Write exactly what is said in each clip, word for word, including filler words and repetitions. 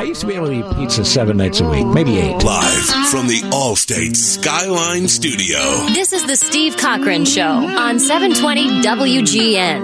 I used to be able to eat pizza seven nights a week, maybe eight. Live from the Allstate Skyline Studio. This is the Steve Cochran Show on seven twenty W G N.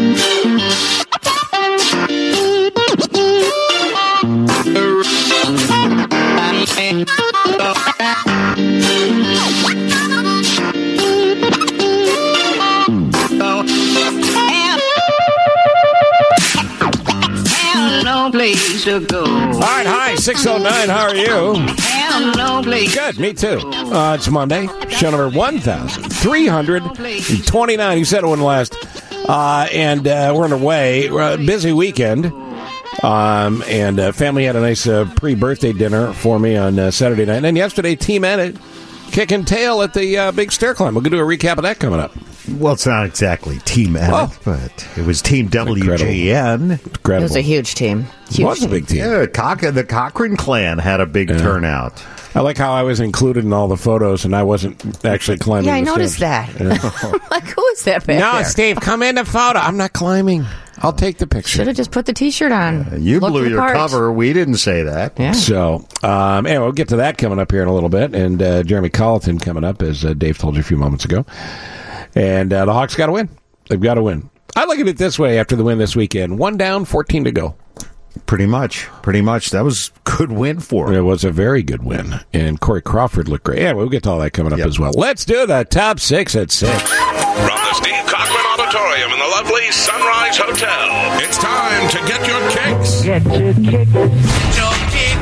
No place to go. All right, hi, six oh nine, how are you? No place. Good, me too. Uh, it's Monday, show number one thousand three hundred twenty-nine. You said it wouldn't last. Uh, and uh, we're on our way. Uh, busy weekend. Um, and uh, family had a nice uh, pre-birthday dinner for me on uh, Saturday night. And then yesterday, Team Edit kicking tail at the uh, big stair climb. We're going to do a recap of that coming up. Well, it's not exactly Team Edit, oh. but it was Team W G N. Incredible. It was a huge team. Huge it was a big team. Yeah, Coch- the Cochran clan had a big yeah. turnout. I like how I was included in all the photos, and I wasn't actually climbing Yeah, I the noticed stairs. that. Yeah. Like, who is that back no, there? Steve, come in the photo. I'm not climbing. I'll take the picture. Should have just put the T-shirt on. Uh, you Look blew your part. cover. We didn't say that. Yeah. So, um, anyway, we'll get to that coming up here in a little bit. And uh, Jeremy Colleton coming up, as uh, Dave told you a few moments ago. And uh, the Hawks got to win. They've got to win. I look at it this way after the win this weekend. One down, fourteen to go. Pretty much. Pretty much. That was a good win for him. It was a very good win. And Corey Crawford looked great. Yeah, we'll get to all that coming up yep. as well. Let's do the top six at six. From the Steve Cochran Auditorium in the lovely Sunrise Hotel, it's time to get your kicks. Get your kicks. Your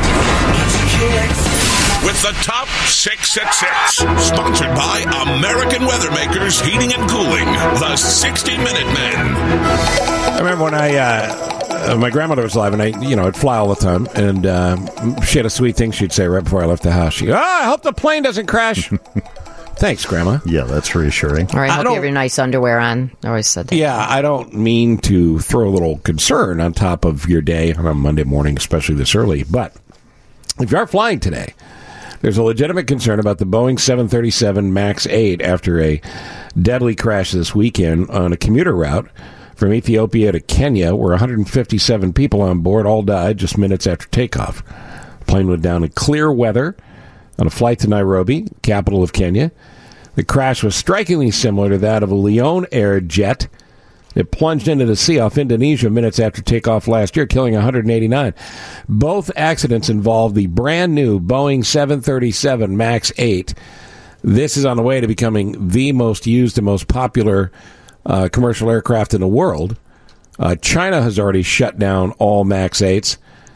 kicks. With the top six at six. Sponsored by American Weathermakers Heating and Cooling, the sixty minute Men. I remember when I... Uh, Uh, my grandmother was alive, and I, you know, I'd fly all the time, and uh, she had a sweet thing she'd say right before I left the house. She'd go, ah, I hope the plane doesn't crash. Thanks, Grandma. Yeah, that's reassuring. All right, I I hope you have your nice underwear on. I always said that. Yeah, I don't mean to throw a little concern on top of your day on a Monday morning, especially this early, but if you are flying today, there's a legitimate concern about the Boeing seven thirty-seven MAX eight after a deadly crash this weekend on a commuter route from Ethiopia to Kenya, where one hundred fifty-seven people on board all died just minutes after takeoff. The plane went down in clear weather on a flight to Nairobi, capital of Kenya. The crash was strikingly similar to that of a Lion Air jet. It plunged into the sea off Indonesia minutes after takeoff last year, killing one hundred eighty-nine. Both accidents involved the brand new Boeing seven thirty-seven MAX eight. This is on the way to becoming the most used and most popular Uh, commercial aircraft in the world. Uh, China has already shut down all MAX eights,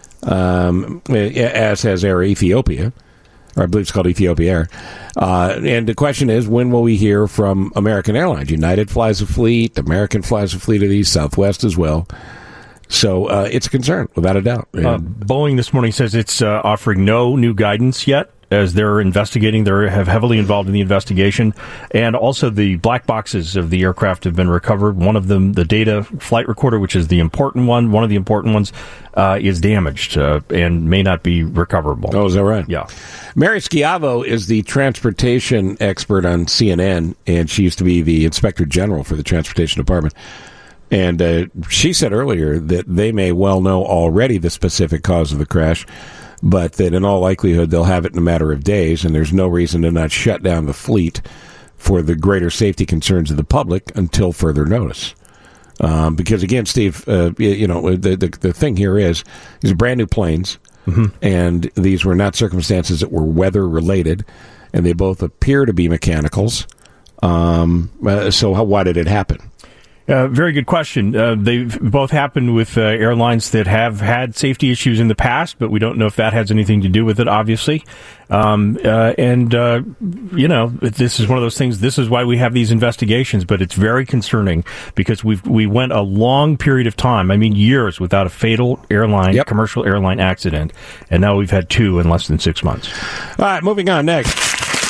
um, as has Air Ethiopia, or I believe it's called Ethiopia Air. Uh, and the question is, when will we hear from American Airlines? United flies a fleet, American flies a fleet of these, Southwest as well. So uh, it's a concern, without a doubt. Uh, Boeing this morning says it's uh, offering no new guidance yet, as they're investigating. They have heavily involved in the investigation. And also the black boxes of the aircraft have been recovered. One of them, the data flight recorder, which is the important one, one of the important ones, uh, is damaged uh, and may not be recoverable. Oh, is that right? Yeah. Mary Schiavo is the transportation expert on C N N, and she used to be the inspector general for the transportation department. And uh, she said earlier that they may well know already the specific cause of the crash, but that in all likelihood they'll have it in a matter of days, and there's no reason to not shut down the fleet for the greater safety concerns of the public until further notice. Um, because, again, Steve, uh, you know, the, the the thing here is these are brand new planes, mm-hmm. and these were not circumstances that were weather-related, and they both appear to be mechanicals. Um, uh, so how, why did it happen? Uh, very good question. Uh, they've both happened with uh, airlines that have had safety issues in the past, but we don't know if that has anything to do with it, obviously. Um, uh, and, uh, you know, this is one of those things. This is why we have these investigations, but it's very concerning because we've, we went a long period of time, I mean years, without a fatal airline, yep. commercial airline accident, and now we've had two in less than six months. All right, moving on next.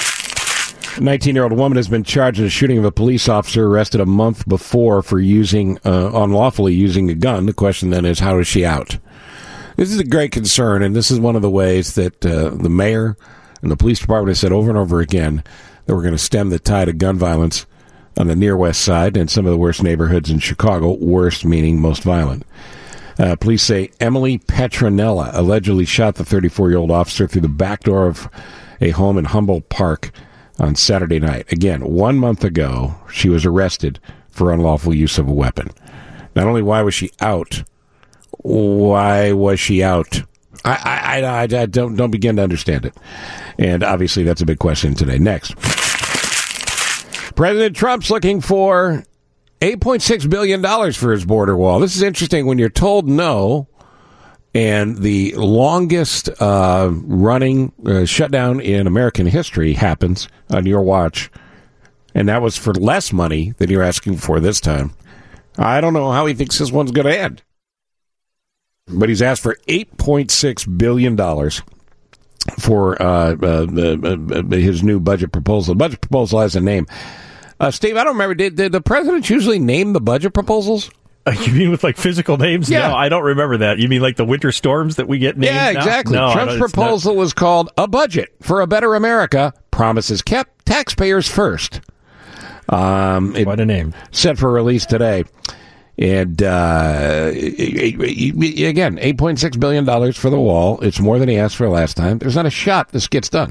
A nineteen-year-old woman has been charged in the shooting of a police officer arrested a month before for using, uh, unlawfully using a gun. The question then is, how is she out? This is a great concern, and this is one of the ways that uh, the mayor and the police department have said over and over again that we're going to stem the tide of gun violence on the near west side and some of the worst neighborhoods in Chicago, worst meaning most violent. Uh, police say Emily Petronella allegedly shot the thirty-four-year-old officer through the back door of a home in Humboldt Park on Saturday night. Again, one month ago, she was arrested for unlawful use of a weapon. Not only why was she out, why was she out? I, I, I, I don't don't begin to understand it. And obviously, that's a big question today. Next. President Trump's looking for eight point six billion dollars for his border wall. This is interesting when you're told no, and the longest uh, running uh, shutdown in American history happens on your watch, and that was for less money than you're asking for this time. I don't know how he thinks this one's going to end. But he's asked for eight point six billion dollars for uh, uh, uh, uh, his new budget proposal. The budget proposal has a name. Uh, Steve, I don't remember. Did, did the president usually name the budget proposals? Uh, you mean with like physical names? Yeah. No, I don't remember that. You mean like the winter storms that we get named? Yeah, exactly. No, Trump's proposal not... was called A Budget for a Better America. Promises kept, taxpayers first. Um, What a name. Set for release today. And uh, again, eight point six billion dollars for the wall. It's more than he asked for last time. There's not a shot this gets done.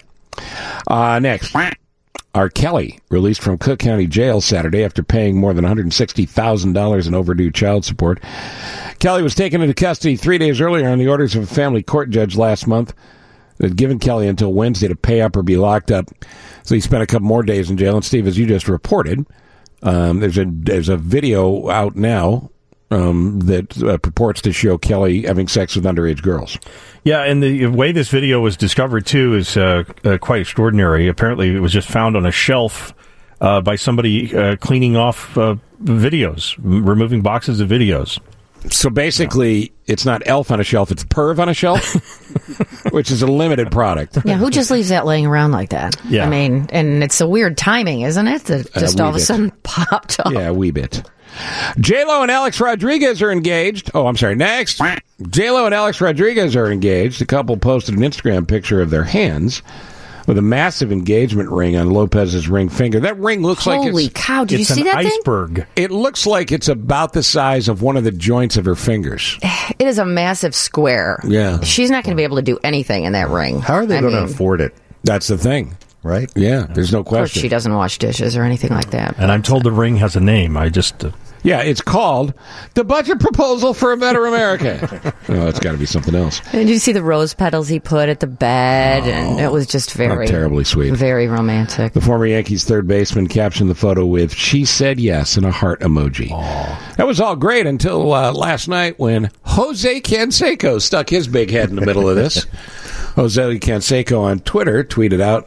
Uh, next. R. Kelly, released from Cook County Jail Saturday after paying more than one hundred sixty thousand dollars in overdue child support. Kelly was taken into custody three days earlier on the orders of a family court judge last month that had given Kelly until Wednesday to pay up or be locked up. So he spent a couple more days in jail. And Steve, as you just reported, um, there's a there's a video out now um, that uh, purports to show Kelly having sex with underage girls. Yeah, and the way this video was discovered, too, is uh, uh, quite extraordinary. Apparently, it was just found on a shelf uh, by somebody uh, cleaning off uh, videos, m- removing boxes of videos. So basically, it's not Elf on a shelf, it's Perv on a shelf, which is a limited product. Yeah, who just leaves that laying around like that? Yeah. I mean, and it's a weird timing, isn't it? That just all of a bit. sudden popped up. Yeah, a wee bit. J-Lo and Alex Rodriguez are engaged. Oh, I'm sorry. Next. J-Lo and Alex Rodriguez are engaged. The couple posted an Instagram picture of their hands with a massive engagement ring on Lopez's ring finger. That ring looks Holy like it's... Holy cow, did you see an that thing? iceberg. It looks like it's about the size of one of the joints of her fingers. It is a massive square. Yeah. She's not going to be able to do anything in that ring. How are they I going to mean, afford it? That's the thing. Right? Yeah, there's no Of course, question. she doesn't wash dishes or anything like that. And I'm told the ring has a name. I just... Uh, Yeah, it's called The Budget Proposal for a Better America. Oh, it's got to be something else. Did you see the rose petals he put at the bed? Oh, and it was just very... terribly sweet. Very romantic. The former Yankees third baseman captioned the photo with, "She said yes," and a heart emoji. Aww. That was all great until uh, last night when Jose Canseco stuck his big head in the middle of this. Jose Canseco on Twitter tweeted out,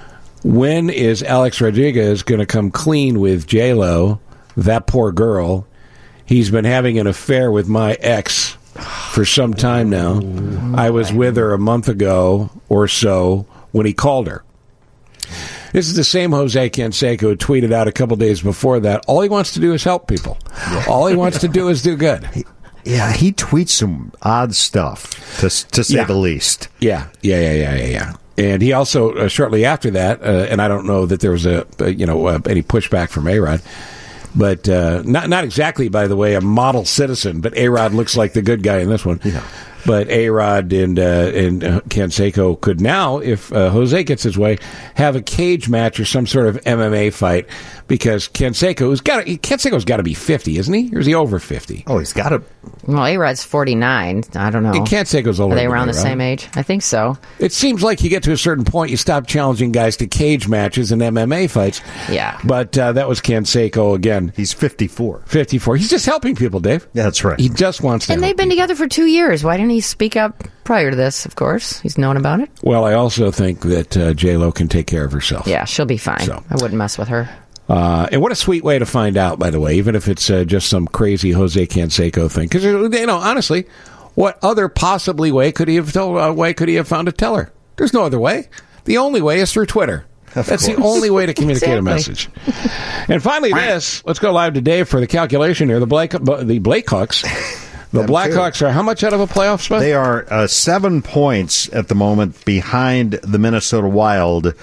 "When is Alex Rodriguez going to come clean with J-Lo? That poor girl. He's been having an affair with my ex for some time now. I was with her a month ago or so when he called her." This is the same Jose Canseco who tweeted out a couple days before that, all he wants to do is help people. All he wants to do is do good. Yeah, he tweets some odd stuff, to to say Yeah. the least. Yeah, yeah, yeah, yeah, yeah, yeah. And he also, uh, shortly after that, uh, and I don't know that there was a, uh, you know, uh, any pushback from A-Rod, but uh, not not exactly, by the way, a model citizen, but A-Rod looks like the good guy in this one. Yeah. But A-Rod and, uh, and uh, Canseco could now, if uh, Jose gets his way, have a cage match or some sort of M M A fight, because Canseco's got to, Canseco's got to be fifty, isn't he? Or is he over fifty? Oh, he's got to... Well, A-Rod's forty-nine. I don't know. And Canseco's older. Are they than around the A-Rod. same age? I think so. It seems like you get to a certain point, you stop challenging guys to cage matches and M M A fights. Yeah. But uh, that was Canseco again. He's fifty-four. fifty-four. He's just helping people, Dave. Yeah, that's right. He just wants to And help they've been people. together for two years. Why didn't he speak up prior to this? Of course. He's known about it. Well, I also think that uh, J-Lo can take care of herself. Yeah, she'll be fine. So. I wouldn't mess with her. Uh, and what a sweet way to find out, by the way, even if it's uh, just some crazy Jose Canseco thing. Because, you know, honestly, what other possibly way could he have told, uh, way could he have found to tell her? There's no other way. The only way is through Twitter. Of That's course. the only way to communicate Exactly. a message. And finally, this. Let's go live to Dave for the calculation here. The Blake, the Blackhawks. The Them Blackhawks are how much out of a playoff spot? They are uh, seven points at the moment behind the Minnesota Wild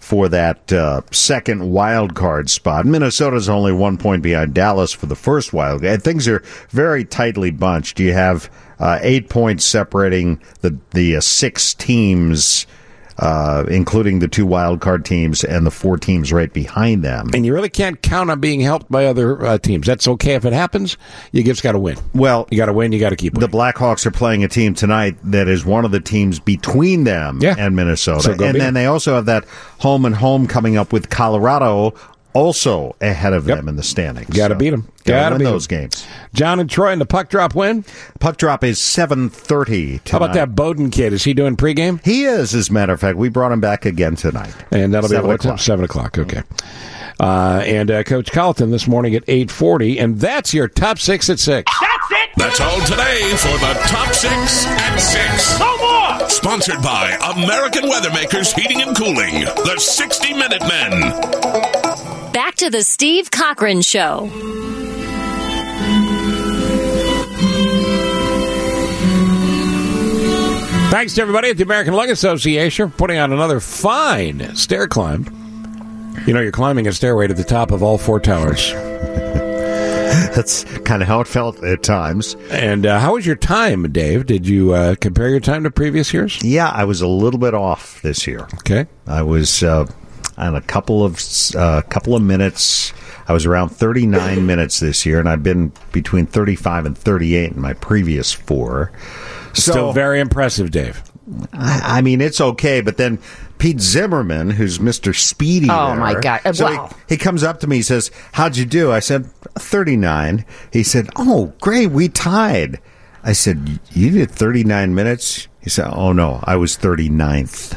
for that uh, second wild card spot. Minnesota's only one point behind Dallas for the first wild card. Things are very tightly bunched. You have uh, eight points separating the the uh, six teams, uh, including the two wild card teams and the four teams right behind them. And you really can't count on being helped by other uh, teams. That's okay if it happens. You just got to win. Well, you got to win. You got to keep winning. The Blackhawks are playing a team tonight that is one of the teams between them yeah. and Minnesota. So and then them. They also have that home and home coming up with Colorado, also ahead of yep. them in the standings. Got to so beat them. Got to win win those games. John and Troy in the puck drop win. Puck drop is seven thirty tonight. How about that Bowden kid? Is he doing pregame? He is, as a matter of fact. We brought him back again tonight. And that'll Seven be at what time? o'clock. Seven o'clock. Okay. Uh, and uh, Coach Colleton this morning at eight forty, and that's your top six at six. That's it. That's all today for the top six at six. No more. Sponsored by American Weathermakers Heating and Cooling, the sixty Minute Men. Back to the Steve Cochran Show. Thanks to everybody at the American Lung Association for putting on another fine stair climb. You know, you're climbing a stairway to the top of all four towers. That's kind of how it felt at times. And uh, how was your time, Dave? Did you uh, compare your time to previous years? Yeah, I was a little bit off this year. Okay. I was uh, on a couple of uh, couple of minutes. I was around thirty-nine minutes this year, and I've been between thirty-five and thirty-eight in my previous four. So, Still very impressive, Dave. I, I mean, it's okay, but then Pete Zimmerman, who's Mister Speedy Oh, there, my God. Uh, so wow. he, he comes up to me, he says, how'd you do? I said, thirty-nine. He said, oh, great, we tied. I said, you did thirty-nine minutes? He said, oh, no, I was thirty-ninth.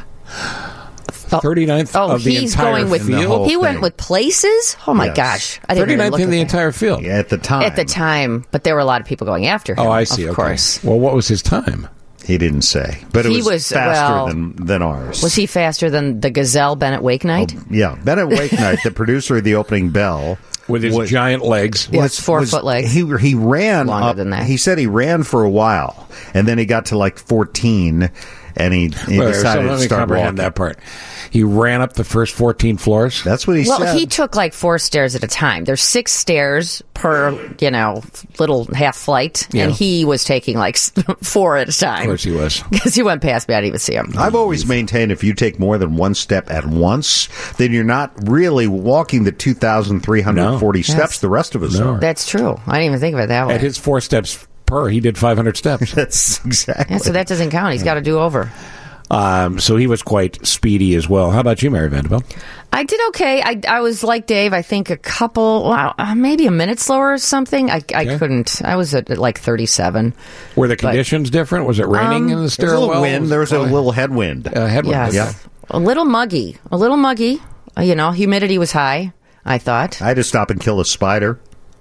thirty-ninth Oh, of the he's entire going with field? he went thing. with places. Oh my Yes. gosh, I didn't even thirty-ninth look in at the that. entire field. Yeah, at the time. At the time, but there were a lot of people going after him. Oh, I see. Of okay. course. Well, what was his time? He didn't say, but it He was, was, faster well, than, than ours. Was he faster than the Gazelle Bennett Wake Night? Yeah, Bennett Wakenight, the producer of the opening bell, With his was- giant legs. Yeah. Yes, four-foot legs. He he ran Longer up, than that. He said he ran for a while, and then he got to like fourteen, and he, he Wait, so decided let to me start comprehend walking. that part. He ran up the first fourteen floors. That's what he Well, said. he took like four stairs at a time. There's six stairs per, you know, little half flight, Yeah. and he was taking like s- four at a time. Of course he was. Because he went past me, I didn't even see him. I've always maintained if you take more than one step at once, then you're not really walking the two thousand three hundred forty No. steps Yes. the rest of us No. are. That's true. I didn't even think of it that way. At his four steps per, he did five hundred steps. That's exactly. Yeah, so that doesn't count. He's got to do over. Um, so he was quite speedy as well. How about you, Mary Vanderbilt? I did okay. I, I was like Dave, I think a couple, wow, uh, maybe a minute slower or something. I, I Okay. couldn't. I was at, at like thirty-seven. Were the conditions different? Was it raining Um, in the There's a stairwell? little wind. There was a little headwind. uh, headwind. Yes. Yeah. A little muggy. A little muggy. Uh, you know, humidity was high, I thought. I had to stop and kill a spider.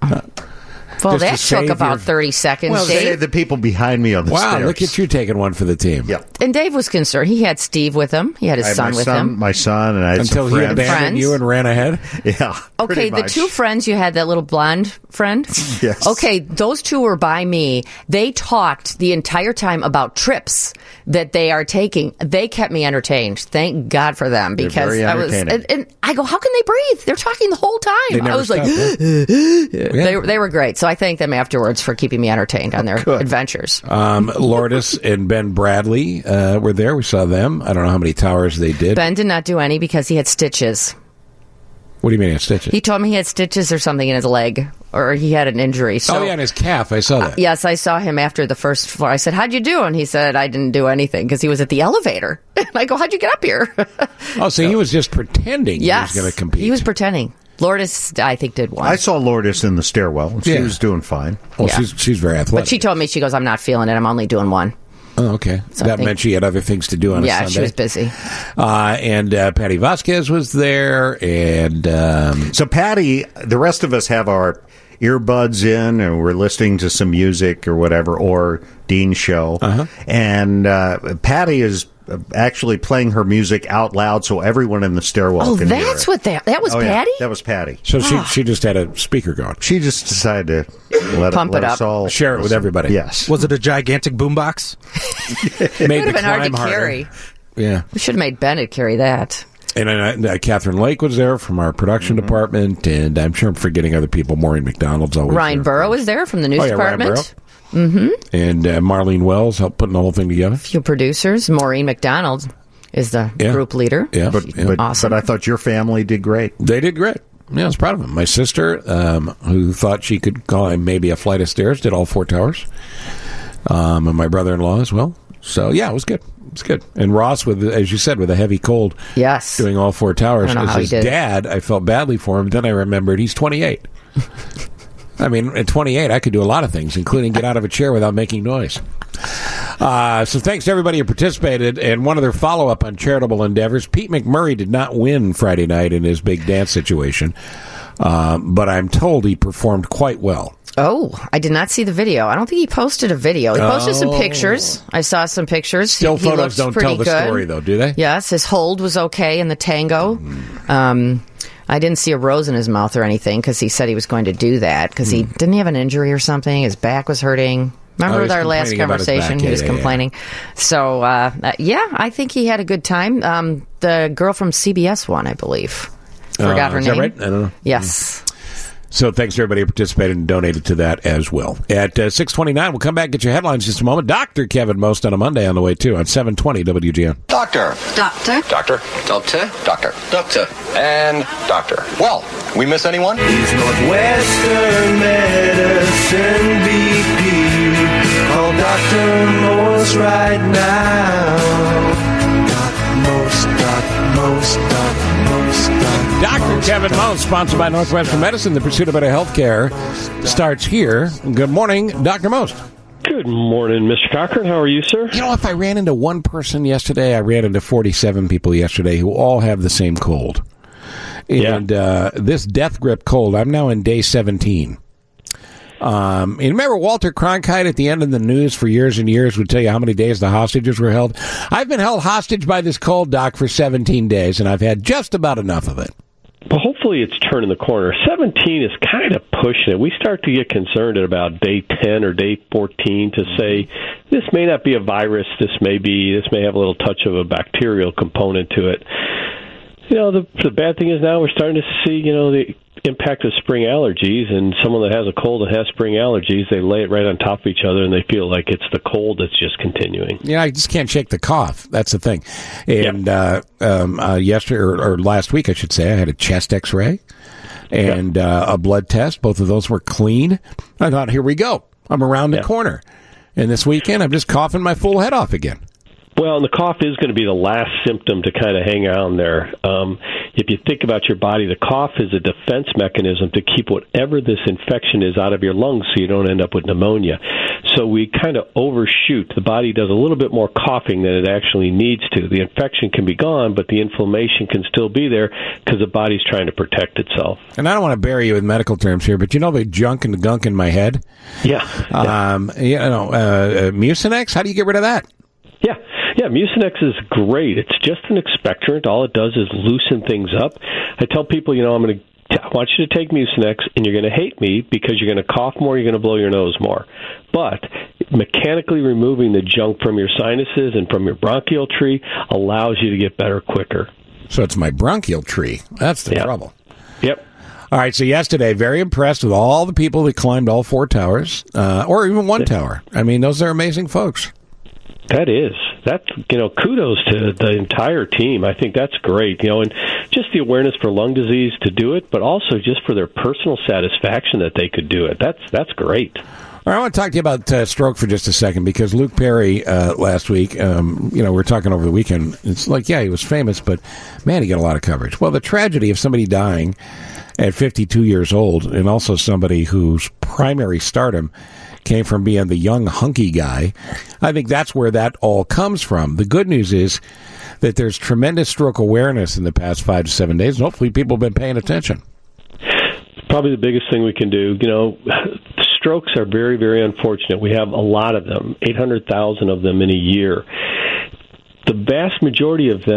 Well, Just to that save took about your- thirty seconds, Well, Dave. save the people behind me on the Wow, stairs. look at you taking one for the team. Yeah. And Dave was concerned. He had Steve with him. He had his I had son my with son, him. my son, and I had Until some he friends. abandoned Friends? you and ran ahead? Yeah. Okay, pretty the much. two friends you had, that little blonde friend. Yes. Okay, those two were by me. They talked the entire time about trips that they are taking. They kept me entertained. Thank God for them, They're because very I was. entertaining. And, and I go, how can they breathe? They're talking the whole time. They never I was like, stopped, yeah. they they were great. So I thanked them afterwards for keeping me entertained on their Good. adventures. Um, Lourdes and Ben Bradley uh, were there. We saw them. I don't know how many towers they did. Ben did not do any because he had stitches. What do you mean he had stitches? He told me he had stitches or something in his leg, or he had an injury. So, oh, yeah, and his calf. I saw that. yes, I saw him after the first floor. I said, how'd you do? And he said, I didn't do anything because he was at the elevator. And I go, how'd you get up here? Oh, so he was just pretending yes. he was going to compete. He was pretending. Lourdes, I think, did one. I saw Lourdes in the stairwell. And she Yeah. was doing fine. Well, Yeah. she's, she's very athletic. but she told me, she goes, I'm not feeling it. I'm only doing one. Oh, okay. So I that think- meant she had other things to do on Yeah, a Sunday. she was busy. Uh, and uh, Patty Vasquez was there, and um, So, Patty, the rest of us have our earbuds in and we're listening to some music or whatever, or Dean's show. Uh-huh. And uh, Patty is actually playing her music out loud so everyone in the stairwell Oh, can hear that's it. what that, that was Oh, yeah, Patty? that was Patty. so she she just had a speaker going. She just decided to let, Pump let it us up. all Share it with listen. everybody. Yes. Was it a gigantic boombox? Made It would the have been hard to climb harder. carry. Yeah. We should have made Bennett carry that. And uh, Catherine Lake was there from our production mm-hmm. department, and I'm sure I'm forgetting other people. Maureen McDonald's always Ryan there. Burrow was there from the news oh, yeah, department. Mm-hmm. And uh, Marlene Wells helped putting the whole thing together. A few producers. Maureen McDonald is the yeah. group leader. Yeah, but, yeah. But, awesome. but I thought your family did great. They did great. Yeah, I was proud of them. My sister, um, who thought she could climb maybe a flight of stairs, did all four towers. Um, and my brother-in-law as well. So, yeah, it was good. It was good. And Ross, with as you said, with a heavy cold, yes, doing all four towers. I don't know As how his he did. dad, I felt badly for him. Then I remembered he's twenty-eight. I mean, at twenty-eight, I could do a lot of things, including get out of a chair without making noise. Uh, so thanks to everybody who participated. And one of their follow-up on charitable endeavors, Pete McMurray did not win Friday night in his big dance situation, uh, but I'm told he performed quite well. Oh, I did not see the video. I don't think he posted a video. He posted Oh. some pictures. I saw some pictures. Still he, he photos looks don't pretty tell the good. story, though, do they? Yes, his hold was okay in the tango. Mm. Um, I didn't see a rose in his mouth or anything because he said he was going to do that because Mm. he didn't he have an injury or something. His back was hurting. Remember Oh, with he's our last complaining about his conversation? back. He Yeah, was yeah, yeah. complaining. So, uh, uh, yeah, I think he had a good time. Um, the girl from C B S won, I believe. Forgot Uh, her is name. that right? I don't know. Yes. So thanks to everybody who participated and donated to that as well. At uh, six twenty-nine, we'll come back and get your headlines in just a moment. Doctor Kevin Most on a Monday on the way, too, on seven twenty W G N. Doctor. Doctor. Doctor. Doctor. Doctor. Doctor. And doctor. Well, we miss anyone? He's Northwestern Medicine B P. Call Doctor Most right now. Doc Most, Doc Most, Doc Most, Doc Doctor Kevin Most, sponsored by Northwestern Medicine. The pursuit of better health care starts here. Good morning, Doctor Most. Good morning, Mister Cochran. How are you, sir? You know, if I ran into one person yesterday, I ran into forty-seven people yesterday who all have the same cold. And Yeah. uh, this death grip cold, I'm now in day seventeen. Um, and remember Walter Cronkite at the end of the news for years and years would tell you how many days the hostages were held? I've been held hostage by this cold, Doc, for seventeen days, and I've had just about enough of it. But hopefully it's turning the corner. seventeen is kind of pushing it. We start to get concerned at about day ten or day fourteen to say this may not be a virus. This may be, this may have a little touch of a bacterial component to it. You know, the the bad thing is now we're starting to see, you know, the impact of spring allergies, and someone that has a cold and has spring allergies, they lay it right on top of each other, and they feel like it's the cold that's just continuing. Yeah, I just can't shake the cough. That's the thing. And Yep. uh, um, uh, yesterday, or, or last week, I should say, I had a chest X-ray and uh, a blood test. Both of those were clean. I thought, here we go. I'm around the Yeah. corner. And this weekend, I'm just coughing my full head off again. Well, and the cough is going to be the last symptom to kind of hang around there. Um, if you think about your body, the cough is a defense mechanism to keep whatever this infection is out of your lungs so you don't end up with pneumonia. So we kind of overshoot. The body does a little bit more coughing than it actually needs to. The infection can be gone, but the inflammation can still be there because the body's trying to protect itself. And I don't want to bury you with medical terms here, but you know the junk and the gunk in my head? Yeah. yeah. Um, you know, uh, uh, Mucinex, how do you get rid of that? Yeah, yeah, Mucinex is great. It's just an expectorant. All it does is loosen things up. I tell people, you know, I'm going to, I want you to take Mucinex, and you're going to hate me because you're going to cough more, you're going to blow your nose more. But mechanically removing the junk from your sinuses and from your bronchial tree allows you to get better quicker. So it's my bronchial tree. That's the Yeah. trouble. Yep. All right, so yesterday, very impressed with all the people that climbed all four towers, uh, or even one tower. I mean, those are amazing folks. That is. That's, you know, kudos to the entire team. I think that's great, you know, and just the awareness for lung disease to do it, but also just for their personal satisfaction that they could do it. That's that's great. All right, I want to talk to you about uh, stroke for just a second, because Luke Perry uh, last week, um, you know, we were talking over the weekend. It's like, yeah, he was famous, but, man, he got a lot of coverage. Well, the tragedy of somebody dying at fifty-two years old, and also somebody whose primary stardom came from being the young, hunky guy, I think that's where that all comes from. The good news is that there's tremendous stroke awareness in the past five to seven days, and hopefully people have been paying attention. Probably the biggest thing we can do. You know, strokes are very, very unfortunate. We have a lot of them, eight hundred thousand of them in a year. The vast majority of them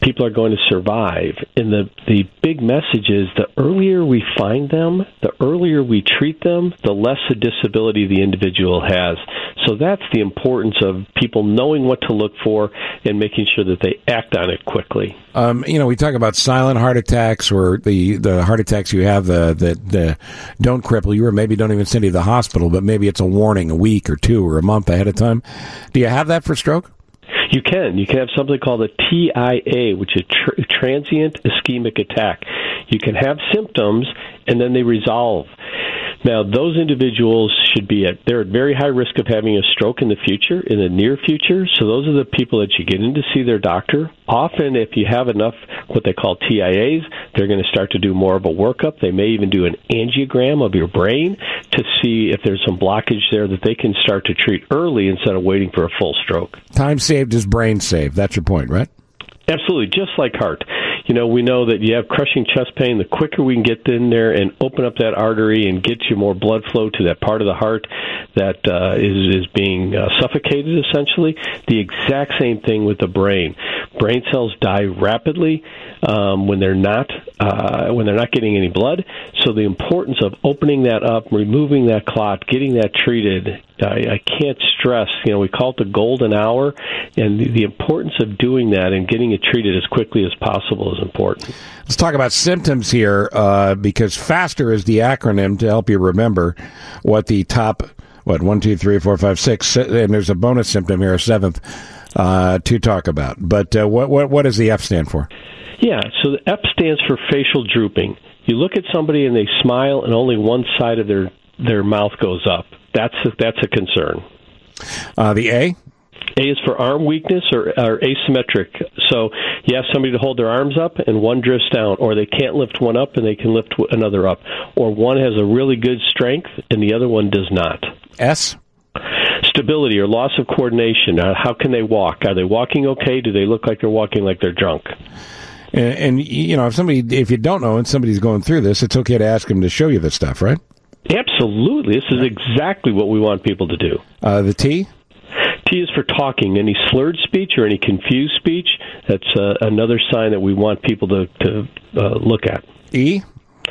people are going to survive. And the, the big message is the earlier we find them, the earlier we treat them, the less a disability the individual has. So that's the importance of people knowing what to look for and making sure that they act on it quickly. Um, you know, we talk about silent heart attacks, or the, the heart attacks you have uh, that the don't cripple you or maybe don't even send you to the hospital, but maybe it's a warning a week or two or a month ahead of time. Do you have that for stroke? You can. You can have something called a T I A, which is tr- transient ischemic attack. You can have symptoms, and then they resolve. Now, those individuals should be at, they're at very high risk of having a stroke in the future, in the near future. So those are the people that you get in to see their doctor. Often, if you have enough what they call T I As, they're going to start to do more of a workup. They may even do an angiogram of your brain to see if there's some blockage there that they can start to treat early instead of waiting for a full stroke. Time saved is brain saved. That's your point, right? Absolutely, just like heart. You know, we know that you have crushing chest pain. The quicker we can get in there and open up that artery and get you more blood flow to that part of the heart that uh, is, is being uh, suffocated, essentially, the exact same thing with the brain. Brain cells die rapidly um, when they're not uh, when they're not getting any blood. So the importance of opening that up, removing that clot, getting that treated, I, I can't stress. You know, we call it the golden hour, and the, the importance of doing that and getting it treated as quickly as possible is important. Let's talk about symptoms here, uh, because FASTER is the acronym to help you remember what the top, what, one, two, three, four, five, six, and there's a bonus symptom here, a seventh, uh, to talk about. But uh, what, what what does the F stand for? Yeah, so the F stands for facial drooping. You look at somebody and they smile and only one side of their, their mouth goes up. That's a, that's a concern. Uh, the A? A is for arm weakness or, or asymmetric. So you ask somebody to hold their arms up and one drifts down, or they can't lift one up and they can lift another up, or one has a really good strength and the other one does not. S? Stability or loss of coordination. Uh, how can they walk? Are they walking okay? Do they look like they're walking like they're drunk? And, and you know, if somebody, if you don't know and somebody's going through this, it's okay to ask them to show you this stuff, right? Absolutely. This is exactly what we want people to do. Uh, the T? T is for talking. Any slurred speech or any confused speech, that's uh, another sign that we want people to, to uh, look at. E?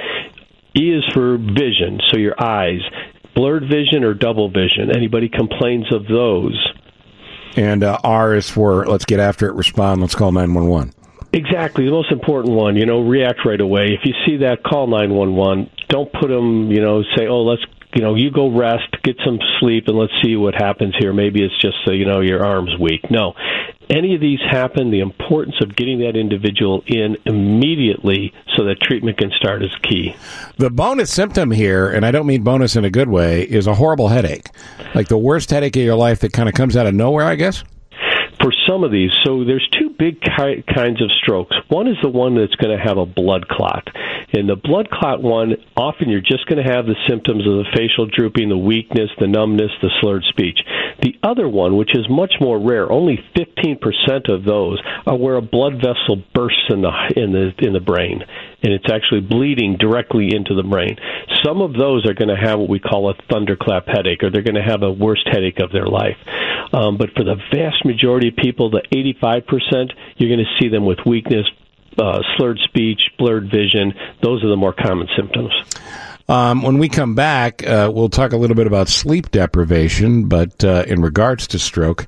E is for vision, so your eyes. Blurred vision or double vision. Anybody complains of those? And uh, R is for let's get after it, respond, let's call nine one one. Exactly, the most important one, you know, react right away. If you see that, call nine one one. Don't put them, you know, say, oh, let's, you know, you go rest, get some sleep, and let's see what happens here. Maybe it's just, uh, you know, your arm's weak. No. Any of these happen, the importance of getting that individual in immediately so that treatment can start is key. The bonus symptom here, and I don't mean bonus in a good way, is a horrible headache. Like the worst headache of your life that kind of comes out of nowhere, I guess? For some of these, so there's two big ki- kinds of strokes. One is the one that's going to have a blood clot. In the blood clot one, often you're just going to have the symptoms of the facial drooping, the weakness, the numbness, the slurred speech. The other one, which is much more rare, only fifteen percent of those are where a blood vessel bursts in the in the in the brain, and it's actually bleeding directly into the brain. Some of those are going to have what we call a thunderclap headache, or they're going to have a worst headache of their life. Um, but for the vast majority of people, the eighty-five percent, you're going to see them with weakness, uh, slurred speech, blurred vision. Those are the more common symptoms. Um, when we come back, uh, we'll talk a little bit about sleep deprivation, but uh, in regards to stroke,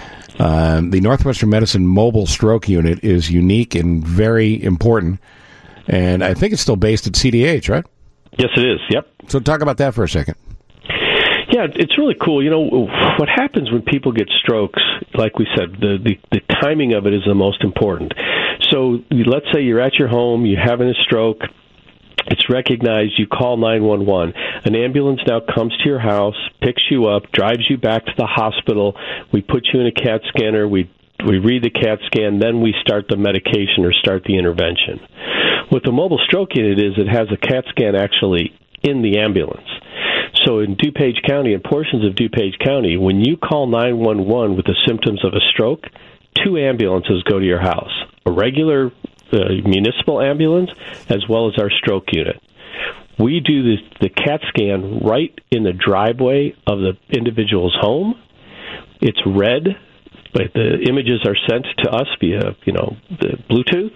um, the Northwestern Medicine Mobile Stroke Unit is unique and very important, and I think it's still based at C D H, right? Yes, it is, yep. So talk about that for a second. Yeah, it's really cool. You know, what happens when people get strokes, like we said, the, the, the timing of it is the most important. So let's say you're at your home, you're having a stroke, it's recognized, you call nine one one. An ambulance now comes to your house, picks you up, drives you back to the hospital. We put you in a CAT scanner, we we read the CAT scan, then we start the medication or start the intervention. What the mobile stroke unit is, it has a CAT scan actually in the ambulance. So in DuPage County and portions of DuPage County, when you call nine one one with the symptoms of a stroke, two ambulances go to your house, a regular uh, municipal ambulance as well as our stroke unit. We do the, the CAT scan right in the driveway of the individual's home. It's read but the images are sent to us via, you know, the Bluetooth.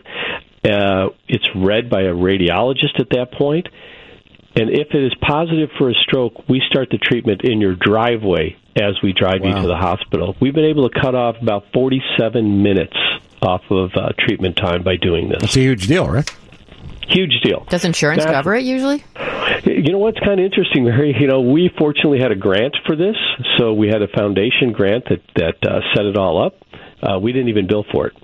Uh, it's read by a radiologist at that point. And if it is positive for a stroke, we start the treatment in your driveway as we drive wow. you to the hospital. We've been able to cut off about forty-seven minutes off of uh, treatment time by doing this. That's a huge deal, right? Huge deal. Does insurance now, cover it usually? You know what's kind of interesting, Mary? You know, we fortunately had a grant for this, so we had a foundation grant that, that uh, set it all up. Uh, we didn't even bill for it.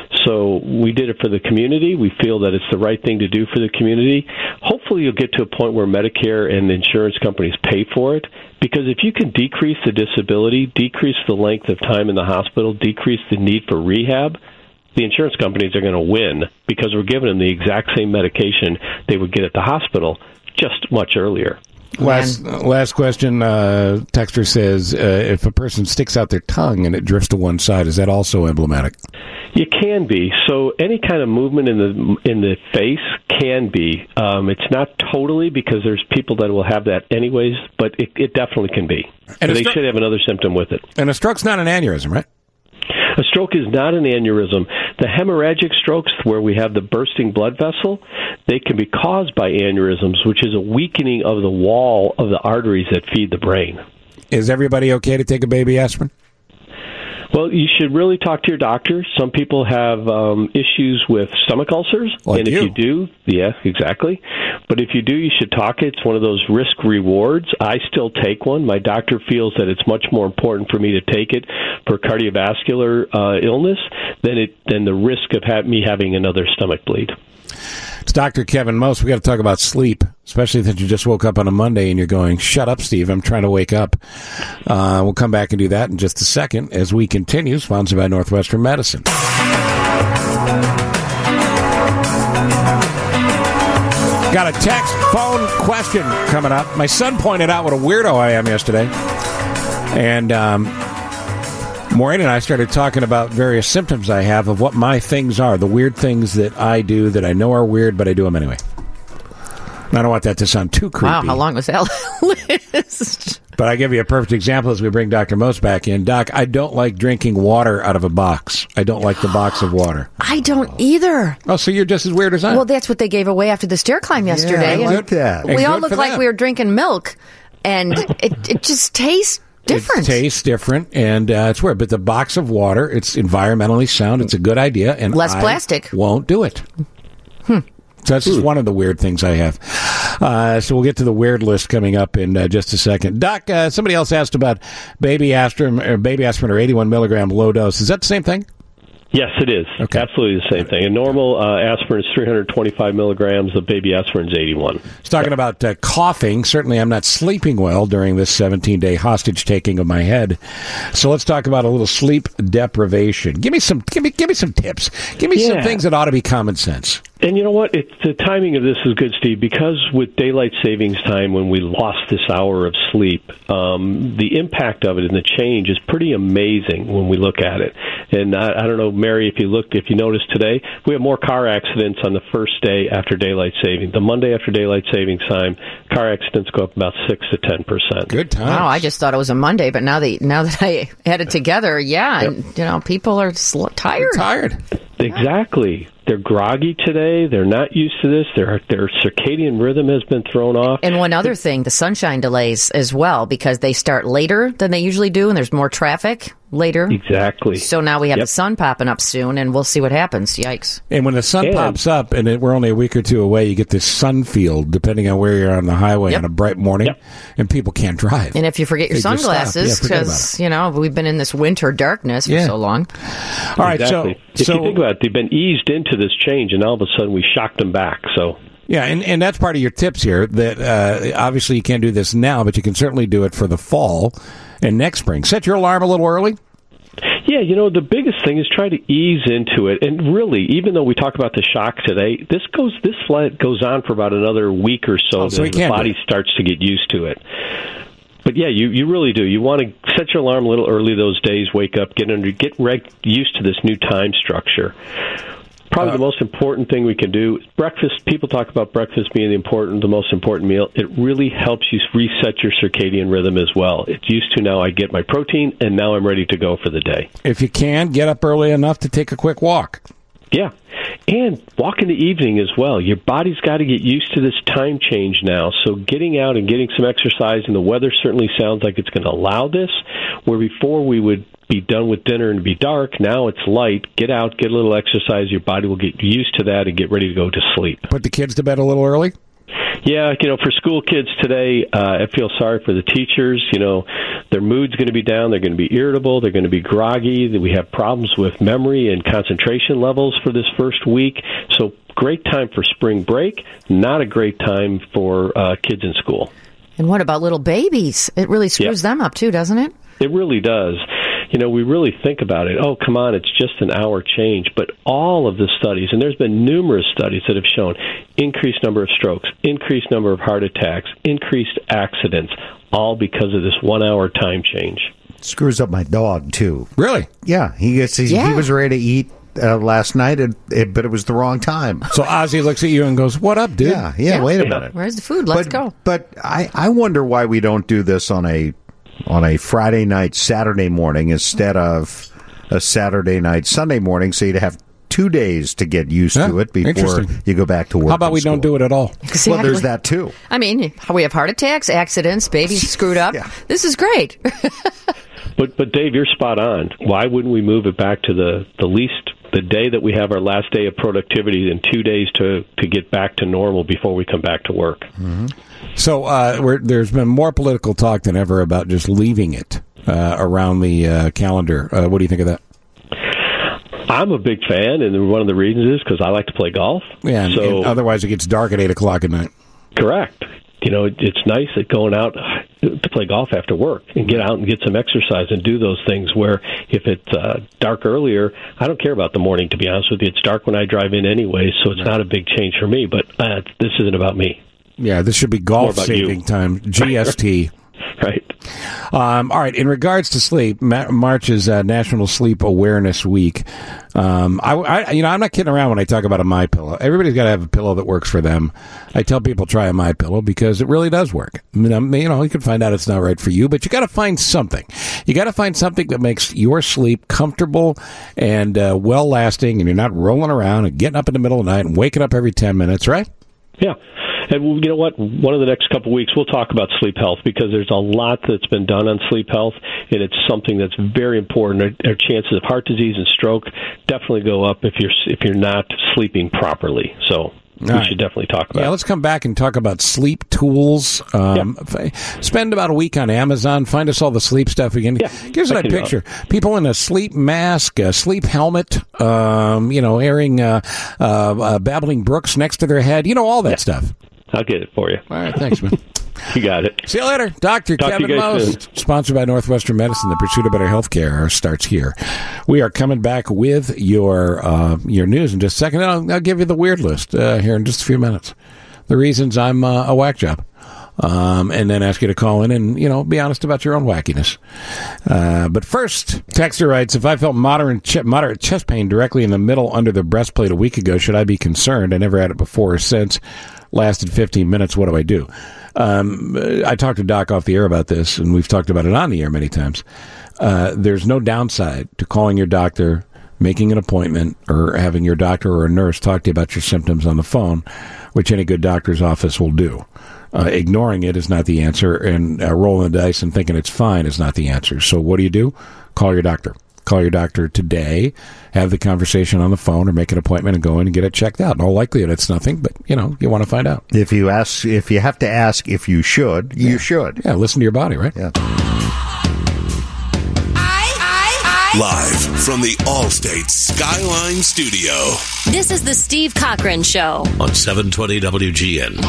So we did it for the community. We feel that it's the right thing to do for the community. Hopefully you'll get to a point where Medicare and the insurance companies pay for it, because if you can decrease the disability, decrease the length of time in the hospital, decrease the need for rehab, the insurance companies are going to win, because we're giving them the exact same medication they would get at the hospital just much earlier. Last last question. Uh, Texter says, uh, if a person sticks out their tongue and it drifts to one side, is that also emblematic? It can be. So any kind of movement in the in the face can be. Um, it's not totally, because there's people that will have that anyways, but it, it definitely can be. And so they stro- should have another symptom with it. And a stroke's not an aneurysm, right? A stroke is not an aneurysm. The hemorrhagic strokes, where we have the bursting blood vessel, they can be caused by aneurysms, which is a weakening of the wall of the arteries that feed the brain. Is everybody okay to take a baby aspirin? Well, you should really talk to your doctor. Some people have um, issues with stomach ulcers, like and if you. you do, yeah, exactly. But if you do, you should talk. It's one of those risk rewards. I still take one. My doctor feels that it's much more important for me to take it for cardiovascular uh, illness than it than the risk of ha- me having another stomach bleed. It's Doctor Kevin Most. We got to talk about sleep, especially since you just woke up on a Monday and you're going, shut up, Steve, I'm trying to wake up. Uh, we'll come back and do that in just a second as we continue, sponsored by Northwestern Medicine. Got a text, phone question coming up. My son pointed out what a weirdo I am yesterday. And um, Maureen and I started talking about various symptoms I have of what my things are, the weird things that I do that I know are weird, but I do them anyway. And I don't want that to sound too creepy. Wow, how long was that list? But I give you a perfect example as we bring Doctor Most back in. Doc, I don't like drinking water out of a box. I don't like the box of water. I don't either. Oh, so you're just as weird as I am. Well, that's what they gave away after the stair climb yesterday. Yeah, I like that. We And all good look for like them. we were drinking milk, and it, it just tastes different. It tastes different, and uh, it's weird. But the box of water, it's environmentally sound. It's a good idea, and Less I plastic. won't do it. Hmm. So that's just one of the weird things I have. Uh, so we'll get to the weird list coming up in uh, just a second. Doc, uh, somebody else asked about baby aspirin, or baby aspirin or eighty-one milligram low dose. Is that the same thing? Yes, it is. Okay. Absolutely the same thing. A normal uh, aspirin is three hundred twenty-five milligrams. The baby aspirin is eighty-one. It's talking about uh, coughing. Certainly I'm not sleeping well during this seventeen-day hostage-taking of my head. So let's talk about a little sleep deprivation. Give me some give me, give me some tips. Give me some Yeah. things that ought to be common sense. And you know what? It's, the timing of this is good, Steve, because with daylight savings time, when we lost this hour of sleep, um, the impact of it and the change is pretty amazing when we look at it. And I, I don't know, Mary, if you looked, if you noticed today, we have more car accidents on the first day after daylight saving. The Monday after daylight savings time, car accidents go up about six to ten percent. Good times. Wow, I just thought it was a Monday, but now that now that I had it together, yeah, Yep. and, you know, people are sl- tired. Tired. Exactly. They're groggy today. They're not used to this. Their their circadian rhythm has been thrown off. And one other thing, the sunshine delays as well, because they start later than they usually do, and there's more traffic later. Exactly. So now we have Yep. the sun popping up soon, and we'll see what happens. Yikes. And when the sun And- pops up, and it, we're only a week or two away, you get this sun field, depending on where you're on the highway Yep. on a bright morning, Yep. and people can't drive. And if you forget your They just stop. Yeah, sunglasses, forget about because, you know, we've been in this winter darkness for Yeah. so long. All right, Exactly. so if so you think about it, they've been eased into this change, and all of a sudden we shocked them back. So yeah, and, and that's part of your tips here. That uh, obviously you can't do this now, but you can certainly do it for the fall and next spring. Set your alarm a little early. yeah, you know, the biggest thing is try to ease into it. And really, even though we talk about the shock today, this goes this flight goes on for about another week or so. Oh, so as we the can do body it. starts to get used to it. But yeah, you, you really do. You want to set your alarm a little early those days. Wake up, get under, get reg- used to this new time structure. Probably Uh, the most important thing we can do. Breakfast, people talk about breakfast being the important, the most important meal. It really helps you reset your circadian rhythm as well. It's used to now I get my protein, and now I'm ready to go for the day. If you can, get up early enough to take a quick walk. Yeah. And walk in the evening as well. Your body's got to get used to this time change now. So getting out and getting some exercise, and the weather certainly sounds like it's going to allow this, where before we would be done with dinner and be dark, now it's light. Get out, get a little exercise. Your body will get used to that and get ready to go to sleep. Put the kids to bed a little early? Yeah, you know, for school kids today, uh, I feel sorry for the teachers. You know, their mood's going to be down. They're going to be irritable. They're going to be groggy. We have problems with memory and concentration levels for this first week. So great time for spring break, not a great time for uh, kids in school. And what about little babies? It really screws Yep. them up too, doesn't it? It really does. You know, we really think about it. Oh, come on, it's just an hour change. But all of the studies, and there's been numerous studies that have shown increased number of strokes, increased number of heart attacks, increased accidents, all because of this one-hour time change. Screws up my dog, too. Really? Yeah. He gets, he, Yeah. he was ready to eat uh, last night, and, it, but it was the wrong time. So Ozzy looks at you and goes, "What up, dude?" Yeah, yeah, Yeah. wait a Yeah. minute. Where's the food? Let's but, go. But I, I wonder why we don't do this on a on a Friday night, Saturday morning instead of a Saturday night, Sunday morning, so you'd have two days to get used Yeah, to it before interesting. you go back to work. How about we don't do it at all? Exactly. Well, there's that too. I mean, we have heart attacks, accidents, babies screwed up. Yeah. This is great. But, but Dave, you're spot on. Why wouldn't we move it back to the, the least, the day that we have our last day of productivity and two days to, to get back to normal before we come back to work? Mm-hmm. So uh, we're, there's been more political talk than ever about just leaving it uh, around the uh, calendar. Uh, what do you think of that? I'm a big fan, and one of the reasons is because I like to play golf. Yeah, and, so and otherwise it gets dark at eight o'clock at night. correct. You know, it, it's nice that going out to play golf after work and get out and get some exercise and do those things where if it's uh, dark earlier, I don't care about the morning, to be honest with you. It's dark when I drive in anyway, so it's not a big change for me, but uh, this isn't about me. Yeah, this should be golf about saving you. time, G S T. Right. Um, all right. In regards to sleep, Ma- March is uh, National Sleep Awareness Week. Um, I, I, you know, I'm not kidding around when I talk about a MyPillow. Everybody's got to have a pillow that works for them. I tell people try a MyPillow because it really does work. I mean, you know, you can find out it's not right for you, but you got to find something. You got to find something that makes your sleep comfortable and uh, well lasting, and you're not rolling around and getting up in the middle of the night and waking up every ten minutes, right? Yeah. And you know what? One of the next couple of weeks, we'll talk about sleep health because there's a lot that's been done on sleep health, and it's something that's very important. Our, our chances of heart disease and stroke definitely go up if you're if you're not sleeping properly. So we right. should definitely talk about Yeah, it. let's come back and talk about sleep tools. Um, f- Spend about a week on Amazon. Find us all the sleep stuff again. Yeah, Here's what I check it out. picture: people in a sleep mask, a sleep helmet, um, you know, airing uh, uh, uh, babbling brooks next to their head. You know, all that Yeah. stuff. I'll get it for you. All right, thanks, man. You got it. See you later. Doctor Talk to Kevin you guys Most, sponsored by Northwestern Medicine. The pursuit of better healthcare starts here. We are coming back with your uh, your news in just a second. I'll, I'll give you the weird list uh, here in just a few minutes. The reasons I'm uh, a whack job. Um, and then ask you to call in and, you know, be honest about your own wackiness. Uh, but first, Texter writes, if I felt moderate, ch- moderate chest pain directly in the middle under the breastplate a week ago, should I be concerned? I never had it before or since. Lasted fifteen minutes. What do I do? Um, I talked to Doc off the air about this, and we've talked about it on the air many times. Uh, there's no downside to calling your doctor, making an appointment, or having your doctor or a nurse talk to you about your symptoms on the phone, which any good doctor's office will do. Uh, ignoring it is not the answer, and uh, rolling the dice and thinking it's fine is not the answer. So what do you do? Call your doctor. Call your doctor today, have the conversation on the phone, or make an appointment and go in and get it checked out. In all likelihood, it's nothing, but, you know, you want to find out. If you ask, if you have to ask if you should, you should. Yeah, listen to your body, right? Yeah. Live from the Allstate Skyline Studio This is the Steve Cochran Show. on seven twenty W G N.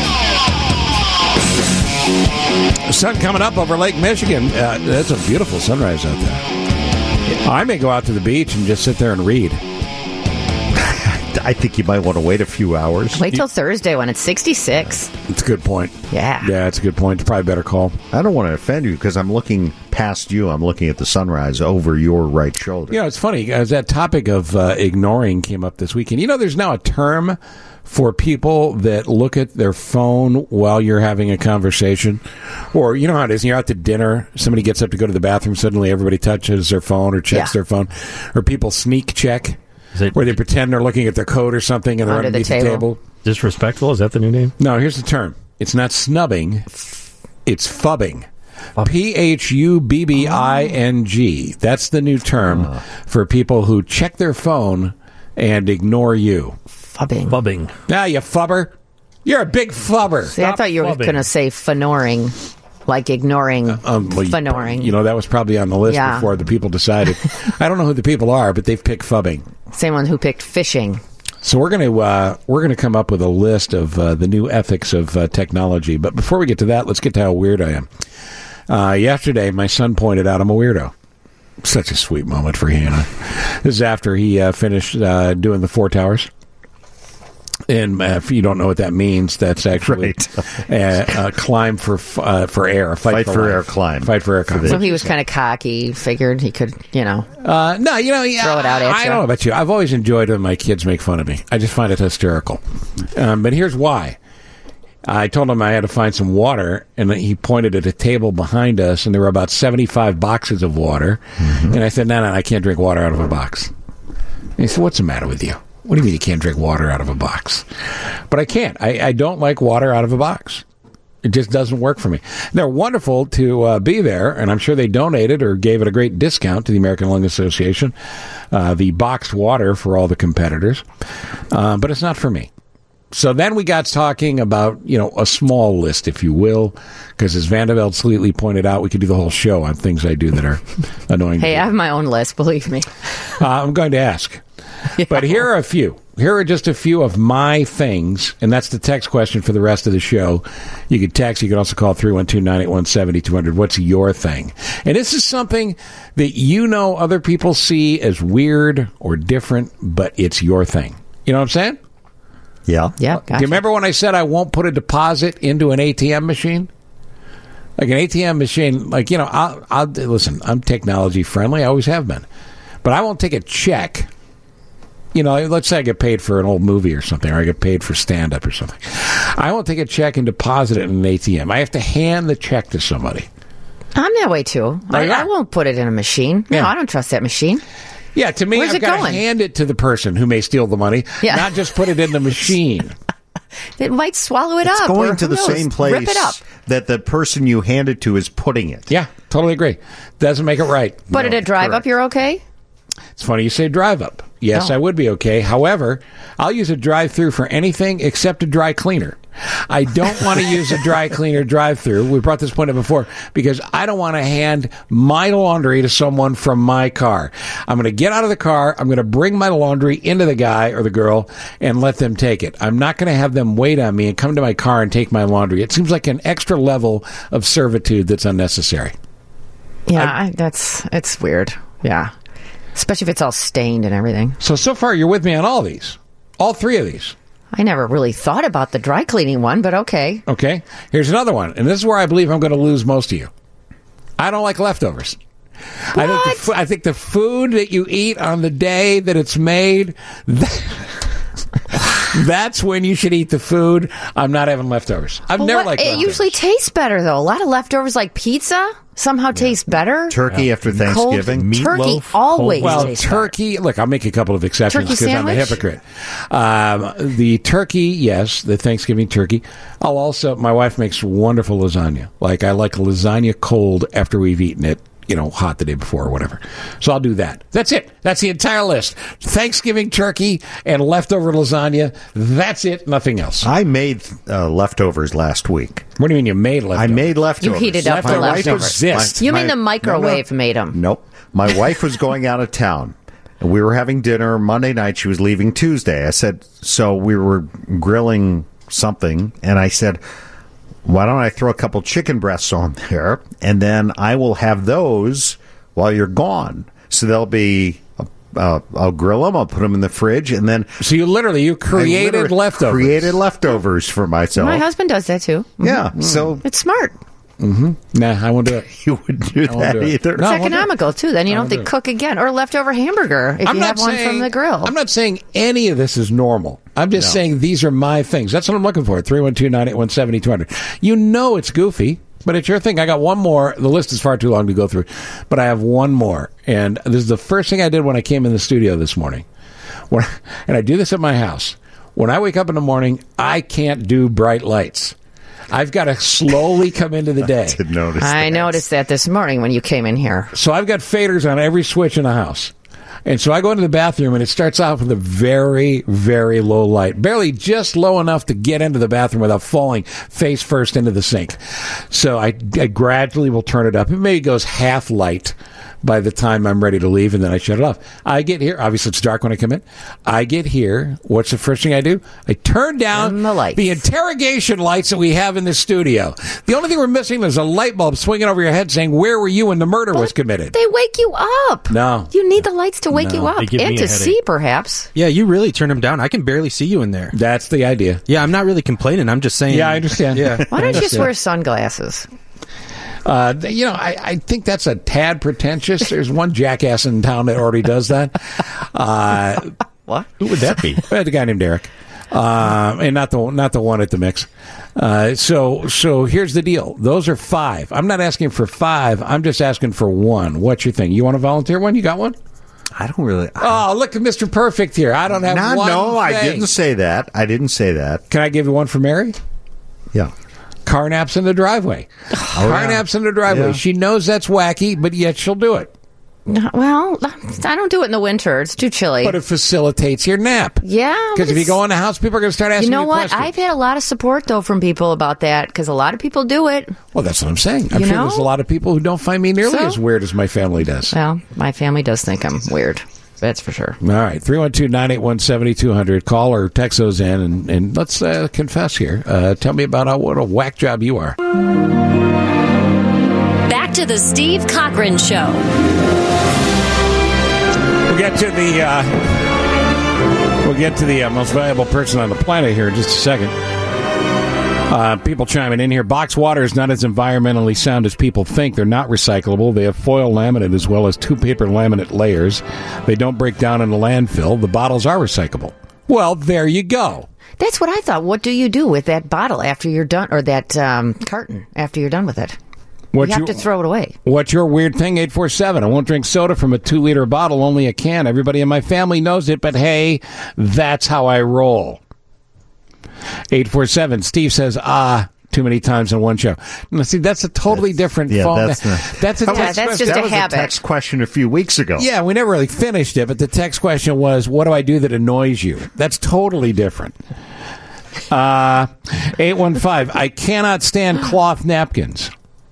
Sun coming up over Lake Michigan. Uh, that's a beautiful sunrise out there. I may go out to the beach and just sit there and read. I think you might want to wait a few hours. Wait till Thursday when it's sixty-six. It's a good point. Yeah. Yeah, it's a good point. It's probably a better call. I don't want to offend you because I'm looking past you. I'm looking at the sunrise over your right shoulder. You know, it's funny, as that topic of uh, ignoring came up this weekend. You know, there's now a term for people that look at their phone while you're having a conversation. Or, you know how it is, you're out to dinner, somebody gets up to go to the bathroom, suddenly everybody touches their phone or checks Yeah. their phone. Or people sneak check, it- where they pretend they're looking at their coat or something and they're Under the underneath the table. table. Disrespectful? Is that the new name? No, here's the term. It's not snubbing, it's fubbing. P H U B B I N G. That's the new term for people who check their phone and ignore you. Fubbing. Fubbing. Now, you fubber. You're a big fubber. See, I Stop thought you were fubbing. going to say fanoring, like ignoring Um, well, you- fanoring. You know, that was probably on the list Yeah. before the people decided. I don't know who the people are, but they've picked fubbing. Same one who picked fishing. So we're going to uh, we're going to come up with a list of uh, the new ethics of uh, technology. But before we get to that, let's get to how weird I am. Uh, yesterday, my son pointed out I'm a weirdo. Such a sweet moment for Hannah. This is after he uh, finished uh, doing the Four Towers. And uh, if you don't know what that means, that's actually Right. a, a climb for f- uh, for air, a fight, Fight for life. air climb. Fight for air climb. So he was kind of cocky, figured he could, you know. Uh, no, you know, yeah, Throw it out at I you. don't know about you. I've always enjoyed when my kids make fun of me. I just find it hysterical. Um, but here's why. I told him I had to find some water, and he pointed at a table behind us, and there were about seventy-five boxes of water. Mm-hmm. And I said, no, no, I can't drink water out of a box. And he said, what's the matter with you? What do you mean you can't drink water out of a box? But I can't. I, I don't like water out of a box. It just doesn't work for me. They're wonderful to uh, be there, and I'm sure they donated or gave it a great discount to the American Lung Association, uh, the boxed water for all the competitors. Uh, but it's not for me. So then we got talking about, you know, a small list, if you will, because as Vanderbilt Sleatley pointed out, we could do the whole show on things I do that are annoying. Hey, to I have my own list, believe me. uh, I'm going to ask. But here are a few. Here are just a few of my things, and that's the text question for the rest of the show. You can text. You can also call three one two, nine eight one, seven two zero zero. What's your thing? And this is something that you know other people see as weird or different, but it's your thing. You know what I'm saying? Yeah. Yeah, Do gotcha. you remember when I said I won't put a deposit into an A T M machine? Like an A T M machine, like, you know, I'll, I'll listen, I'm technology friendly. I always have been. But I won't take a check. You know, let's say I get paid for an old movie or something, or I get paid for stand-up or something. I won't take a check and deposit it in an A T M. I have to hand the check to somebody. I'm that way, too. I, you are? I won't put it in a machine. No, Yeah. I don't trust that machine. Yeah, to me, Where's I've it got to going? hand it to the person who may steal the money, Yeah. not just put it in the machine. It might swallow it It's up. going or to who the knows? same place Rip it up. that the person you hand it to is putting it. Yeah, totally agree. Doesn't make it right. But at a drive up, you're okay? It's funny you say drive up. Yes, Oh. I would be okay. However, I'll use a drive through for anything except a dry cleaner. I don't want to use a dry cleaner drive through. We brought this point up before because I don't want to hand my laundry to someone from my car. I'm going to get out of the car. I'm going to bring my laundry into the guy or the girl and let them take it. I'm not going to have them wait on me and come to my car and take my laundry. It seems like an extra level of servitude that's unnecessary. Yeah, I, that's it's weird. Yeah. Especially if it's all stained and everything. So, so far you're with me on all these. All three of these. I never really thought about the dry cleaning one, but okay. Okay, here's another one, and this is where I believe I'm going to lose most of you. I don't like leftovers. I think, the, fu- I think the food that you eat on the day that it's made, that, that's when you should eat the food. I'm not having leftovers. I've Well, never what- liked it leftovers. usually tastes better, though. A lot of leftovers, like pizza, somehow taste better. Turkey after Cold Thanksgiving. turkey Meatloaf, always Well, tastes turkey. Look, I'll make a couple of exceptions Turkey because I'm a sandwich? hypocrite. Um, the turkey, yes, the Thanksgiving turkey. I'll also. My wife makes wonderful lasagna. Like I like lasagna cold after we've eaten it. You know, hot the day before or whatever. So I'll do that. That's it. That's the entire list. Thanksgiving turkey and leftover lasagna. That's it. Nothing else. I made uh, leftovers last week. What do you mean you made leftovers? I made leftovers. You heated up the My wife leftovers. was- Exist. You my- mean the microwave no, no. made them? Nope. My wife was going out of town. And we were having dinner Monday night. She was leaving Tuesday. I said, so we were grilling something, and I said, why don't I throw a couple chicken breasts on there, and then I will have those while you're gone. So they'll be, uh, I'll grill them, I'll put them in the fridge, and then So you literally you I created literally leftovers. Created leftovers for myself. My husband does that too. Yeah. So It's smart. Mm-hmm. Nah, I won't do it. You wouldn't do that do it. either. No, I It's won't do it. economical, too. Then you I don't won't have do to it. cook again. Or leftover hamburger if I'm you not have one saying, from the grill. I'm not saying any of this is normal. I'm just No. saying these are my things. That's what I'm looking for. three one two, nine eight one, seven two zero zero. You know it's goofy, but it's your thing. I got one more. The list is far too long to go through, but I have one more. And this is the first thing I did when I came in the studio this morning. When, and I do this at my house. When I wake up in the morning, I can't do bright lights. I've got to slowly come into the day. I did notice I that. noticed that this morning when you came in here. So I've got faders on every switch in the house. And so I go into the bathroom, and it starts off with a very, very low light. Barely just low enough to get into the bathroom without falling face first into the sink. So I, I gradually will turn it up. It maybe goes half light by the time I'm ready to leave, and then I shut it off. I get here. Obviously, it's dark when I come in. I get here. What's the first thing I do? I turn down Turn the lights. the interrogation lights that we have in the studio. The only thing we're missing is a light bulb swinging over your head saying, where were you when the murder was committed? They wake you up. No. You need the lights to wake No. you up They give me and a to headache. see, perhaps. Yeah, you really turn them down. I can barely see you in there. That's the idea. Yeah, I'm not really complaining. I'm just saying. Yeah, I understand. Yeah. Why don't you just wear sunglasses? Uh, th- you know, I, I think that's a tad pretentious. There's one jackass in town that already does that. Uh, What? who would that be? Uh, the guy named Derek, uh, and not the not the one at the mix. Uh, so so here's the deal. Those are five. I'm not asking for five. I'm just asking for one. What's your thing? You want to volunteer one? You got one? I don't really. Oh, look at Mister Perfect here. I don't have Not, one. no, I thing. didn't say that. I didn't say that. Can I give you one for Mary? Yeah. Car naps in the driveway. Car yeah. naps in the driveway. Yeah. She knows that's wacky, but yet she'll do it. No, well, I don't do it in the winter. It's too chilly. But it facilitates your nap. yeah. Because but if you it's- go in the house, people are going to start asking You know you what? questions. I've had a lot of support, though, from people about that because a lot of people do it. Well, that's what I'm saying. I'm You sure know? there's a lot of people who don't find me nearly So? as weird as my family does. Well, my family does think I'm weird. That's for sure. All right, three one two, nine eight one, seven two zero zero. Call or text those in, and, and let's uh, confess here. Uh, tell me about how, what a whack job you are. Back to the Steve Cochran Show. We'll get to the uh, we'll get to the uh, most valuable person on the planet here in just a second. Uh, people chiming in here. Box water is not as environmentally sound as people think. They're not recyclable. They have foil laminate as well as two paper laminate layers. They don't break down in the landfill. The bottles are recyclable. Well, there you go. That's what I thought. What do you do with that bottle after you're done, or that um, carton after you're done with it? What you have you- to throw it away. What's your weird thing? eight four seven. I won't drink soda from a two-liter bottle, only a can. Everybody in my family knows it, but hey, that's how I roll. eight four seven. Steve says, ah, too many times in one show. Now, see, that's a totally different Yeah, phone. that's not- that's a Yeah, text that's question. just that a was habit. a text question a few weeks ago. Yeah, we never really finished it, but the text question was, what do I do that annoys you? That's totally different. Uh, eight one five. I cannot stand cloth napkins.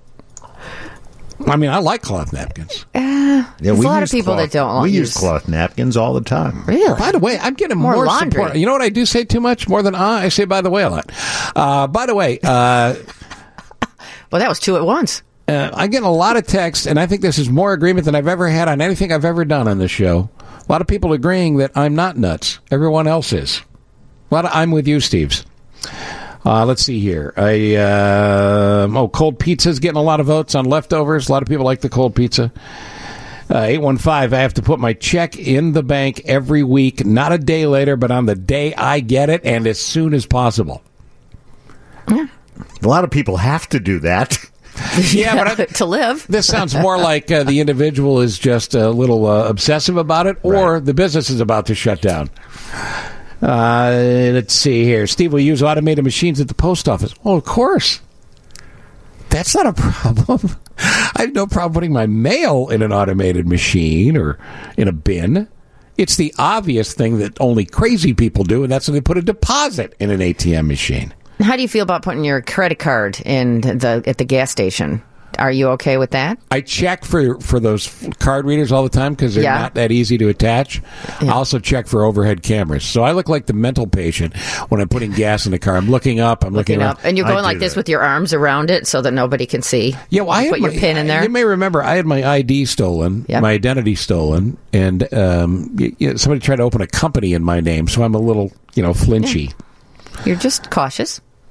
I mean, I like cloth napkins. Yeah, There's a lot of use people cloth- that don't We use- use cloth napkins all the time. Really? By the way, I'm getting More more, laundry. support. You know what I do say too much? More than ah, I say by the way a lot. Uh, by the way, uh, Well, that was two at once. uh, I'm getting a lot of text, and I think this is more agreement than I've ever had on anything I've ever done on this show. A lot of people agreeing that I'm not nuts. Everyone else is. A lot of I'm with you, Steves. Uh, let's see here. I, uh, oh, cold pizza's getting a lot of votes on leftovers. A lot of people like the cold pizza. Uh, eight one five, I have to put my check in the bank every week, not a day later, but on the day I get it and as soon as possible. A lot of people have to do that. Yeah, but I, to live. this sounds more like uh, the individual is just a little uh, obsessive about it, or Right. the business is about to shut down. Uh, let's see here. Steve will use automated machines at the post office. Oh, of course. That's not a problem. I have no problem putting my mail in an automated machine or in a bin. It's the obvious thing that only crazy people do, and that's when they put a deposit in an A T M machine. How do you feel about putting your credit card in the at the gas station? Are you okay with that? I check for, for those card readers all the time because they're Yeah. not that easy to attach. I also check for overhead cameras. So I look like the mental patient when I'm putting gas in the car. I'm looking up. I'm looking, Looking up, and you're I going do like this that. with your arms around it so that nobody can see. Yeah, well, I You had put your my- pin in there. You may remember I had my I D stolen, Yep. my identity stolen, and um, y- y- somebody tried to open a company in my name. So I'm a little, you know, flinchy. You're just cautious.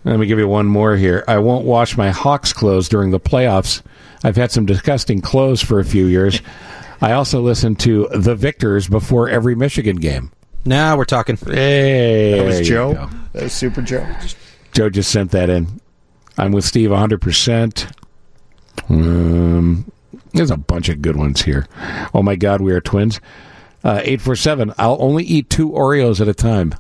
Let me give you one more here. I won't wash my Hawks clothes during the playoffs. I've had some disgusting clothes for a few years. I also listen to The Victors before every Michigan game. Now we're talking. Hey, that was there Joe. you go. That was Super Joe. Joe just sent that in. I'm with Steve one hundred percent. Um, there's a bunch of good ones here. Oh, my God, we are twins. Uh, eight four seven, I'll only eat two Oreos at a time.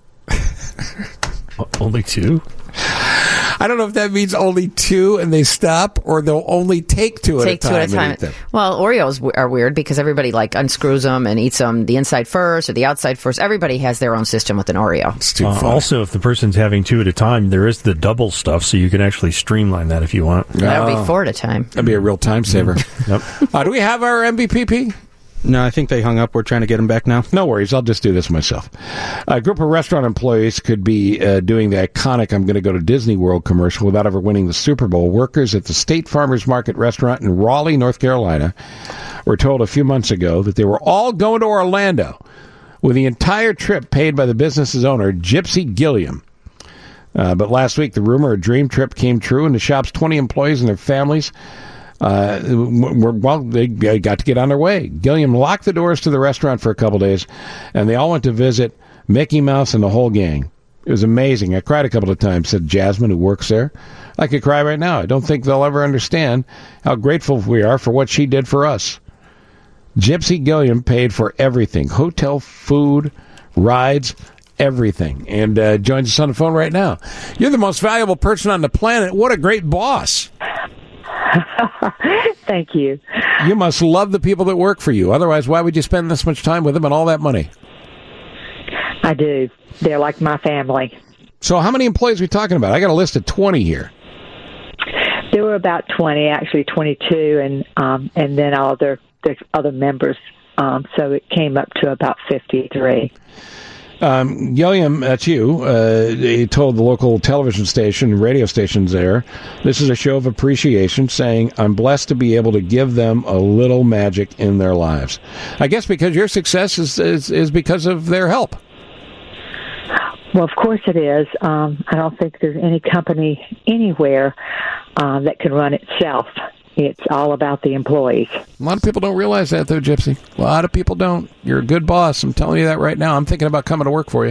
Only two? I don't know if that means only two and they stop, or they'll only take two Take at a two time. at a time. and eat them. Well, Oreos w- are weird because everybody like unscrews them and eats them the inside first or the outside first. Everybody has their own system with an Oreo. It's too Uh, fun. also, if the person's having two at a time, there is the double stuff, so you can actually streamline that if you want. That would Oh. be four at a time. That'd be a real time saver. Yep. Uh, do we have our M V P P? No, I think they hung up. We're trying to get them back now. No worries. I'll just do this myself. A group of restaurant employees could be uh, doing the iconic I'm going to go to Disney World commercial without ever winning the Super Bowl. Workers at the State Farmers Market restaurant in Raleigh, North Carolina, were told a few months ago that they were all going to Orlando with the entire trip paid by the business's owner, Gypsy Gilliam. Uh, but last week, the rumor a dream trip came true, and the shop's twenty employees and their families Uh, were, well, they got to get on their way. Gilliam locked the doors to the restaurant for a couple days, and they all went to visit Mickey Mouse and the whole gang. It was amazing. I cried a couple of times, said Jasmine, who works there. I could cry right now. I don't think they'll ever understand how grateful we are for what she did for us. Gypsy Gilliam paid for everything. Hotel, food, rides, everything. And uh, joins us on the phone right now. You're the most valuable person on the planet. What a great boss. Thank you. You must love the people that work for you. Otherwise, why would you spend this much time with them and all that money? I do. They're like my family. So how many employees are we talking about? I got a list of twenty here. There were about twenty, actually twenty-two, and um, and then all their, their other members. Um, so it came up to about fifty-three. Um, Gilliam, that's you. Uh, he told the local television station, radio stations there, this is a show of appreciation, saying, I'm blessed to be able to give them a little magic in their lives. I guess because your success is, is, is because of their help. Well, of course it is. Um, I don't think there's any company anywhere uh, that can run itself. It's all about the employees. A lot of people don't realize that, though, Gypsy. A lot of people don't. You're a good boss. I'm telling you that right now. I'm thinking about coming to work for you.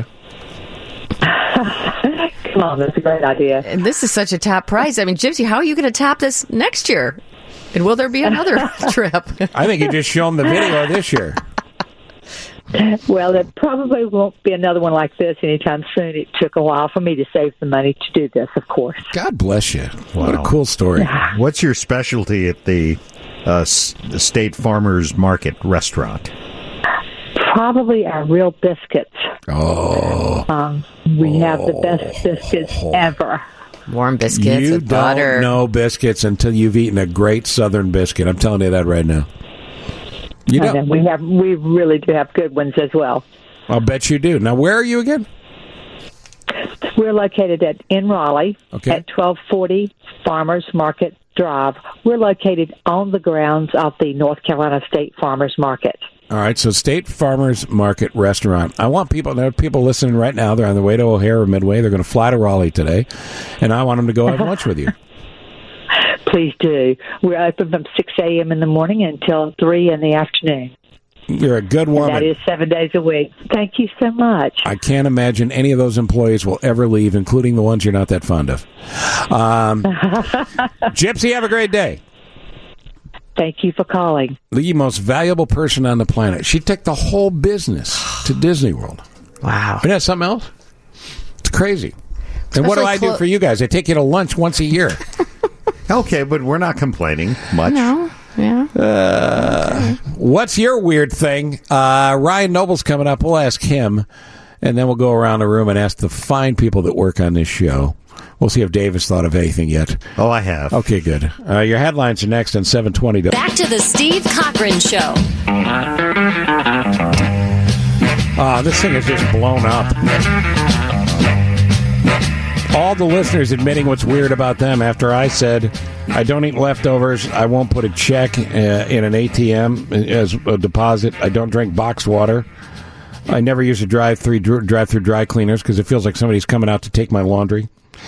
Come on, that's a great idea. And this is such a top prize. I mean, Gypsy, how are you going to top this next year? And will there be another trip? I think you just show them the video this year. Well, there probably won't be another one like this anytime soon. It took a while for me to save the money to do this, of course. God bless you. What a Wow. cool story. What's your specialty at the, uh, S- the State Farmers Market restaurant? Probably our real biscuits. Oh. Um, we have the best biscuits ever. Warm biscuits You with don't butter. know biscuits until you've eaten a great Southern biscuit. I'm telling you that right now. You And know, then we have, we really do have good ones as well. I'll bet you do. Now, where are you again? We're located at in Raleigh Okay. at twelve forty Farmers Market Drive. We're located on the grounds of the North Carolina State Farmers Market. All right, so State Farmers Market Restaurant. I want people, there are people listening right now. They're on the way to O'Hare or Midway. They're going to fly to Raleigh today, and I want them to go have lunch with you. Please do. We're open from six a.m. in the morning until three in the afternoon. You're a good And woman. that is seven days a week. Thank you so much. I can't imagine any of those employees will ever leave, including the ones you're not that fond of. Um, Gypsy, have a great day. Thank you for calling. The most valuable person on the planet. She took the whole business to Disney World. Wow. Isn't that something else? It's crazy. And what do Especially I do clo- for you guys? I take you to lunch once a year. Okay, but we're not complaining much. No. Yeah. Uh, what's your weird thing? Uh, Ryan Noble's coming up. We'll ask him, and then we'll go around the room and ask the fine people that work on this show. We'll see if Dave has thought of anything yet. Oh, I have. Okay, good. Uh, your headlines are next on seven twenty. Back to the Steve Cochran Show. Ah, this thing is just blown up. All the listeners admitting what's weird about them after I said, I don't eat leftovers, I won't put a check uh, in an A T M as a deposit, I don't drink boxed water, I never use a drive-through drive-through dry cleaners because it feels like somebody's coming out to take my laundry.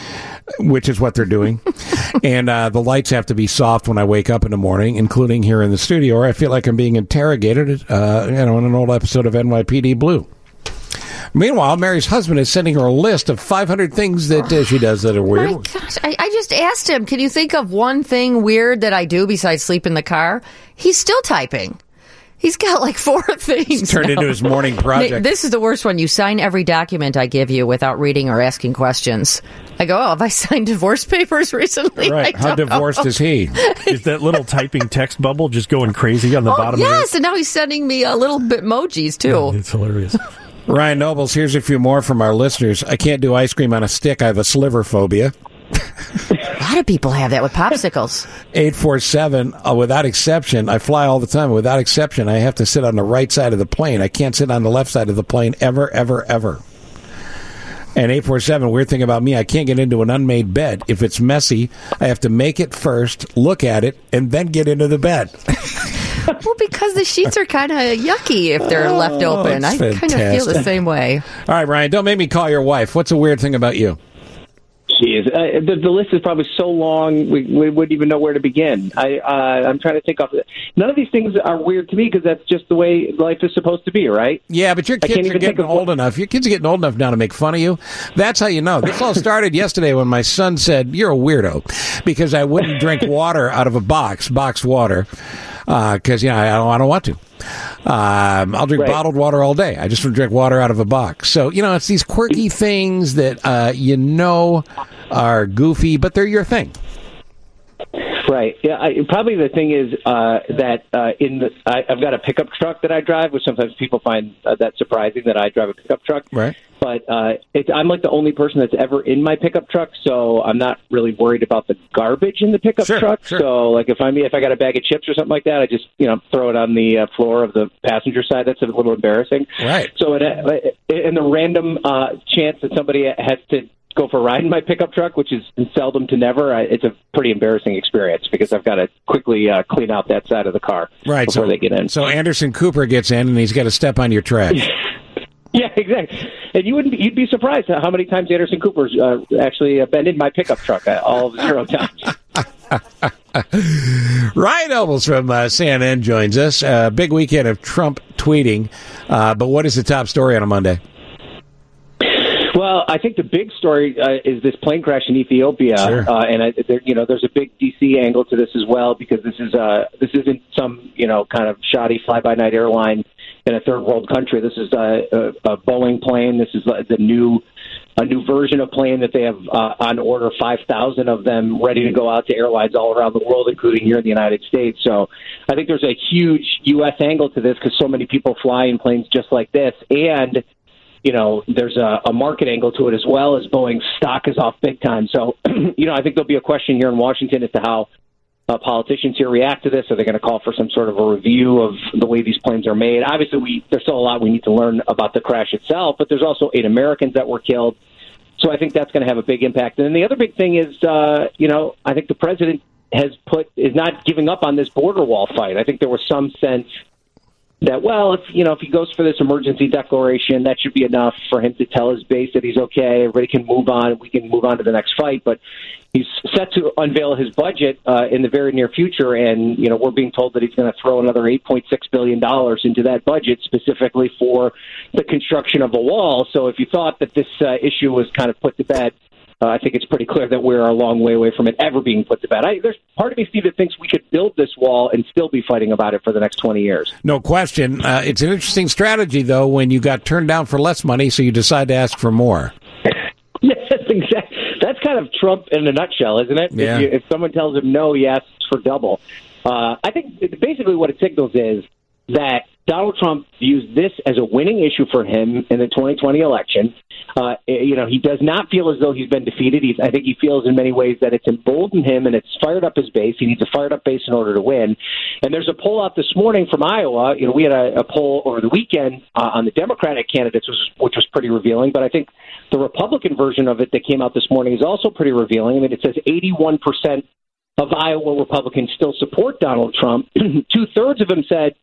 which is what they're doing. And uh, the lights have to be soft when I wake up in the morning, including here in the studio, or I feel like I'm being interrogated, uh, you know, in an old episode of N Y P D Blue. Meanwhile, Mary's husband is sending her a list of five hundred things that uh, she does that are weird. My gosh, I, I just asked him, can you think of one thing weird that I do besides sleep in the car? He's still typing. He's got like four things. It's turned now. into his morning project. This is the worst one. You sign every document I give you without reading or asking questions. I go, oh, have I signed divorce papers recently? Right. I How don't divorced know. is he? Is that little typing text bubble just going crazy on the Oh, bottom yes, of it? and now he's sending me a little bit emojis, too. It's hilarious. Ryan Nobles, here's a few more from our listeners. I can't do ice cream on a stick. I have a sliver phobia. A lot of people have that with popsicles. eight four seven, uh, without exception, I fly all the time. Without exception, I have to sit on the right side of the plane. I can't sit on the left side of the plane ever, ever, ever. And eight four seven, weird thing about me, I can't get into an unmade bed. If it's messy, I have to make it first, look at it, and then get into the bed. Well, because the sheets are kind of yucky if they're left Oh, open. I it's kind of feel the fantastic. same way. All right, Ryan, don't make me call your wife. What's a weird thing about you? Jeez, uh, the, the list is probably so long we, we wouldn't even know where to begin. I, uh, I'm trying to think of it. None of these things are weird to me because that's just the way life is supposed to be, right? Yeah, but your I can't kids are even think getting of old what- enough. Your kids are getting old enough now to make fun of you. That's how you know. This all started yesterday when my son said, "You're a weirdo," because I wouldn't drink water out of a box, boxed water, because uh, you know I don't, I don't want to. Um, I'll drink Right. bottled water all day. I just don't drink water out of a box. So you know, it's these quirky things that uh, you know are goofy, but they're your thing. Right. Yeah. I, probably the thing is uh, that uh, in the I, I've got a pickup truck that I drive, which sometimes people find uh, that surprising that I drive a pickup truck. Right. But uh, it, I'm like the only person that's ever in my pickup truck, so I'm not really worried about the garbage in the pickup Sure, truck. sure. So, like, if I if I got a bag of chips or something like that, I just you know throw it on the uh, floor of the passenger side. That's a little embarrassing. Right. So, it, uh, in the random uh, chance that somebody has to go for a ride in my pickup truck, which is seldom to never, I, it's a pretty embarrassing experience because I've got to quickly uh, clean out that side of the car Right. before So they get in. So Anderson Cooper gets in, and he's got to step on your trash. Yeah, exactly. And you wouldn't be, you'd be surprised at how many times Anderson Cooper's uh, actually uh, been in my pickup truck, uh, all zero times. Ryan Nobles from uh, C N N joins us. Uh, big weekend of Trump tweeting. Uh, but what is the top story on a Monday? Well, I think the big story uh, is this plane crash in Ethiopia, Sure. uh, and I, there, you know, there's a big D C angle to this as well because this is uh, this isn't some you know kind of shoddy fly-by-night airline in a third world country. This is uh, a, a Boeing plane. This is uh, the new a new version of plane that they have uh, on order, five thousand of them ready to go out to airlines all around the world, including here in the United States. So I think there's a huge U S angle to this because so many people fly in planes just like this, and you know, there's a, a market angle to it as well as Boeing's stock is off big time. So, you know, I think there'll be a question here in Washington as to how uh, politicians here react to this. Are they going to call for some sort of a review of the way these planes are made? Obviously, we there's still a lot we need to learn about the crash itself, but there's also eight Americans that were killed. So I think that's going to have a big impact. And then the other big thing is, uh, you know, I think the president has put is not giving up on this border wall fight. I think there was some sense that, well, if you know, if he goes for this emergency declaration, that should be enough for him to tell his base that he's okay. Everybody can move on. We can move on to the next fight. But he's set to unveil his budget uh, in the very near future, and you know, we're being told that he's going to throw another eight point six billion dollars into that budget specifically for the construction of a wall. So if you thought that this uh, issue was kind of put to bed, Uh, I think it's pretty clear that we're a long way away from it ever being put to bed. I, there's part of me, Steve, that thinks we could build this wall and still be fighting about it for the next twenty years. No question. Uh, it's an interesting strategy, though, when you got turned down for less money, so you decide to ask for more. Yes, exactly. That's kind of Trump in a nutshell, isn't it? Yeah. If, you, if someone tells him no, he asks for double. Uh, I think basically what it signals is that Donald Trump views this as a winning issue for him in the twenty twenty election. Uh, you know, he does not feel as though he's been defeated. He's, I think he feels in many ways that it's emboldened him and it's fired up his base. He needs a fired up base in order to win. And there's a poll out this morning from Iowa. You know, we had a, a poll over the weekend uh, on the Democratic candidates, which was, which was pretty revealing. But I think the Republican version of it that came out this morning is also pretty revealing. I mean, it says eighty-one percent of Iowa Republicans still support Donald Trump. Two-thirds of them said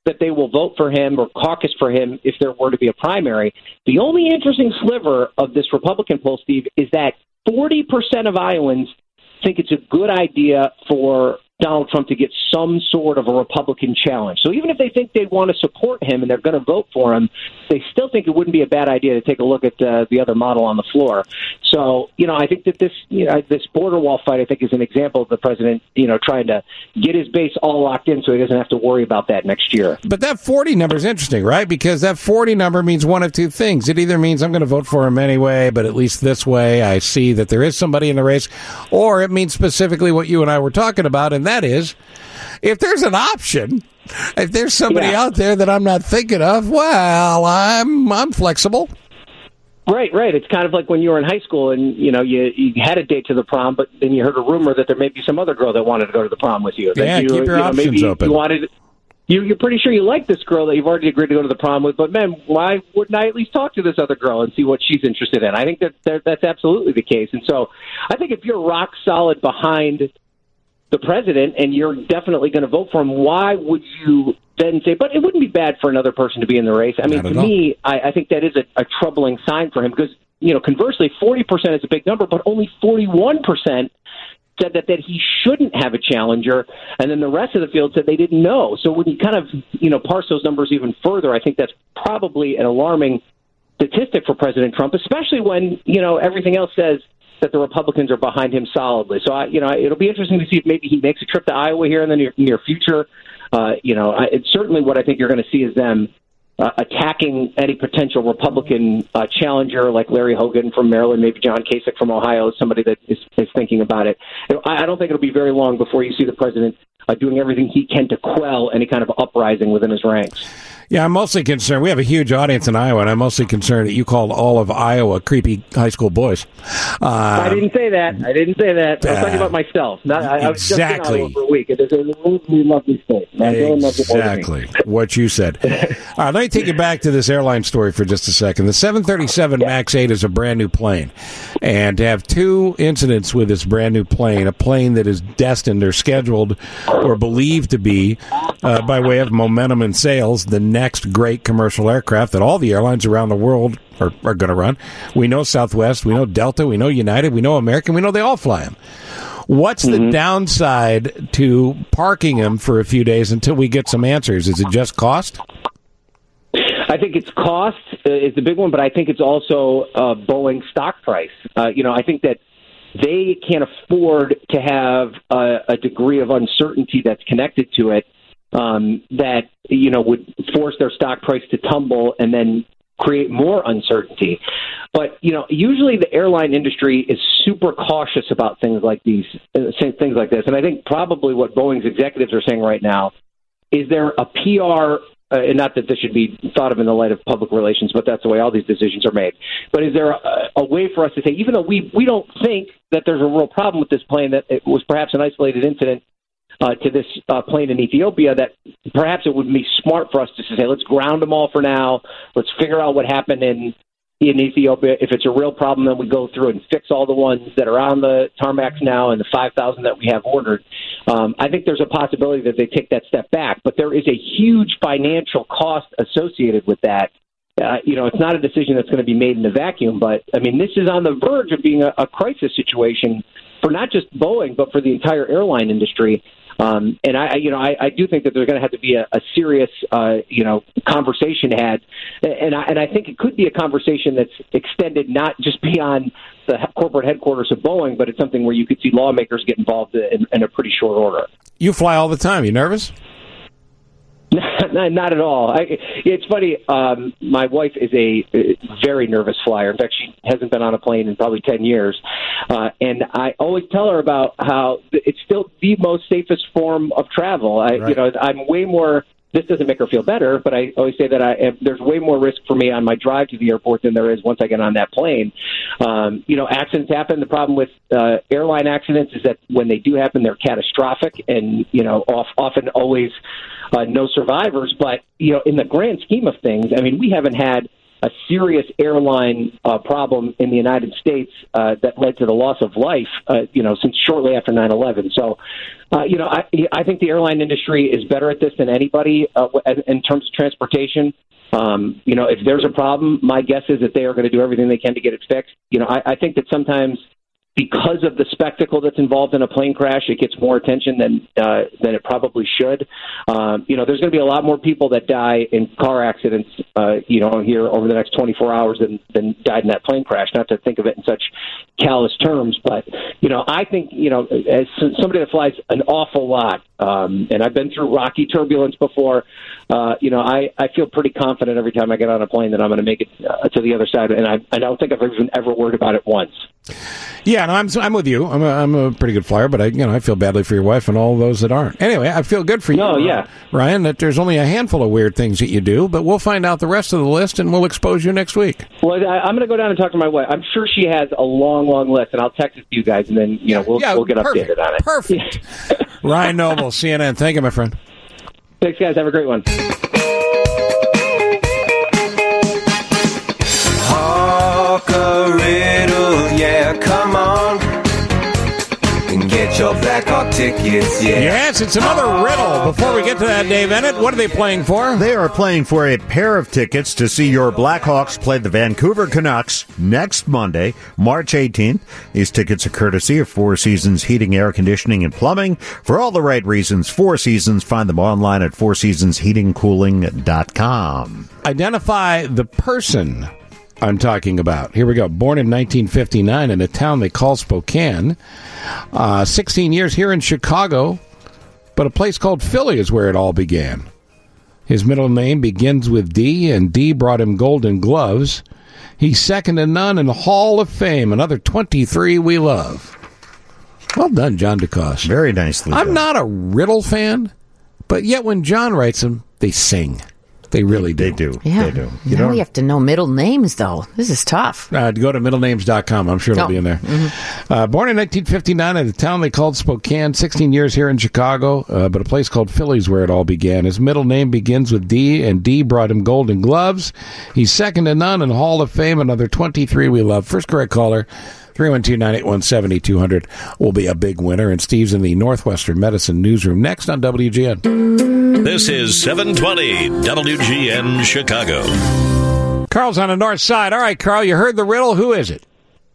that they will vote for him or caucus for him if there were to be a primary. The only interesting sliver of this Republican poll, Steve, is that forty percent of Iowans think it's a good idea for Donald Trump to get some sort of a Republican challenge. So even if they think they want to support him and they're going to vote for him, they still think it wouldn't be a bad idea to take a look at uh, the other model on the floor. So, you know, I think that this, you know, this border wall fight, I think, is an example of the president, you know, trying to get his base all locked in so he doesn't have to worry about that next year. But that forty number is interesting, right? Because that forty number means one of two things. It either means I'm going to vote for him anyway, but at least this way I see that there is somebody in the race, or it means specifically what you and I were talking about, and that is, if there's an option, if there's somebody yeah. out there that I'm not thinking of, well, I'm I'm flexible. Right, right. It's kind of like when you were in high school and, you know, you, you had a date to the prom, but then you heard a rumor that there may be some other girl that wanted to go to the prom with you. Yeah, you, keep your you know, options maybe open. You wanted, you, you're pretty sure you like this girl that you've already agreed to go to the prom with, but, man, why wouldn't I at least talk to this other girl and see what she's interested in? I think that, that that's absolutely the case. And so I think if you're rock solid behind the president and you're definitely going to vote for him, why would you then say, but it wouldn't be bad for another person to be in the race? I mean, to me, I, I think that is a, a troubling sign for him because, you know, conversely, forty percent is a big number, but only forty-one percent said that, that he shouldn't have a challenger, and then the rest of the field said they didn't know. So when you kind of, you know, parse those numbers even further, I think that's probably an alarming statistic for President Trump, especially when, you know, everything else says that the Republicans are behind him solidly. So, I, you know, it'll be interesting to see if maybe he makes a trip to Iowa here in the near, near future. Uh, you know, I, it's certainly what I think you're going to see is them uh, attacking any potential Republican uh, challenger like Larry Hogan from Maryland, maybe John Kasich from Ohio, somebody that is, is thinking about it. I, I don't think it'll be very long before you see the president uh, doing everything he can to quell any kind of uprising within his ranks. Yeah, I'm mostly concerned. We have a huge audience in Iowa, and I'm mostly concerned that you called all of Iowa creepy high school boys. Uh, I didn't say that. I didn't say that. I was uh, talking about myself. Not, I, exactly. I was just in Iowa for a week. It is a lovely, lovely state. Exactly what you said. All right, let me take you back to this airline story for just a second. The seven thirty-seven yeah. MAX eight is a brand new plane, and to have two incidents with this brand new plane, a plane that is destined or scheduled or believed to be, uh, by way of momentum and sales, the next great commercial aircraft that all the airlines around the world are, are going to run. We know Southwest, we know Delta, we know United, we know American, we know they all fly them. What's mm-hmm. the downside to parking them for a few days until we get some answers? Is it just cost? I think it's cost uh, is the big one, but I think it's also uh, Boeing stock price. Uh, you know, I think that they can't afford to have a, a degree of uncertainty that's connected to it um, that, you know, would force their stock price to tumble and then create more uncertainty. But, you know, usually the airline industry is super cautious about things like these, uh, things like this. And I think probably what Boeing's executives are saying right now is there a P R, uh, and not that this should be thought of in the light of public relations, but that's the way all these decisions are made. But is there a, a way for us to say, even though we, we don't think that there's a real problem with this plane, that it was perhaps an isolated incident uh, to this uh, plane in Ethiopia, that perhaps it would be smart for us to say, let's ground them all for now. Let's figure out what happened in in Ethiopia. If it's a real problem, then we go through and fix all the ones that are on the tarmacs now and the five thousand that we have ordered. Um, I think there's a possibility that they take that step back, but there is a huge financial cost associated with that. Uh, you know, it's not a decision that's going to be made in a vacuum, but, I mean, this is on the verge of being a, a crisis situation for not just Boeing, but for the entire airline industry. Um, and I, you know, I, I do think that there's going to have to be a, a serious, uh, you know, conversation had, and I, and I think it could be a conversation that's extended not just beyond the corporate headquarters of Boeing, but it's something where you could see lawmakers get involved in, in a pretty short order. You fly all the time. You nervous? not, not at all. I, it's funny. Um, my wife is a very nervous flyer. In fact, she hasn't been on a plane in probably ten years. Uh, and I always tell her about how it's still the most safest form of travel. I, right. You know, I'm way more. This doesn't make her feel better, but I always say that I have, there's way more risk for me on my drive to the airport than there is once I get on that plane. Um, you know, accidents happen. The problem with uh, airline accidents is that when they do happen, they're catastrophic and, you know, off, often always uh, no survivors. But, you know, in the grand scheme of things, I mean, we haven't had a serious airline uh, problem in the United States uh, that led to the loss of life, uh, you know, since shortly after nine eleven. So, uh, you know, I, I think the airline industry is better at this than anybody uh, in terms of transportation. Um, you know, if there's a problem, my guess is that they are going to do everything they can to get it fixed. You know, I, I think that sometimes because of the spectacle that's involved in a plane crash, it gets more attention than uh, than it probably should. Um, you know, there's going to be a lot more people that die in car accidents, uh, you know, here over the next twenty-four hours than, than died in that plane crash. Not to think of it in such callous terms, but, you know, I think, you know, as somebody that flies an awful lot, um, and I've been through rocky turbulence before, uh, you know, I, I feel pretty confident every time I get on a plane that I'm going to make it uh, to the other side, and I, I don't think I've even ever worried about it once. Yeah, no, I'm I'm with you. I'm a, I'm a pretty good flyer, but I you know I feel badly for your wife and all those that aren't. Anyway, I feel good for you. No, yeah, Ryan. That there's only a handful of weird things that you do, but we'll find out the rest of the list and we'll expose you next week. Well, I, I'm going to go down and talk to my wife. I'm sure she has a long, long list, and I'll text it to you guys, and then you know we'll yeah, we'll get perfect, updated on it. Perfect. Ryan Noble, C N N. Thank you, my friend. Thanks, guys. Have a great one. Hawk a riddle, yeah, come on. And get your Blackhawk tickets, yeah. Yes, it's another riddle. Before we get to that, Dave Ennett, what are they playing for? They are playing for a pair of tickets to see your Blackhawks play the Vancouver Canucks next Monday, March eighteenth. These tickets are courtesy of Four Seasons Heating, Air Conditioning, and Plumbing. For all the right reasons, Four Seasons. Find them online at four seasons heating cooling dot com. Identify the person I'm talking about. Here we go. Born in nineteen fifty-nine in a town they call Spokane. Uh, sixteen years here in Chicago, but a place called Philly is where it all began. His middle name begins with D, and D brought him Golden Gloves. He's second to none in the Hall of Fame, another twenty-three we love. Well done, John DeCoste. Very nicely done. I'm not a riddle fan, but yet when John writes them, they sing. They really do. They do. Yeah. They do. You now don't- we have to know middle names, though. This is tough. Uh, go to middle names dot com. I'm sure it'll Oh. be in there. Uh, born in nineteen fifty-nine in a town they called Spokane, sixteen years here in Chicago, uh, but a place called Philly's where it all began. His middle name begins with D, and D brought him Golden Gloves. He's second to none in Hall of Fame, another twenty-three we love. First correct caller, three one two, nine eight one, seven two zero zero will be a big winner, and Steve's in the Northwestern Medicine Newsroom next on W G N. This is seven twenty W G N Chicago. Carl's on the north side. All right, Carl, you heard the riddle. Who is it?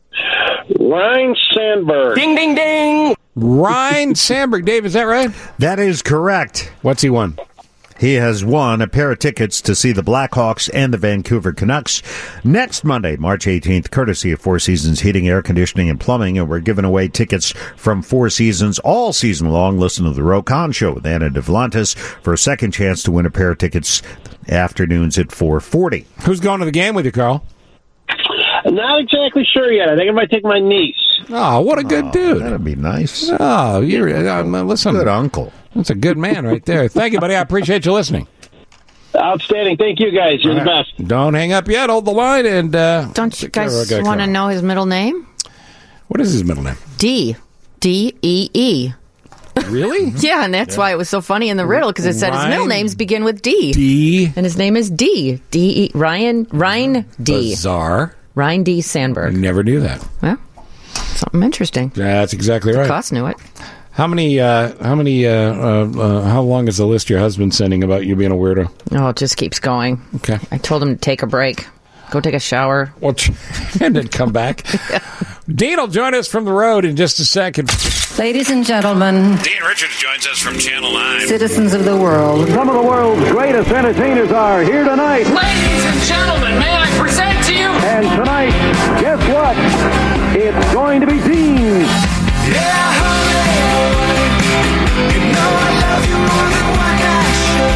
Ryan Sandberg. Ding, ding, ding. Ryan Sandberg. Dave, is that right? That is correct. What's he won? He has won a pair of tickets to see the Blackhawks and the Vancouver Canucks next Monday, March eighteenth, courtesy of Four Seasons Heating, Air Conditioning, and Plumbing. And we're giving away tickets from Four Seasons all season long. Listen to the Ro-Con Show with Anna Devlantis for a second chance to win a pair of tickets afternoons at four forty. Who's going to the game with you, Carl? Not exactly sure yet. I think I might take my niece. Oh, what a good Oh, dude. That'd be nice. Oh, you're, uh, listen. Good uncle. That's a good man right there. Thank you, buddy. I appreciate you listening. Outstanding. Thank you, guys. You're the best. Don't hang up yet. Hold the line. and uh, Don't you take care of our guys guy, want to Carl. know his middle name? What is his middle name? D. D E E. Really? Yeah, and that's why it was so funny in the riddle, because it said his middle Ryan names begin with D. D. And his name is D. D E. Ryan. Ryan D. Bizarre. Ryan D. I Sandberg. never knew that. Well, something interesting. That's exactly right. Cost knew it. How many, uh, how many, uh, uh, uh, how long is the list your husband's sending about you being a weirdo? Oh, it just keeps going. Okay. I told him to take a break. Go take a shower. Well, and then come back. Dean will join us from the road in just a second. Ladies and gentlemen, Dean Richards joins us from Channel nine. citizens of the world, Some of the world's greatest entertainers are here tonight. Ladies and gentlemen, may I present to you? And tonight, guess what? It's going to be Dean. Yeah, honey, you know I love you more than what I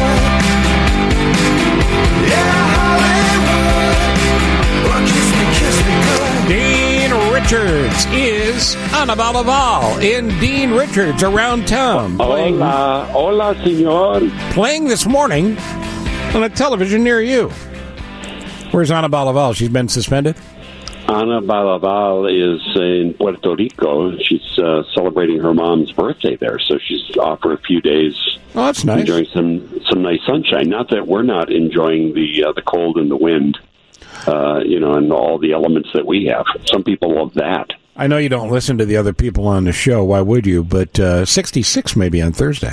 should. Yeah, Hollywood, well, kiss me, kiss me good. Dean Richards is on a Balaval in Dean Richards around town. Playing, Hola, hola, senor. playing this morning on a television near you. Where's Ana Balaval? She's been suspended? Ana Balaval is in Puerto Rico. She's uh, celebrating her mom's birthday there, so she's off for a few days. Oh, that's nice. Enjoying some, some nice sunshine. Not that we're not enjoying the uh, the cold and the wind. uh, you know, and all the elements that we have. Some people love that. I know you don't listen to the other people on the show. Why would you? But uh, sixty-six maybe on Thursday.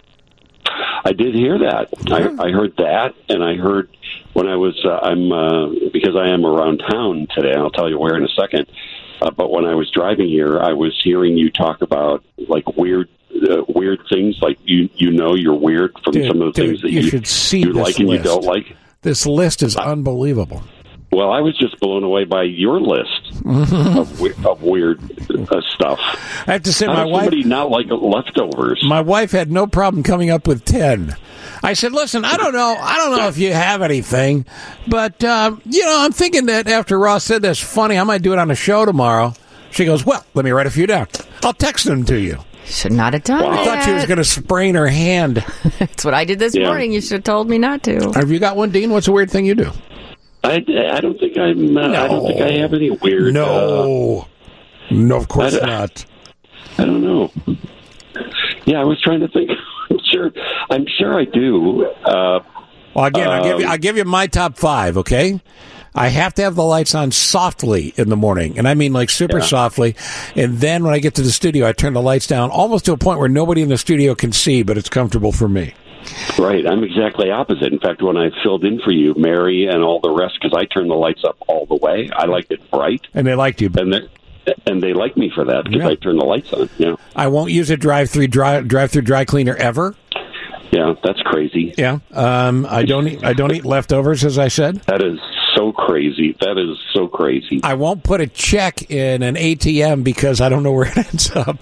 I did hear that. Yeah. I, I heard that, and I heard when I was, uh, I'm, uh, because I am around town today, I'll tell you where in a second, uh, but when I was driving here, I was hearing you talk about, like, weird uh, weird things, like you you know you're weird from Dude, some of the dude, things that you, you, should see you this like and list. you don't like. This list is unbelievable. Well, I was just blown away by your list of, we- of weird uh, stuff. I have to say, How my does wife... somebody not like leftovers? My wife had no problem coming up with ten. I said, listen, I don't know. I don't know if you have anything, but, uh, you know, I'm thinking that after Ross said that's funny, I might do it on a show tomorrow. She goes, well, let me write a few down. I'll text them to you. Should not have done I that. thought she was going to sprain her hand. That's what I did this Yeah. morning. You should have told me not to. Have you got one, Dean? What's a weird thing you do? I, I don't think I'm. Uh, I don't think I have any weird. No. Uh, no, of course I, not. I don't know. Yeah, I was trying to think. I'm sure. I'm sure I do. Uh, Well, again, I'll give you, um, I'll give you my top five, okay? I have to have the lights on softly in the morning, and I mean like super Yeah. softly. And then when I get to the studio, I turn the lights down almost to a point where nobody in the studio can see, but it's comfortable for me. Right, I'm exactly opposite. In fact, when I filled in for you, Mary and all the rest, because I turn the lights up all the way, I like it bright, And they liked you. and they and they like me for that because Yeah. I turn the lights on. Yeah, I won't use a drive-through dry, drive-through dry cleaner ever. yeah, that's crazy. Yeah, um, I don't eat, I don't eat leftovers, as I said. That is so crazy. That is so crazy. I won't put a check in an A T M because I don't know where it ends up.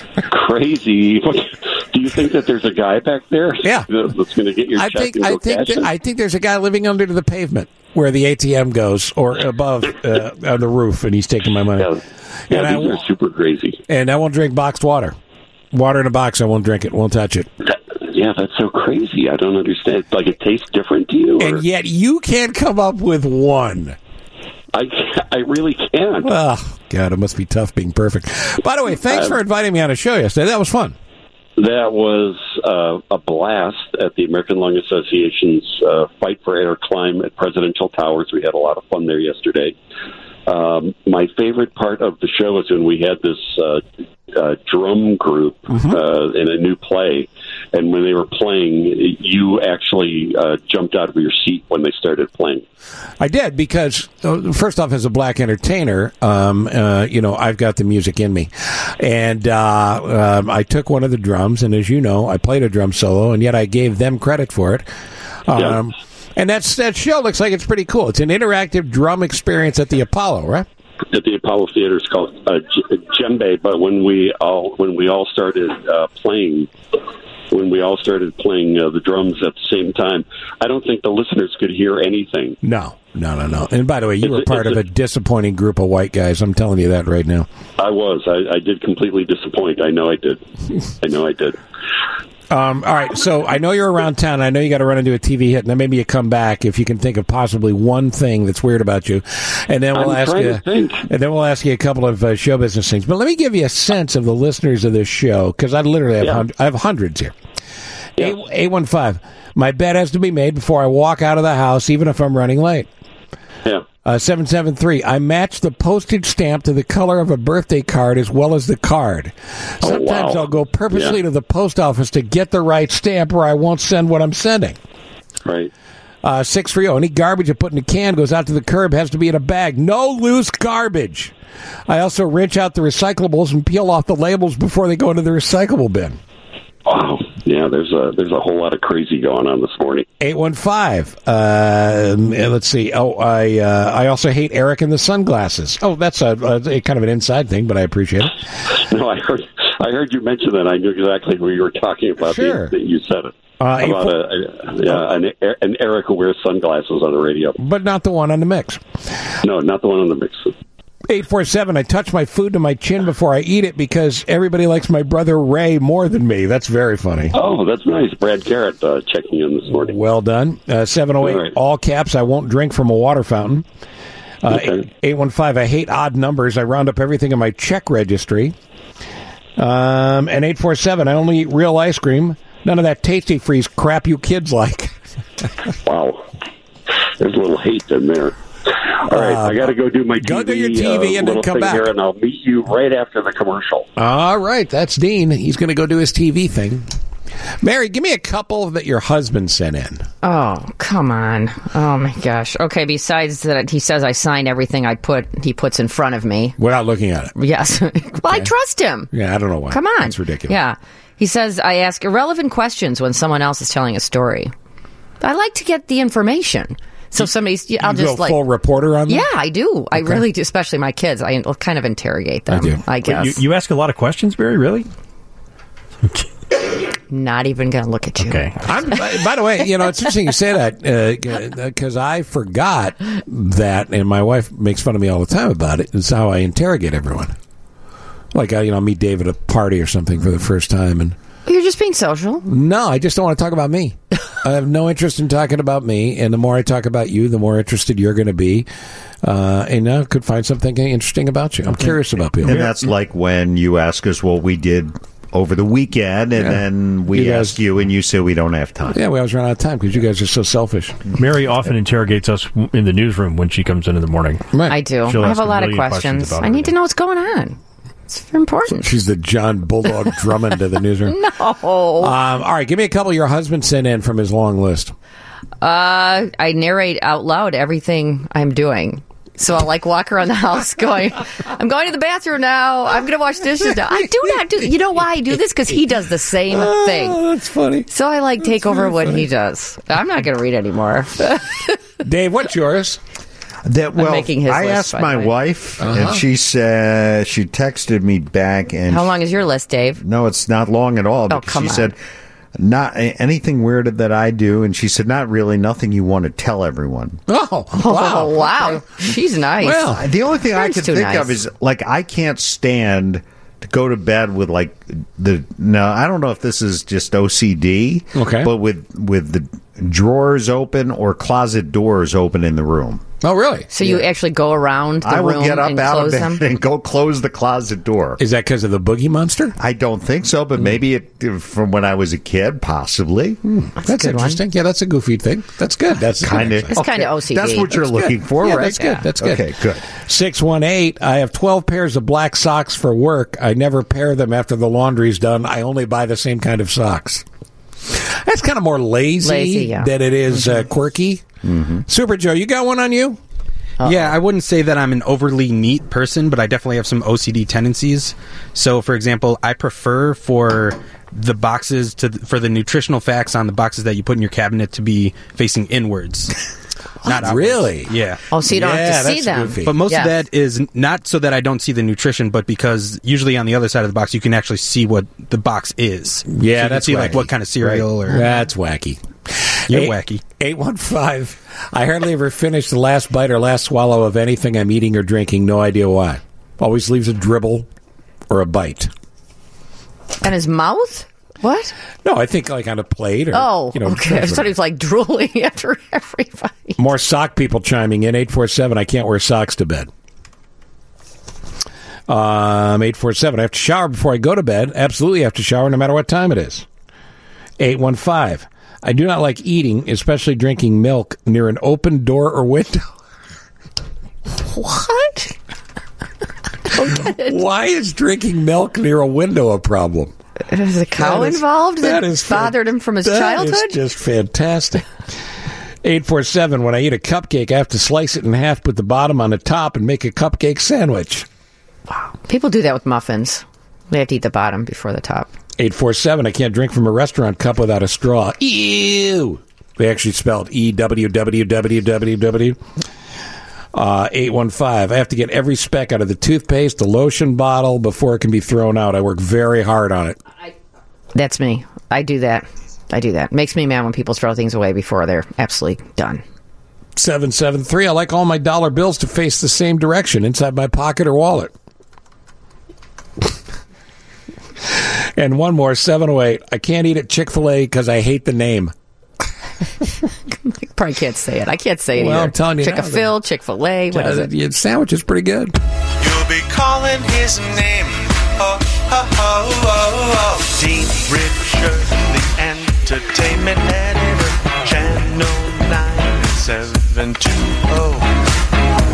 Crazy. Do you think that there's a guy back there? Yeah. that's going to get your I check think and I go think cash that, it? I think there's a guy living under the pavement where the A T M goes, or above uh, on the roof, and he's taking my money. Yeah, yeah and I these are won't- super crazy. And I won't drink boxed water. Water in a box, I won't drink it. Won't touch it. That, yeah, that's so crazy. I don't understand. Like, it tastes different to you? Or? And yet you can't come up with one. I, I really can't. Oh, God, it must be tough being perfect. By the way, thanks Uh, for inviting me on a show yesterday. That was fun. That was uh, a blast at the American Lung Association's uh, Fight for Air Climb at Presidential Towers. We had a lot of fun there yesterday. Um, my favorite part of the show is when we had this uh, uh, drum group Mm-hmm. uh, in a new play, and when they were playing, you actually uh, jumped out of your seat when they started playing. I did because, uh, first off, as a black entertainer, um, uh, you know, I've got the music in me. And uh, um, I took one of the drums, and as you know, I played a drum solo, and yet I gave them credit for it. Um, Yeah. And that's that show looks like it's pretty cool. It's an interactive drum experience at the Apollo, right? At the Apollo Theater, it's called uh, J- Djembe. But when we all when we all started uh, playing, when we all started playing uh, the drums at the same time, I don't think the listeners could hear anything. No, no, no, no. And by the way, you It's were a- part it's of a a- disappointing group of white guys. I'm telling you that right now. I was. I, I did completely disappoint. I know I did. I know I did. Um, all right, so I know you're around town. I know you got to run into a T V hit, and then maybe you come back if you can think of possibly one thing that's weird about you, and then we'll I'm ask trying you, to think. and then we'll ask you a couple of uh, show business things. But let me give you a sense of the listeners of this show because I literally have Yeah. hun- I have hundreds here. Yeah. Eight one five. My bed has to be made before I walk out of the house, even if I'm running late. Yeah. Uh, seven seven three. I match the postage stamp to the color of a birthday card as well as the card. Oh, Sometimes wow. I'll go purposely Yeah. to the post office to get the right stamp or I won't send what I'm sending. Right. Uh, six three zero. Any garbage I put in a can goes out to the curb, has to be in a bag. No loose garbage. I also wrench out the recyclables and peel off the labels before they go into the recyclable bin. Wow. Yeah. There's a there's a whole lot of crazy going on this morning. eight one five. Uh, let's see. Oh, I uh, I also hate Eric and the sunglasses. Oh, that's a, a kind of an inside thing, but I appreciate it. No, I heard I heard you mention that. I knew exactly who you were talking about. Sure. The, you said it. Uh, about a, a, yeah, an, an Eric who wears sunglasses on the radio. But not the one on the mix. No, not the one on the mix. eight four seven. I touch my food to my chin before I eat it because everybody likes my brother Ray more than me. That's very funny. Oh, that's nice. Brad Garrett uh, checking in this morning. Well done. Uh, seven oh eight, All right. all caps. I won't drink from a water fountain. Uh, Okay. eight one five. I hate odd numbers. I round up everything in my check registry. Um, and eight four seven. I only eat real ice cream. None of that Tasty Freeze crap you kids like. Wow. There's a little hate in there. All right, I got to go do my T V, Go do your T V uh, and then little come thing back. here, and I'll meet you right after the commercial. All right, that's Dean. He's going to go do his T V thing. Mary, give me a couple that your husband sent in. Oh, come on. Oh, my gosh. Okay, besides that, he says I sign everything I put. he puts in front of me. Without looking at it. Yes. Well, I trust him. Yeah, I don't know why. Come on. That's ridiculous. Yeah. He says I ask irrelevant questions when someone else is telling a story. I like to get the information. So somebody's, I'll you just go like full reporter on that? Yeah, I do. I Okay. really do, especially my kids. I kind of interrogate them. I do. I guess. Wait, you, you ask a lot of questions, Barry? Really? Not even going to look at you. Okay. I'm, by the way, you know, it's interesting you say that because uh, I forgot that, and my wife makes fun of me all the time about it. It's how I interrogate everyone. Like, I, you know, meet Dave at a party or something for the first time, and You're just being social. no, I just don't want to talk about me. I have no interest in talking about me, and the more I talk about you, the more interested you're going to be, uh, and I could find something interesting about you. I'm curious about people. And that's like when you ask us what we did over the weekend, and Yeah. then we You guys- ask you, and you say we don't have time. Yeah, we always run out of time because you guys are so selfish. Mary often interrogates us in the newsroom when she comes in in the morning. Right. I do. She'll I have ask a lot of million questions questions. about I need to know what's going on. It's important. She's the John Bulldog Drummond of the newsroom. No. Um, all right, give me a couple your husband sent in from his long list. Uh, I narrate out loud everything I'm doing. So I'll like walk around the house going, I'm going to the bathroom now. I'm going to wash dishes now. I do not do, you know why I do this? Because he does the same thing. Oh, that's funny. So I like take over what he does. I'm not going to read anymore. Dave, what's yours? That well, making his I list, asked by my the way. wife, Uh-huh. and she said she texted me back, and How long is your list, Dave? no, it's not long at all. Oh, Because come she on. said not anything weird that I do, and she said not really nothing you want to tell everyone. Oh, Oh, wow. wow. She's nice. Well, The only thing I That's can too think nice. of is like I can't stand to go to bed with like the no. I don't know if this is just O C D, Okay. but with with the drawers open or closet doors open in the room. Oh, really? So you actually go around the I will room get up and out of close bed them? and go close the closet door. Is that because of the Boogie Monster? I don't think so, but maybe it from when I was a kid, possibly. That's, a good one. interesting. Yeah, that's a goofy thing. That's good. That's Kind of. It's kinda O C D. That's what you're That's looking good. for, Yeah, right? that's good. That's good. Okay, good. six one eight, I have twelve pairs of black socks for work. I never pair them after the laundry's done. I only buy the same kind of socks. That's kind of more lazy, Lazy, yeah. than it is uh, quirky. Mm-hmm. Super Joe, you got one on you? Uh-oh. Yeah, I wouldn't say that I'm an overly neat person, but I definitely have some O C D tendencies. So, for example, I prefer for the boxes to for the nutritional facts on the boxes that you put in your cabinet to be facing inwards. Not outwards. Really? Yeah. Oh, so you don't Yeah, have to see that's them. goofy. But most Yes. of that is not so that I don't see the nutrition, but because usually on the other side of the box you can actually see what the box is. Yeah, so you can that's see like wacky. what kind of cereal or That's wacky. You're Eight- wacky. eight one five. I hardly ever finish the last bite or last swallow of anything I'm eating or drinking. No idea why. Always leaves a dribble or a bite. And his mouth? What? No, I think like on a plate or, Oh, you know. okay. I just thought he was like drooling after everybody. More sock people chiming in. eight four seven, I can't wear socks to bed. Um, eight four seven, I have to shower before I go to bed. Absolutely have to shower no matter what time it is. eight one five, I do not like eating, especially drinking milk, near an open door or window. What? Why is drinking milk near a window a problem? Is a cow That is- involved that, that is bothered him from his That childhood? is just fantastic. eight four seven, when I eat a cupcake, I have to slice it in half, put the bottom on the top, and make a cupcake sandwich. People do that with muffins. They have to eat the bottom before the top. eight four seven, I can't drink from a restaurant cup without a straw. Ew! They actually spelled E W W W W W. Uh, eight one five, I have to get every speck out of the toothpaste, the lotion bottle, before it can be thrown out. I work very hard on it. That's me. I do that. I do that. Makes me mad when people throw things away before they're absolutely done. seven seven three, I like all my dollar bills to face the same direction, inside my pocket or wallet. And one more, seven oh eight, I can't eat at Chick-fil-A because I hate the name. Probably can't say it. I can't say it Well, either. I'm telling you now, Chick-a-Phil, Chick-fil-A, what is it? The sandwich is pretty good. You'll be calling his name. Oh, oh, oh, oh, oh. Dean Richard, the entertainment editor, Channel nine seven two oh.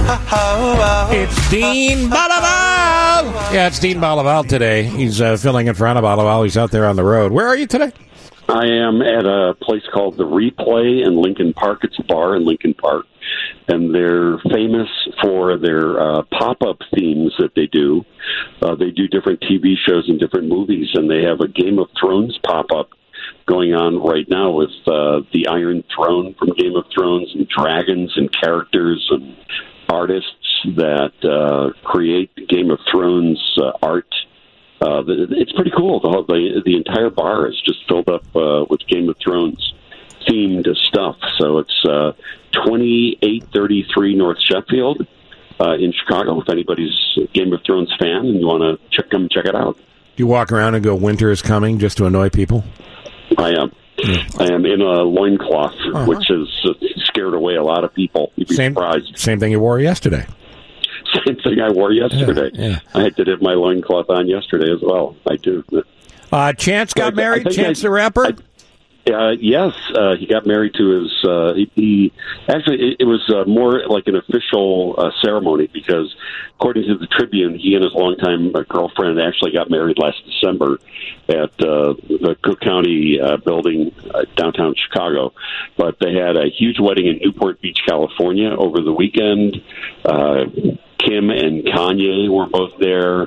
oh, oh, oh. It's Dean Balaval. Yeah, it's Dean Balaval today. He's uh, filling in for Anna Balaval. He's out there on the road. Where are you today? I am at a place called The Replay in Lincoln Park. It's a bar in Lincoln Park, and they're famous for their uh, pop-up themes that they do. Uh, they do different T V shows and different movies, and they have a Game of Thrones pop-up going on right now with uh, the Iron Throne from Game of Thrones and dragons and characters and artists that uh, create Game of Thrones uh, art. Uh, it's pretty cool. The, whole, the the entire bar is just filled up uh, with Game of Thrones themed stuff. So it's uh, twenty-eight thirty-three North Sheffield uh, in Chicago. If anybody's a Game of Thrones fan and you want to check come check it out, do you walk around and go, "Winter is coming," just to annoy people? I am. I am in a loincloth, uh-huh. which has uh, scared away a lot of people. You'd be same, surprised. Same thing you wore yesterday. Same thing I wore yesterday. Yeah, yeah. I did have my loincloth on yesterday as well. I do. Uh, Chance got I, married? I Chance I, the Rapper? I, Uh, yes, uh, he got married to his. Uh, he, he actually it, it was uh, more like an official uh, ceremony because, according to the Tribune, he and his longtime uh, girlfriend actually got married last December at uh, the Cook County uh, building uh, downtown Chicago. But they had a huge wedding in Newport Beach, California, over the weekend. Uh, Kim and Kanye were both there.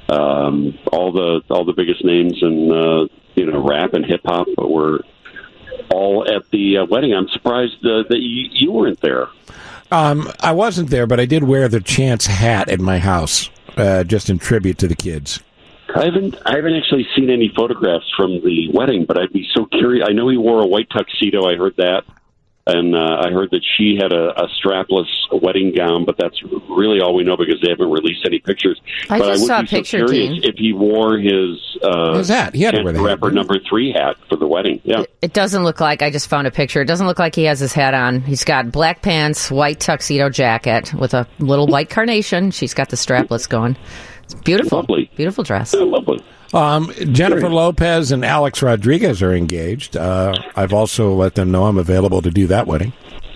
Um, all the all the biggest names in uh, you know rap and hip hop were all at the uh, wedding. I'm surprised uh, that you, you weren't there. Um, I wasn't there, but I did wear the Chance hat at my house, uh, just in tribute to the kids. I haven't I haven't actually seen any photographs from the wedding, but I'd be so curious. I know he wore a white tuxedo. I heard that. And uh, I heard that she had a, a strapless wedding gown, but that's really all we know because they haven't released any pictures. I but just I would saw be a picture, so curious Dean. if he wore his uh, his hat. He had to wear the hat, rapper number three hat for the wedding. Yeah, it, it doesn't look like. I just found a picture. It doesn't look like he has his hat on. He's got black pants, white tuxedo jacket with a little white carnation. She's got the strapless going. It's beautiful, lovely, beautiful dress. Yeah, lovely. Um, Jennifer Lopez and Alex Rodriguez are engaged. Uh, I've also let them know I'm available to do that wedding.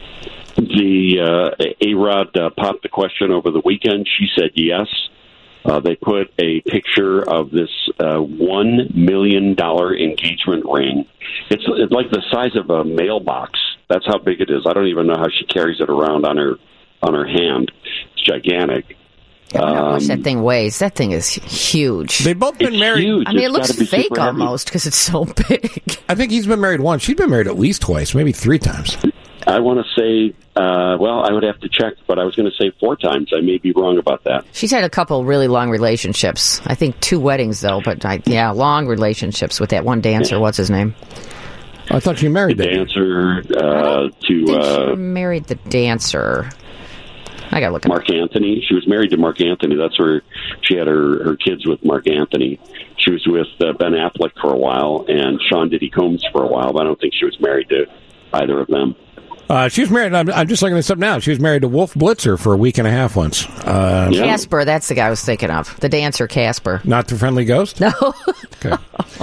The uh, A-Rod uh, popped the question over the weekend. She said yes. Uh, they put a picture of this uh, one million dollars engagement ring. It's, it's like the size of a mailbox. That's how big it is. I don't even know how she carries it around on her on her hand. It's gigantic. I don't know how much that thing weighs. That thing is huge. They've both been It's married. huge. I mean, it It's looks gotta be fake super heavy. almost because it's so big. I think he's been married once. She's been married at least twice, maybe three times. I want to say, uh, well, I would have to check, but I was going to say four times. I may be wrong about that. She's had a couple really long relationships. I think two weddings, though, but I, yeah, long relationships with that one dancer. What's his name? I thought you married the that dancer uh, I think to uh, she married the dancer. I got to look at Mark Anthony. She was married to Mark Anthony. That's where she had her, her kids with Mark Anthony. She was with uh, Ben Affleck for a while and Sean Diddy Combs for a while, but I don't think she was married to either of them. Uh, she was married. I'm, I'm just looking this up now. She was married to Wolf Blitzer for a week and a half once. Uh, Yeah. Casper. That's the guy I was thinking of. The dancer Casper. Not the Friendly Ghost? No. Okay.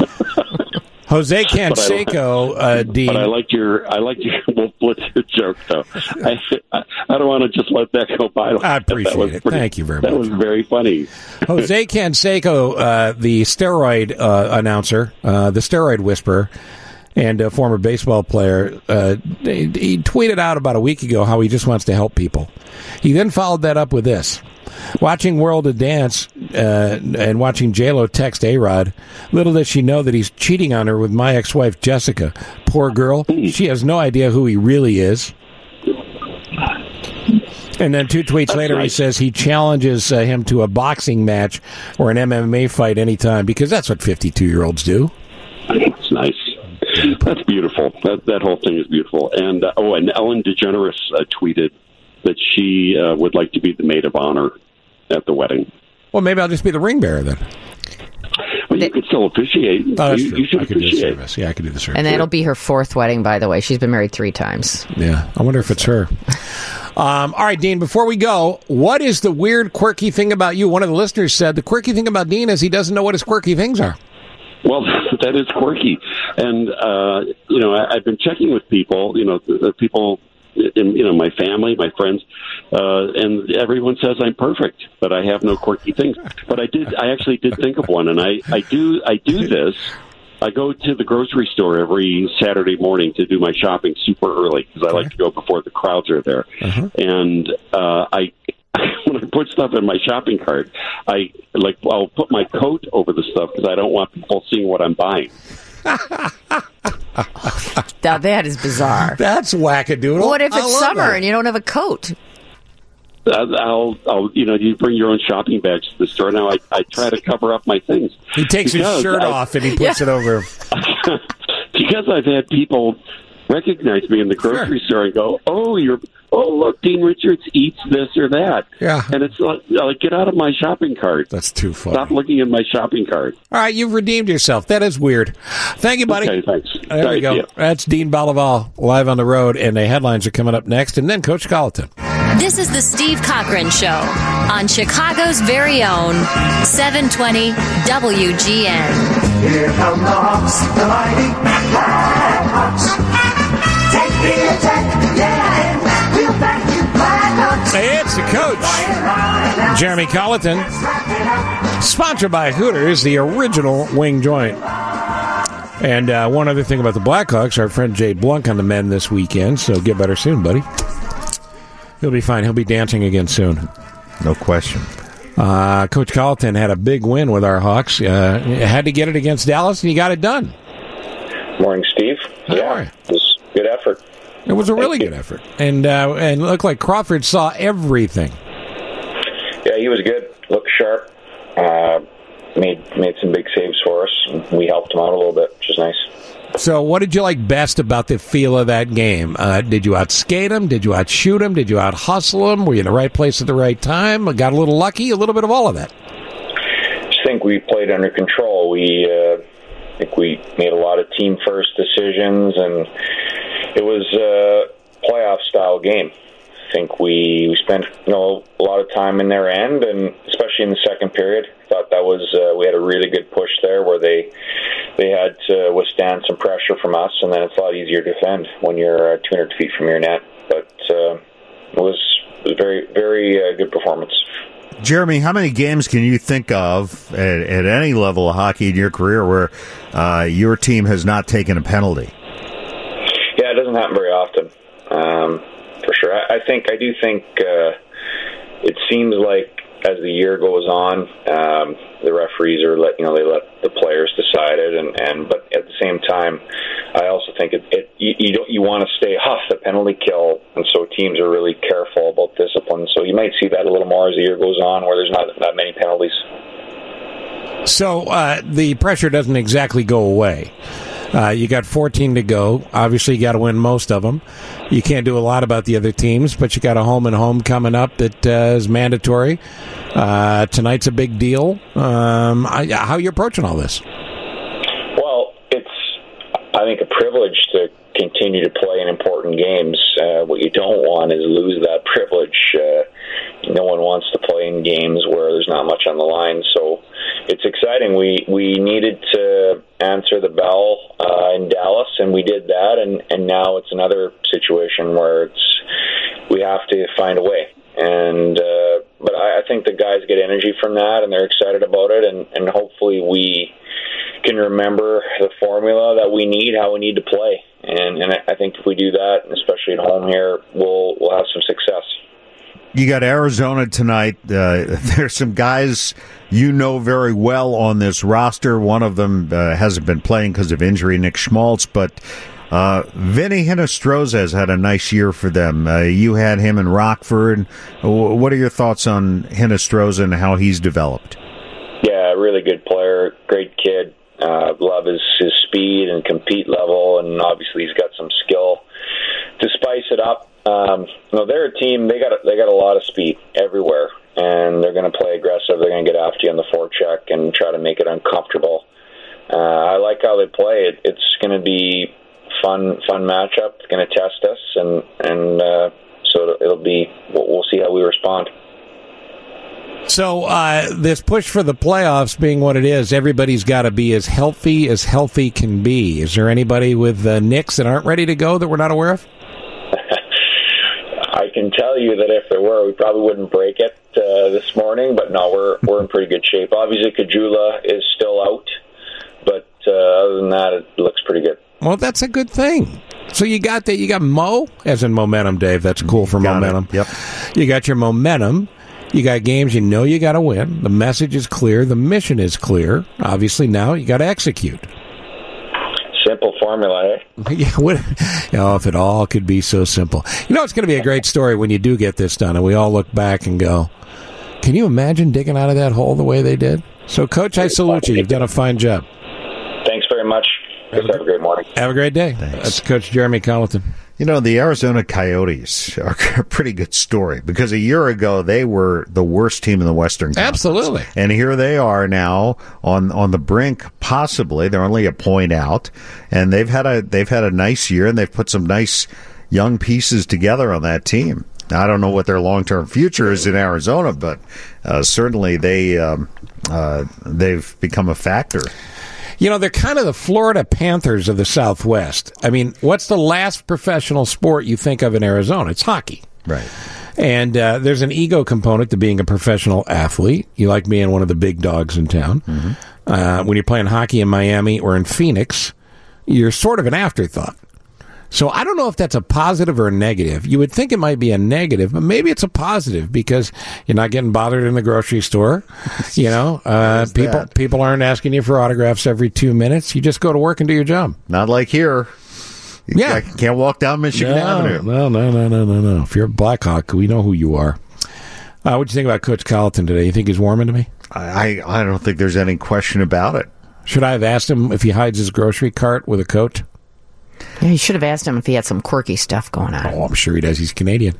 Jose Canseco, uh, Dean. But I like your I like your Wolf Blitzer joke though. I, I I don't want to just let that go by. I appreciate That was it. pretty- Thank you very That much. was very funny. Jose Canseco, uh, the steroid uh, announcer, uh, the steroid whisperer, and a former baseball player, uh, he, he tweeted out about a week ago how he just wants to help people. He then followed that up with this. Watching World of Dance uh, and watching J-Lo text A-Rod, little does she know that he's cheating on her with my ex-wife, Jessica. Poor girl. She has no idea who he really is. And then two tweets That's later, nice. he says he challenges uh, him to a boxing match or an M M A fight anytime because that's what fifty-two-year-olds do. It's nice. That's beautiful. That that whole thing is beautiful. And uh, oh, and Ellen DeGeneres uh, tweeted that she uh, would like to be the maid of honor at the wedding. Well, maybe I'll just be the ring bearer then. Well, you could still officiate. Oh, that's you, true. you should I could do the officiate. service. Yeah, I could do the service. And that'll be her fourth wedding, by the way. She's been married three times. Yeah, I wonder if it's her. Um, all right, Dean, before we go, what is the weird, quirky thing about you? One of the listeners said the quirky thing about Dean is he doesn't know what his quirky things are. Well, that is quirky. And, uh, you know, I, I've been checking with people, you know, the, the people in, you know, my family, my friends, uh, and everyone says I'm perfect, but I have no quirky things. But I did, I actually did think of one, and I, I do, I do this. I go to the grocery store every Saturday morning to do my shopping super early because I like to go before the crowds are there. Uh-huh. And uh, I, when I put stuff in my shopping cart, I like I'll put my coat over the stuff because I don't want people seeing what I'm buying. Now that is bizarre. That's wackadoodle. What if I it's love summer that. and you don't have a coat? I'll, I'll, you know, you bring your own shopping bags to the store. Now I, I try to cover up my things. He takes his Because shirt I- off and he puts Yeah. it over. Because I've had people recognize me in the grocery store and go, "Oh, you're, oh look, Dean Richards eats this or that." Yeah, and it's like, like get out of my shopping cart. That's too funny. Stop looking at my shopping cart. All right, you've redeemed yourself. That is weird. Thank you, buddy. Okay, thanks. There All we right, go. see ya. That's Dean Balaval live on the road, and the headlines are coming up next, and then Coach Colleton. This is the Steve Cochran Show on Chicago's very own seven twenty W G N. Here come the Hawks, the mighty Blackhawks. Take the attack, yeah, and we'll back you Blackhawks. Hey, it's the coach, Jeremy Colleton, sponsored by Hooters, the original wing joint. And uh, one other thing about the Blackhawks, our friend Jay Blunk on the men this weekend, so get better soon, buddy. He'll be fine. He'll be dancing again soon. No question. Uh, Coach Colleton had a big win with our Hawks. Uh, had to get it against Dallas, and he got it done. Morning, Steve. How yeah, are you? it was a good effort. It was a really good effort. And, uh, and it looked like Crawford saw everything. Yeah, he was good. Looked sharp. Uh, made made some big saves for us. We helped him out a little bit, which is nice. So what did you like best about the feel of that game? Uh, did you outskate him? Did you outshoot him? Did you out-hustle him? Were you in the right place at the right time? Got a little lucky? A little bit of all of that. I just think we played under control. We, uh, I think we made a lot of team-first decisions, and it was a playoff-style game. I think we, we spent you know a lot of time in their end, and especially in the second period. I thought that was uh, we had a really good push there where they they had to withstand some pressure from us, and then it's a lot easier to defend when you're uh, two hundred feet from your net. But uh, it was it was a very very uh, good performance. Jeremy, how many games can you think of at, at any level of hockey in your career where uh, your team has not taken a penalty? Yeah, it doesn't happen very often, um, for sure. I, I think I do think uh, it seems like as the year goes on, um, the referees are let you know they let the players decide it, and, and but at the same time, I also think it, it you, you don't you want to stay off the penalty kill, and so teams are really careful about discipline. So you might see that a little more as the year goes on, where there's not that many penalties. So uh, the pressure doesn't exactly go away. Uh, you got fourteen to go. Obviously, you got to win most of them. You can't do a lot about the other teams, but you got a home and home coming up that uh, is mandatory. Uh, tonight's a big deal. Um, I, how are you approaching all this? Well, it's I think a privilege to continue to play in important games. Uh, what you don't want is lose that privilege. Uh, no one wants to play in games where there's not much on the line. So it's exciting. We we needed to answer the bell uh, in Dallas, and we did that. And, and now it's another situation where it's we have to find a way. And uh, but I, I think the guys get energy from that, and they're excited about it. And, and hopefully we can remember the formula that we need, how we need to play. And, and I think if we do that, and especially at home here, we'll we'll have some success. You got Arizona tonight. Uh, there's some guys you know very well on this roster. One of them uh, hasn't been playing because of injury, Nick Schmaltz, but uh, Vinny Hinostroza has had a nice year for them. Uh, you had him in Rockford. What are your thoughts on Hinostroza and how he's developed? Yeah, really good player, great kid. Uh, love his, his speed and compete level, and obviously he's got some skill to spice it up. Um, you know, they're a team. They got a, they got a lot of speed everywhere, and they're going to play aggressive. They're going to get after you on the forecheck and try to make it uncomfortable. Uh, I like how they play. It, it's going to be fun, fun matchup. It's going to test us, and and uh, so it'll be. We'll, we'll see how we respond. So uh, this push for the playoffs being what it is, everybody's got to be as healthy as healthy can be. Is there anybody with uh, nicks that aren't ready to go that we're not aware of? you that if there were, we probably wouldn't break it uh, this morning. But no, we're we're in pretty good shape. Obviously, Kajula is still out, but uh, other than that, it looks pretty good. Well, that's a good thing. So you got that. You got Mo, as in momentum, Dave. That's cool for Got momentum. it. Yep. You got your momentum. You got games you know you got to win. The message is clear. The mission is clear. Obviously, now you got to execute. Simple formula, eh? Yeah, what, oh, if it all could be so simple. You know, it's going to be a great story when you do get this done, and we all look back and go, can you imagine digging out of that hole the way they did? So, Coach, I salute you. You've done a fine job. Thanks very much. Have, have a great morning. Have a great day. Thanks. That's Coach Jeremy Colleton. You know, the Arizona Coyotes are a pretty good story because a year ago they were the worst team in the Western Conference. Absolutely. And here they are now on on the brink, possibly. They're only a point out, and they've had a they've had a nice year, and they've put some nice young pieces together on that team. Now, I don't know what their long-term future is in Arizona, but uh, certainly they um, uh, they've become a factor. You know, they're kind of the Florida Panthers of the Southwest. I mean, what's the last professional sport you think of in Arizona? It's hockey. Right. And uh, there's an ego component to being a professional athlete. You like being one of the big dogs in town. Mm-hmm. Uh, when you're playing hockey in Miami or in Phoenix, you're sort of an afterthought. So I don't know if that's a positive or a negative. You would think it might be a negative, but maybe it's a positive because you're not getting bothered in the grocery store. You know, uh, people that? people aren't asking you for autographs every two minutes. You just go to work and do your job. Not like here. You Yeah. can't walk down Michigan no, Avenue. No, no, no, no, no, no. If you're a Blackhawk, we know who you are. Uh, what do you think about Coach Colleton today? You think he's warming to me? I, I don't think there's any question about it. Should I have asked him if he hides his grocery cart with a coat? Yeah, you should have asked him if he had some quirky stuff going on. Oh, I'm sure he does. He's Canadian.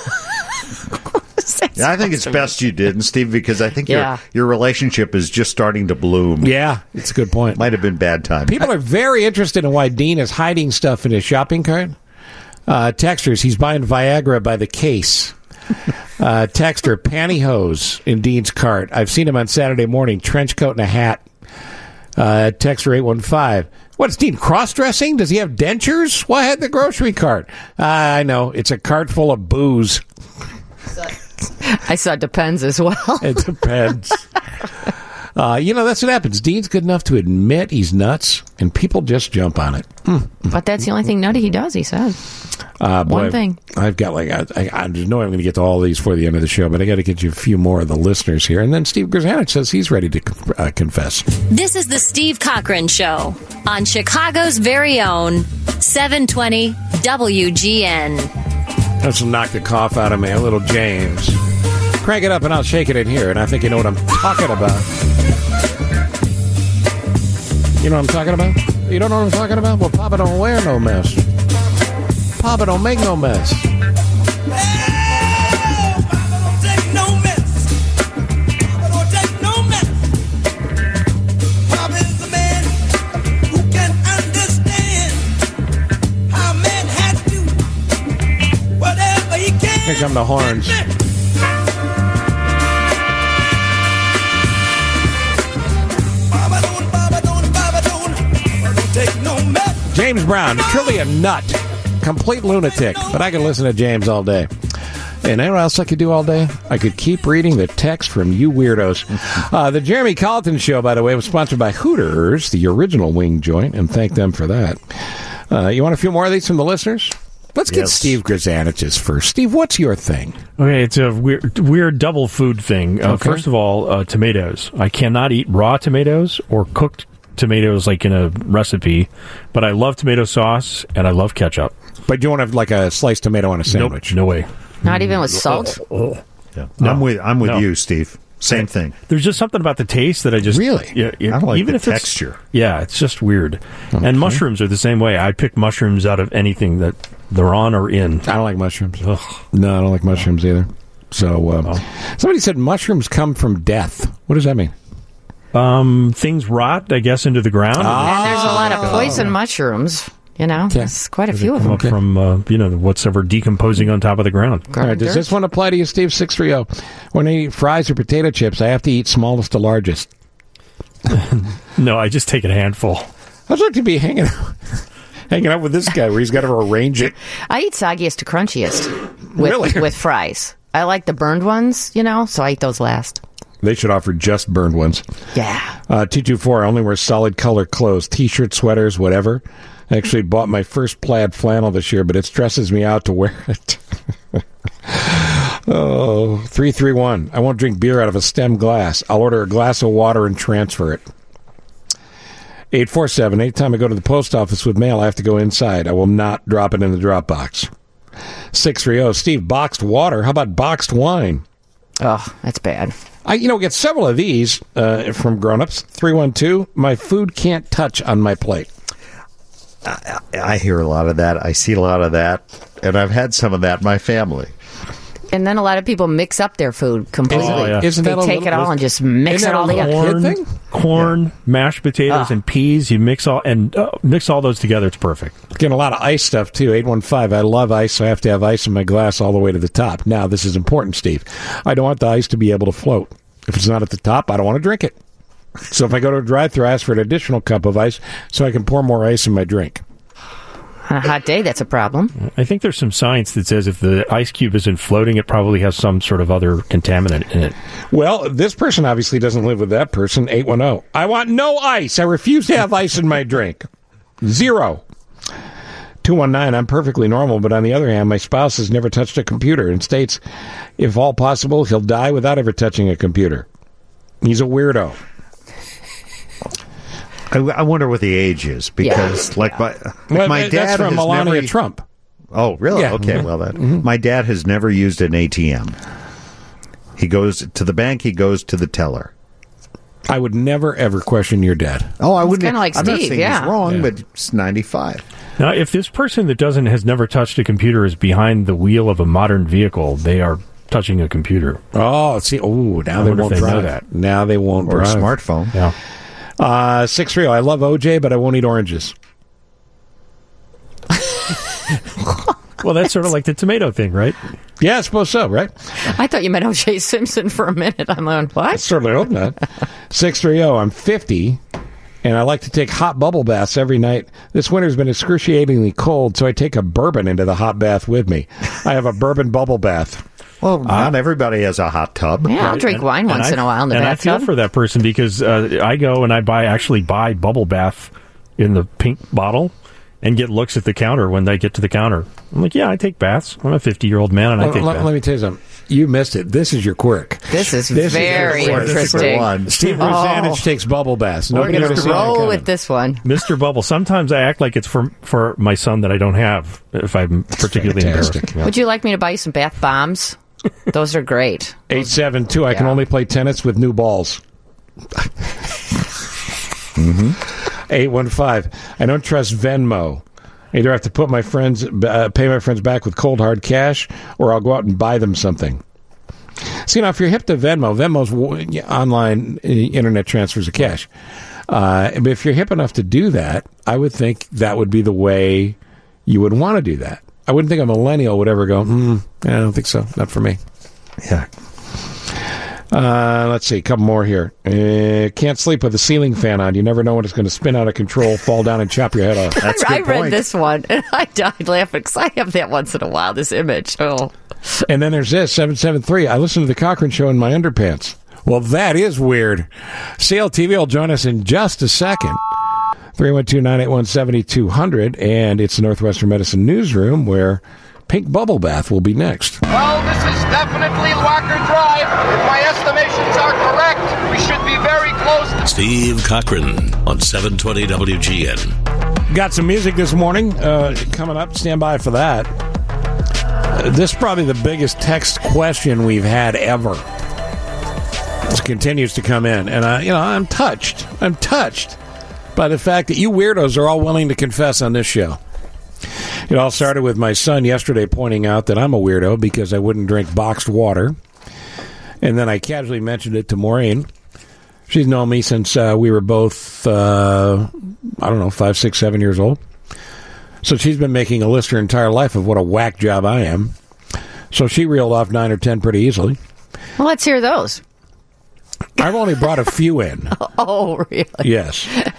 Yeah, I think it's best you didn't, Steve, because I think Yeah. your your relationship is just starting to bloom. Yeah, it's a good point. Might have been bad time. People are very interested in why Dean is hiding stuff in his shopping cart. Uh, texters, he's buying Viagra by the case. Uh, texter, pantyhose in Dean's cart. I've seen him on Saturday morning, trench coat and a hat. Uh, texter eight one five. What's Dean, cross-dressing? Does he have dentures? Why had the grocery cart? Uh, I know. It's a cart full of booze. I saw it depends as well. It depends. Uh, you know, that's what happens. Dean's good enough to admit he's nuts, and people just jump on it. Mm. But that's the only thing nutty he does, he said. Uh, boy, One thing. I've got like, I, I, I know I'm going to get to all these for the end of the show, but I got to get you a few more of the listeners here. And then Steve Grzanich says he's ready to uh, confess. This is the Steve Cochran Show on Chicago's very own seven twenty W G N. That's will knock the cough out of me, a little James. Crank it up and I'll shake it in here, and I think you know what I'm talking about. You know what I'm talking about? You don't know what I'm talking about? Well, Papa don't wear no mess. Papa don't make no mess. Here come the horns. James Brown, truly a nut. Complete lunatic. But I could listen to James all day. And you know what else I could do all day? I could keep reading the text from you weirdos. Uh, the Jeremy Colleton Show, by the way, was sponsored by Hooters, the original wing joint, and thank them for that. Uh, you want a few more of these from the listeners? Let's get Yes. Steve Grzanich's first. Steve, what's your thing? Okay, it's a weird, weird double food thing. Uh, Okay. First of all, uh, tomatoes. I cannot eat raw tomatoes or cooked tomatoes like in a recipe, but I love tomato sauce and I love ketchup. But you want to have like a sliced tomato on a sandwich? Nope, no way. Not even with salt? Yeah. No. I'm with I'm with No. you, Steve. Same thing. There's just something about the taste that I just really. Yeah, yeah, I don't like even the if it's- texture. Yeah, it's just weird. Okay. And mushrooms are the same way. I pick mushrooms out of anything that they're on or in. I don't like mushrooms. Ugh. No, I don't like mushrooms either. So uh, somebody said mushrooms come from death. What does that mean? Um, things rot, I guess, into the ground. And there's a lot of poison mushrooms, you know? There's quite a few of Come them. up from uh, you know what's ever decomposing on top of the ground. All right, does this one apply to you, Steve? six three zero. When I eat fries or potato chips, I have to eat smallest to largest. No, I just take a handful. I'd like to be hanging out. hanging out with this guy where he's got to arrange it. I eat soggiest to crunchiest with, Really? with fries. I like the burned ones, you know, so I eat those last. They should offer just burned ones. Yeah. Uh, two two four, I only wear solid color clothes, T-shirts, sweaters, whatever. I actually bought my first plaid flannel this year, but it stresses me out to wear it. Oh, three three one. I won't drink beer out of a stem glass. I'll order a glass of water and transfer it. eight four seven. Anytime I go to the post office with mail, I have to go inside. I will not drop it in the drop box. six three zero. Steve, boxed water. How about boxed wine? Oh, that's bad. I, you know, get several of these uh, from grown-ups. three one two. My food can't touch on my plate. I, I hear a lot of that. I see a lot of that. And I've had some of that in my family. And then a lot of people mix up their food completely. Oh, yeah. Isn't they that a take little- it all and just mix Isn't it that all a together. corn Corn, thing? corn mashed potatoes, Ah. and peas. You mix all and uh, mix all those together. It's perfect. Getting a lot of ice stuff, too. eight one five. I love ice, so I have to have ice in my glass all the way to the top. Now, this is important, Steve. I don't want the ice to be able to float. If it's not at the top, I don't want to drink it. So if I go to a drive-thru, I ask for an additional cup of ice so I can pour more ice in my drink. On a hot day, that's a problem. I think there's some science that says if the ice cube isn't floating, it probably has some sort of other contaminant in it. Well, this person obviously doesn't live with that person. eight one zero. I want no ice. I refuse to have ice in my drink. Zero. two one nine. I'm perfectly normal, but on the other hand, my spouse has never touched a computer and states, if all possible, he'll die without ever touching a computer. He's a weirdo. I, I wonder what the age is because, Yeah. like, my, if Well, my that's dad from has Melania never, Trump. Oh, really? Yeah. Okay, Mhm. well, that Mhm. my dad has never used an A T M. He goes to the bank. He goes to the teller. I would never, ever question your dad. Oh, I It's wouldn't. kinda like I'm not Steve, saying yeah. he's wrong, Yeah. but it's ninety-five. Now, if this person that doesn't has never touched a computer is behind the wheel of a modern vehicle, they are touching a computer. Oh, see, oh, now I they wonder if won't they know drive. that. Now they won't Or a drive. smartphone. Yeah. Uh, six three zero. I love O J, but I won't eat oranges. Well, that's sort of like the tomato thing, right? Yeah, I suppose so, right? I thought you meant O J Simpson for a minute. I'm like, I what? certainly hope not. six three zero. I'm fifty, and I like to take hot bubble baths every night. This winter's been excruciatingly cold, so I take a bourbon into the hot bath with me. I have a bourbon bubble bath. Well, not everybody has a hot tub. Yeah, I'll drink wine once And in I- a while in the and bathtub. I feel for that person because uh, I go and I buy actually buy bubble bath in the pink bottle and get looks at the counter when they get to the counter. I'm like, yeah, I take baths. I'm a fifty-year-old man and I Let, take let- baths. let me tell you something. You missed it. This is your quirk. This is This is very your quirk. This is interesting. one. Steve Oh. Rosanich takes bubble baths. We're Nobody going ever to seen that roll coming. with this one. Mister Bubble, sometimes I act like it's for for my son that I don't have if I'm particularly fantastic. embarrassed. Yeah. Would you like me to buy you some bath bombs? Those are great. eight seven two. I can Yeah. only play tennis with new balls. Mm-hmm. eight one five. I don't trust Venmo. I either have to put my friends, uh, pay my friends back with cold hard cash, or I'll go out and buy them something. So, you know, if you're hip to Venmo, Venmo's w- online uh, internet transfers of cash. Uh, but if you're hip enough to do that, I would think that would be the way you would want to do that. I wouldn't think a millennial would ever go, hmm, I don't think so. Not for me. Yeah. Uh, let's see, a couple more here. Uh, can't sleep with a ceiling fan on. You never know when it's going to spin out of control, fall down, and chop your head off. That's a I good read point. this one and I died laughing because I have that once in a while, this image. Oh. And then there's this, seven seven three. I listen to the Cochran Show in my underpants. Well, that is weird. C L T V will join us in just a second. three one two, nine eight one, seven two zero zero. And it's the Northwestern Medicine Newsroom where Pink Bubble Bath will be next. Well, this is definitely Walker Drive. If my estimations are correct, we should be very close. Steve Cochran on seven twenty W G N. Got some music this morning uh, coming up. Stand by for that. Uh, this is probably the biggest text question we've had ever. This continues to come in, and I, you know, I'm touched. I'm touched by the fact that you weirdos are all willing to confess on this show. It all started with my son yesterday pointing out that I'm a weirdo because I wouldn't drink boxed water, and then I casually mentioned it to Maureen. She's known me since uh, we were both, uh, I don't know, five, six, seven years old. So she's been making a list her entire life of what a whack job I am. So she reeled off nine or ten pretty easily. Well, let's hear those. I've only brought a few in. Oh, really? Yes.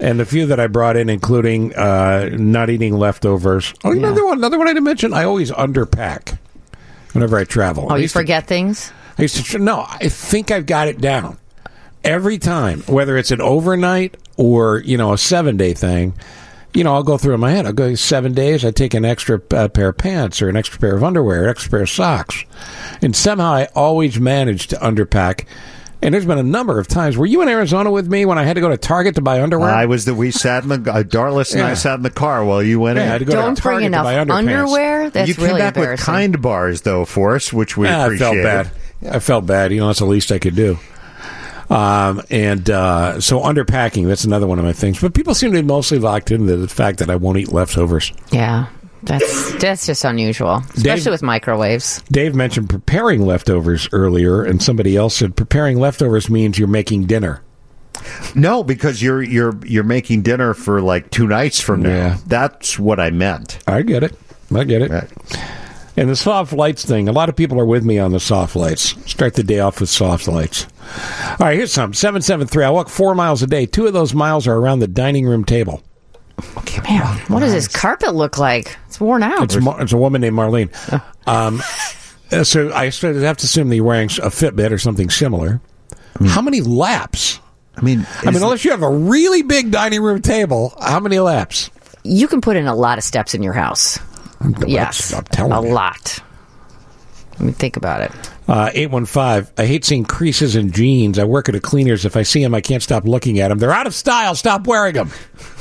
And the few that I brought in, including uh, not eating leftovers. Oh, another Yeah. one, another one I didn't mention. I always underpack whenever I travel. Oh, I you used to- forget things? I used to. tr- No, I think I've got it down. Every time, whether it's an overnight or, you know, a seven-day thing, you know, I'll go through in my head. I'll go seven days, I take an extra uh, pair of pants or an extra pair of underwear, an extra pair of socks. And somehow I always manage to underpack. And there's been a number of times. Were you in Arizona with me when I had to go to Target to buy underwear? I was that we sat in the uh, Darlis and I Yeah. sat in the car while you went Yeah, in. I had to go Don't to bring Target enough to buy underpants. underwear? That's you came really back with embarrassing. kind bars though for us, which we Yeah, I appreciate. felt bad. I felt bad. You know, that's the least I could do. Um, and uh, so underpacking, that's another one of my things. But people seem to be mostly locked into the fact that I won't eat leftovers. Yeah. That's that's just unusual, especially Dave- with microwaves. Dave mentioned preparing leftovers earlier, and somebody else said preparing leftovers means you're making dinner. No, because you're you're you're making dinner for like two nights from now. Yeah. That's what I meant. I get it. I get it. And the soft lights thing, a lot of people are with me on the soft lights. Start the day off with soft lights. All right, here's some. seven seven three. I walk four miles a day. Two of those miles are around the dining room table. Okay, man, what does this carpet look like? It's worn out. It's, Mar- it's a woman named Marlene. Um, so I sort of have to assume that you're wearing a Fitbit or something similar. How many laps? I mean, I mean, unless you have a really big dining room table, how many laps? You can put in a lot of steps in your house. Yes, I'm telling a you. lot. Let me think about it. Uh, eight one five. I hate seeing creases in jeans. I work at a cleaner's. If I see them, I can't stop looking at them. They're out of style. Stop wearing them.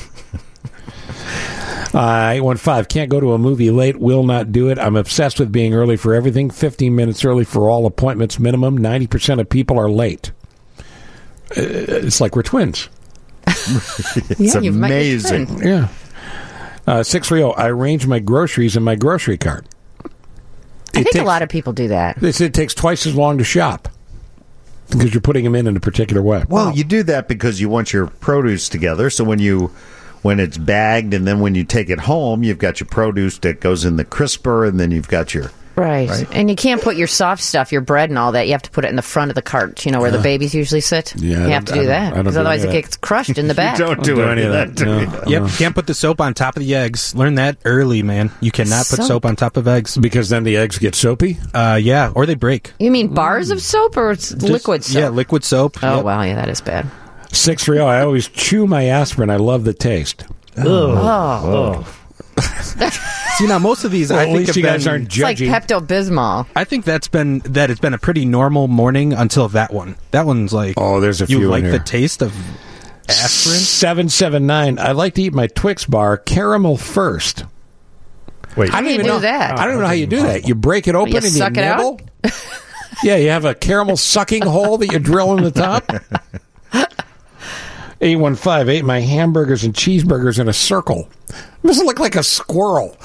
Uh, eight one five. Can't go to a movie late. Will not do it. I'm obsessed with being early for everything. fifteen minutes early for all appointments minimum. ninety percent of people are late. Uh, it's like we're twins. It's Yeah, you've met your amazing. twin. Yeah. Uh, six three zero. I arrange my groceries in my grocery cart. I It think takes- a lot of people do that. They say it takes twice as long to shop because you're putting them in in a particular way. Well, you do that because you want your produce together. So when you when it's bagged and then when you take it home, you've got your produce that goes in the crisper, and then you've got your Right. Right. And you can't put your soft stuff, your bread and all that. You have to put it in the front of the cart, you know, where the Uh, babies usually sit. yeah, I you have don't- to do I don't- that. I don't Because do otherwise any it of gets crushed in the back. don't do, do any of any that. of to that, me. no. no. Yep, you can't put the soap on top of the eggs. Learn that early, man. You cannot put Soap? soap on top of eggs. Because then the eggs get soapy? Uh, yeah, or they break. You mean bars of soap or it's Just- liquid soap? Yeah, liquid soap. Oh, Yep. wow. Yeah, that is bad. six three zero. I always chew my aspirin. I love the taste. Oh. See, now most of these, Well, I at think least have you guys been- aren't It's like judgy. Pepto-Bismol. I think that's been that it's been a pretty normal morning until that one. That one's like, Oh, there's a you few in like here. the taste of aspirin. seven seven nine. I like to eat my Twix bar caramel first. Wait, I don't do you even do know that? I don't know how you do that. You break it open You and suck you it out? nibble. Yeah, you have a caramel sucking hole that you drill in the top. eight one five. Ate my hamburgers and cheeseburgers in a circle. This look like a squirrel.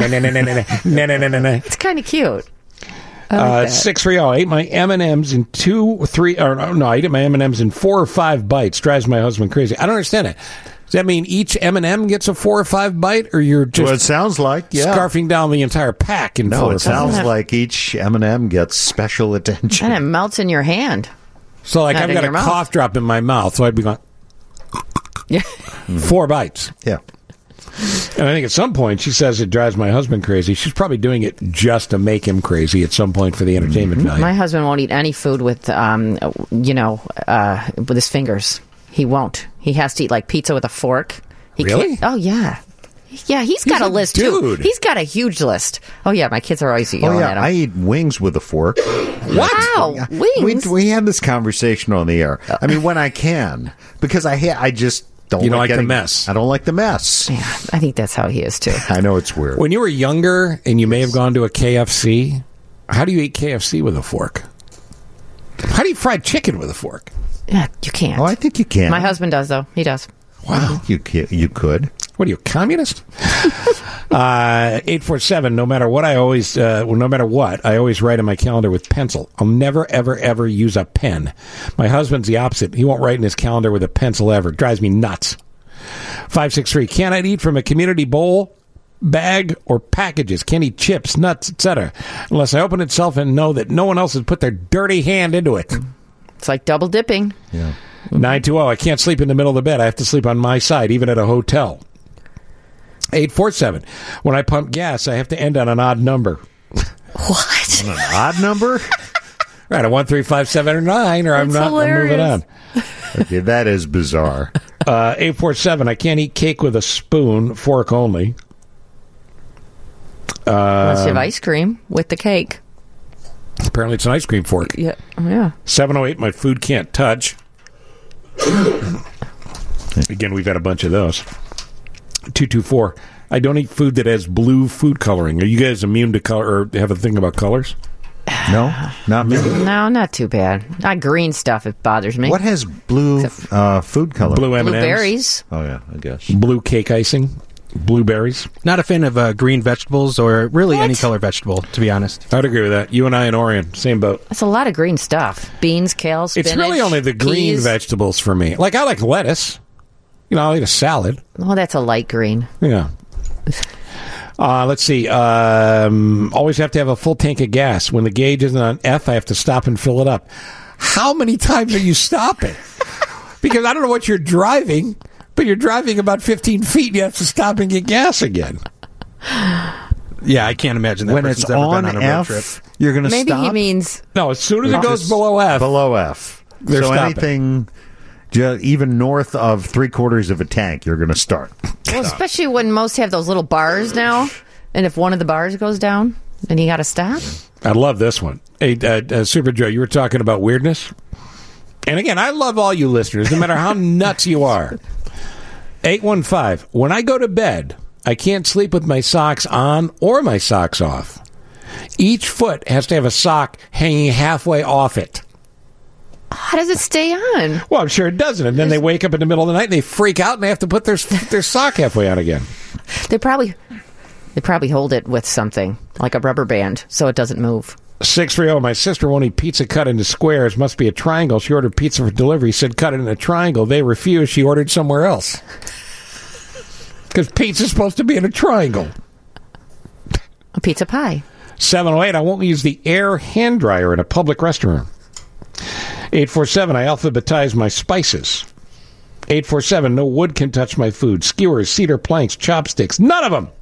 It's kind of cute. I like Uh, that. six three zero. Ate my M and M's in two, three, or no, no, I ate my M and M's in four or five bites. Drives my husband crazy. I don't understand it. Does that mean each M and M gets a four or five bite, or you're just well, it sounds like yeah. scarfing down the entire pack in No, four it or five? sounds have- like each M and M gets special attention. And it melts in your hand. So, like, Not I've in got a your mouth. cough drop in my mouth, so I'd be going Yeah. four bites. Yeah. And I think at some point she says it drives my husband crazy. She's probably doing it just to make him crazy at some point for the entertainment value. My husband won't eat any food with, um, you know, uh, with his fingers. He won't. He has to eat like pizza with a fork. He Really? Can't, oh yeah, yeah. He's got He's a a list dude. too. He's got a huge list. Oh yeah, my kids are always Oh yelling yeah, at him. I eat wings with a fork. What? Wow, wings. We, we had this conversation on the air. I mean, when I can, because I ha- I just don't. You don't like the getting- mess. I don't like the mess. Yeah, I think that's how he is too. I know it's weird. When you were younger and you may have gone to a K F C, how do you eat K F C with a fork? How do you fry chicken with a fork? Yeah, you can't. Oh, I think you can. My husband does though. He does. Wow, you ca- you could. What are you, a communist? uh, eight four seven, no matter what I always, uh, well, no matter what, I always write in my calendar with pencil. I'll never, ever, ever use a pen. My husband's the opposite. He won't write in his calendar with a pencil ever. It drives me nuts. five six three, can I eat from a community bowl, bag, or packages? Can't eat chips, nuts, et cetera, unless I open itself and know that no one else has put their dirty hand into it. It's like double dipping. Yeah. nine two zero, I can't sleep in the middle of the bed. I have to sleep on my side, even at a hotel. eight four seven, when I pump gas, I have to end on an odd number. What? An odd number? Right, a one, three, five, seven, or nine, or I'm That's not I'm moving on. Okay, that is bizarre. Uh, eight four seven, I can't eat cake with a spoon, fork only. Uh, Unless you have ice cream with the cake. Apparently it's an ice cream fork. Yeah. Yeah. seven oh eight, my food can't touch. Again, we've had a bunch of those. two two four, I don't eat food that has blue food coloring. Are you guys immune to color, or have a thing about colors? No, not me. No, not too bad. Not green stuff. It bothers me. What has blue uh, food color? Blue M and M's. Blueberries. Oh, yeah, I guess. Blue cake icing. Blueberries. Not a fan of uh, green vegetables or really what? any color vegetable, to be honest. I'd agree with that. You and I and Orion, same boat. That's a lot of green stuff. Beans, kale, spinach, It's really only the green peas. vegetables for me. Like, I like lettuce. You know, I'll eat a salad. Oh, that's a light green. Yeah. Uh, let's see. Um, always have to have a full tank of gas. When the gauge isn't on F, I have to stop and fill it up. How many times are you stopping? Because I don't know what you're driving, but you're driving about fifteen feet and you have to stop and get gas again. Yeah, I can't imagine that when person's it's ever on been on a F, road trip. You're going to stop? Maybe he means... No, as soon as Which it goes is below F. Below F. They're so stopping. anything... Just even north of three quarters of a tank, you're going to start. Well, especially when most have those little bars now, and if one of the bars goes down, then you got to stop. I love this one. Hey, uh, uh, Super Joe, you were talking about weirdness? And again, I love all you listeners, no matter how nuts you are. eight one five, when I go to bed, I can't sleep with my socks on or my socks off. Each foot has to have a sock hanging halfway off it. How does it stay on? Well, I'm sure it doesn't. And then they wake up in the middle of the night and they freak out and they have to put their their sock halfway on again. They probably they probably hold it with something, like a rubber band, so it doesn't move. six three zero, my sister won't eat pizza cut into squares. Must be a triangle. She ordered pizza for delivery. Said cut it in a triangle. They refused. She ordered somewhere else. Because pizza's supposed to be in a triangle. A pizza pie. seven oh eight, I won't use the air hand dryer in a public restroom. eight four seven, I alphabetize my spices. eight four seven, no wood can touch my food. Skewers, cedar planks, chopsticks, none of them.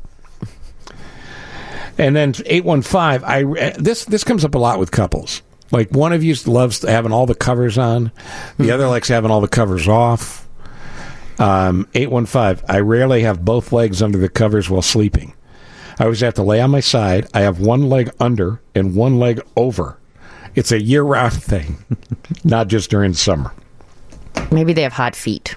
And then eight one five, I this this comes up a lot with couples. Like, one of you loves having all the covers on. The mm-hmm. other likes having all the covers off. Um, eight one five, I rarely have both legs under the covers while sleeping. I always have to lay on my side. I have one leg under and one leg over. It's a year-round thing, not just during summer. Maybe they have hot feet.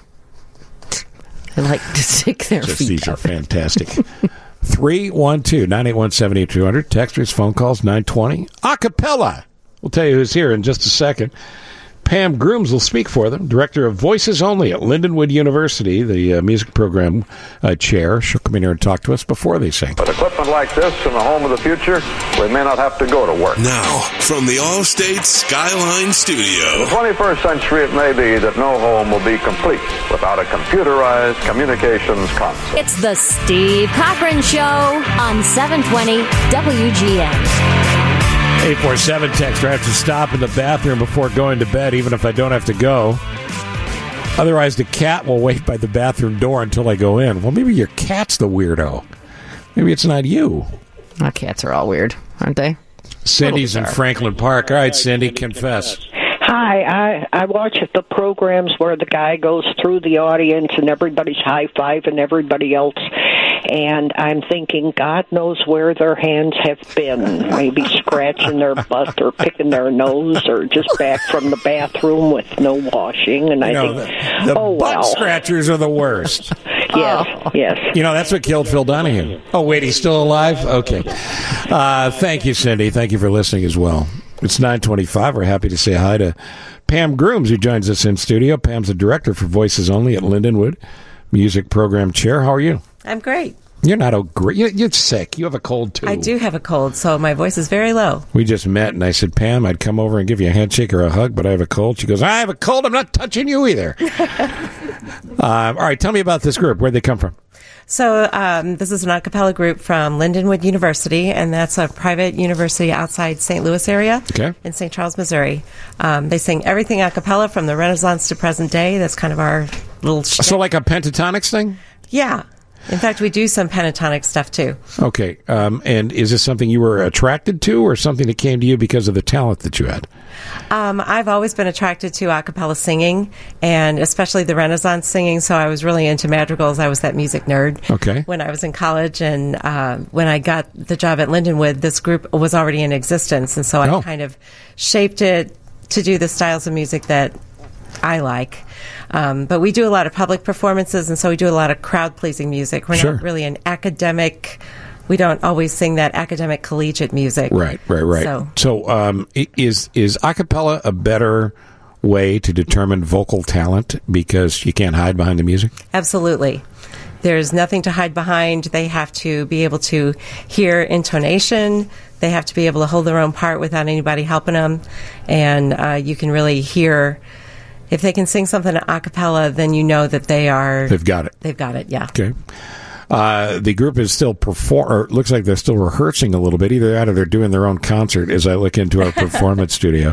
They like to stick their just feet These up. are fantastic. three one two, nine eight one, seven eight two zero zero. Texters, phone calls, nine twenty. Acapella. We'll tell you who's here in just a second. Pam Grooms will speak for them, director of Voices Only at Lindenwood University, the uh, music program uh, chair. She'll come in here and talk to us before they sing. With equipment like this in the home of the future, we may not have to go to work. Now, from the Allstate Skyline Studio. In the twenty-first century, it may be that no home will be complete without a computerized communications console. It's the Steve Cochran Show on seven twenty W G N. eight four seven texter, I have to stop in the bathroom before going to bed, even if I don't have to go. Otherwise, the cat will wait by the bathroom door until I go in. Well, maybe your cat's the weirdo. Maybe it's not you. Our cats are all weird, aren't they? Cindy's in Franklin Park. All right, Cindy, confess. Hi, I, I watch the programs where the guy goes through the audience and everybody's high-fiving everybody else, and I'm thinking, God knows where their hands have been. Maybe scratching their butt or picking their nose or just back from the bathroom with no washing. And I You know, think, the, the oh, butt well. scratchers are the worst. Yes, yes. You know, that's what killed Phil Donahue. Oh, wait, he's still alive? Okay. Uh, thank you, Cindy. Thank you for listening as well. It's nine twenty-five. We're happy to say hi to Pam Grooms, who joins us in studio. Pam's the director for Voices Only at Lindenwood, music program chair. How are you? I'm great. You're not a great. You're, you're sick. You have a cold, too. I do have a cold, so my voice is very low. We just met, and I said, Pam, I'd come over and give you a handshake or a hug, but I have a cold. She goes, I have a cold. I'm not touching you either. uh, all right, tell me about this group. Where'd they come from? So um, this is an a cappella group from Lindenwood University, and that's a private university outside Saint Louis area Okay. in Saint Charles, Missouri. Um, they sing everything a cappella from the Renaissance to present day. That's kind of our little shtick. So like a pentatonics thing? Yeah. In fact, we do some pentatonic stuff, too. Okay. Um, and is this something you were attracted to or something that came to you because of the talent that you had? Um, I've always been attracted to a cappella singing, and especially the Renaissance singing, so I was really into madrigals. I was that music nerd Okay. when I was in college, and uh, when I got the job at Lindenwood, this group was already in existence, and so I Oh. kind of shaped it to do the styles of music that I like. Um, but we do a lot of public performances, and so we do a lot of crowd-pleasing music. We're Sure. not really an academic... We don't always sing that academic collegiate music. Right, right, right. So, So, um, i- is is a cappella a better way to determine vocal talent because you can't hide behind the music? absolutely. There's nothing to hide behind. They have to be able to hear intonation. They have to be able to hold their own part without anybody helping them. And uh, you can really hear... If they can sing something a cappella, then you know that they are... They've got it. They've got it, yeah. Okay. Uh, the group is still perform. Or it looks like they're still rehearsing a little bit. Either that or they're doing their own concert. As I look into our performance studio,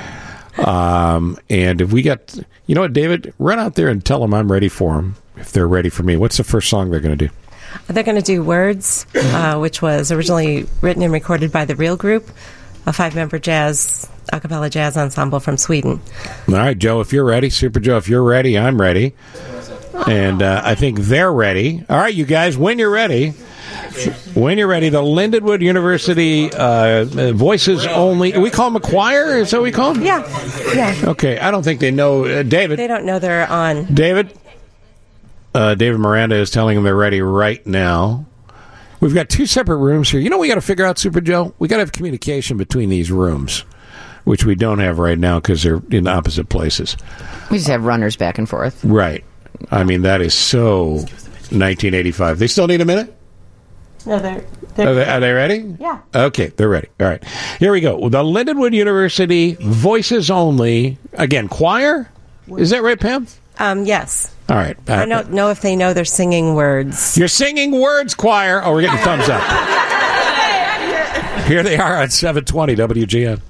um, and if we got, you know what, David, run out there and tell them I'm ready for them. If they're ready for me, what's the first song they're going to do? They're going to do Words, uh, which was originally written and recorded by the Real Group, a five-member jazz, a cappella jazz ensemble from Sweden. All right, Joe, if you're ready, Super Joe, if you're ready, I'm ready. And uh, I think they're ready. All right, you guys, when you're ready, when you're ready, the Lindenwood University uh, Voices Only, we call them a choir? Is that what we call them? Yeah, yeah. Okay, I don't think they know. Uh, David. They don't know they're on. David? Uh, David Miranda is telling them they're ready right now. We've got two separate rooms here. You know what we got to figure out, Super Joe? We got to have communication between these rooms, which we don't have right now because they're in opposite places. We just have runners back and forth. Right. I mean, that is so nineteen eighty-five. They still need a minute? No, they're... Are they, are they ready? Yeah. Okay, they're ready. All right. Here we go. The Lindenwood University Voices Only. Again, choir? Is that right, Pam? Um, yes. All right. I don't know if they know they're singing words. You're singing words, choir. Oh, we're getting thumbs up. Here they are on seven twenty W G N.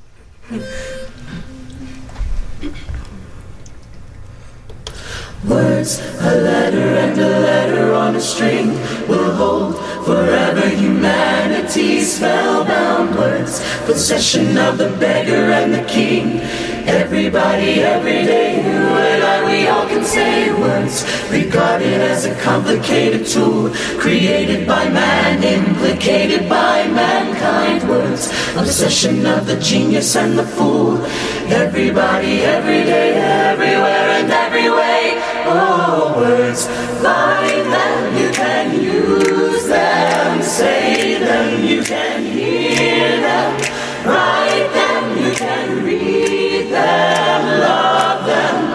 Words, a letter and a letter on a string will hold forever humanity's spellbound words. Possession of the beggar and the king. Everybody, every day, you and I, we all can say words. Regarded as a complicated tool, created by man, implicated by mankind. Words, obsession of the genius and the fool. Everybody, every day, everywhere and every way. Oh, words, find them, you can use them, say them, you can hear them, write them, you can read them, love them,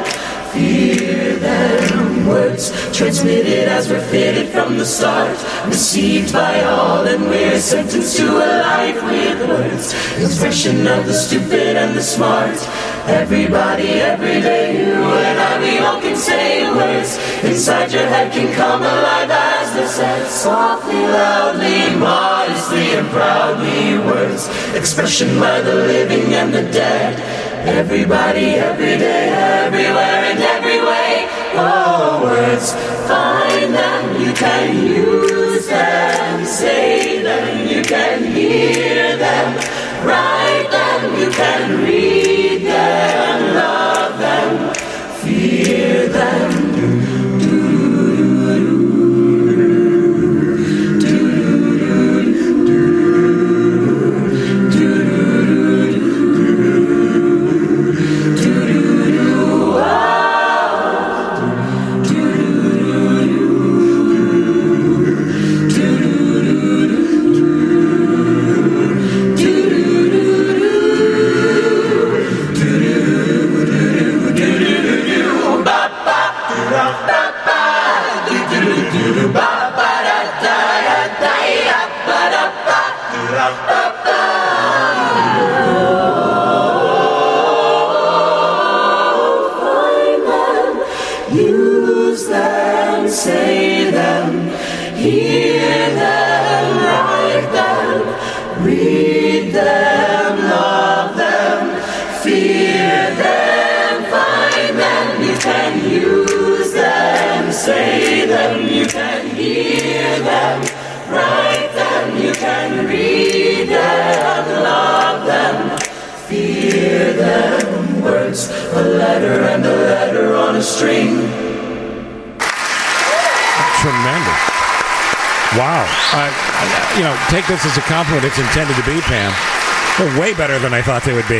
fear them. Words transmitted as we're fitted from the start, received by all, and we're sentenced to a life with words. Expression of the stupid and the smart. Everybody, every day, you and I, we all can say words. Inside your head can come alive as they're said, softly, loudly, modestly, and proudly. Words, expression by the living and the dead. Everybody, every day, everywhere, and every way. Oh, words, find them, you can use them, say them, you can hear them, write them, you can read them, love them, fear them. Use them, say them, Hear them, write them, read them, love them, fear them, find them. You can use them, say them, you can hear them, write them, you can read them, love them, fear them. Words, a letter and a letter on a string. Tremendous. Wow. Uh, you know, take this as a compliment it's intended to be, Pam. They're way better than I thought they would be.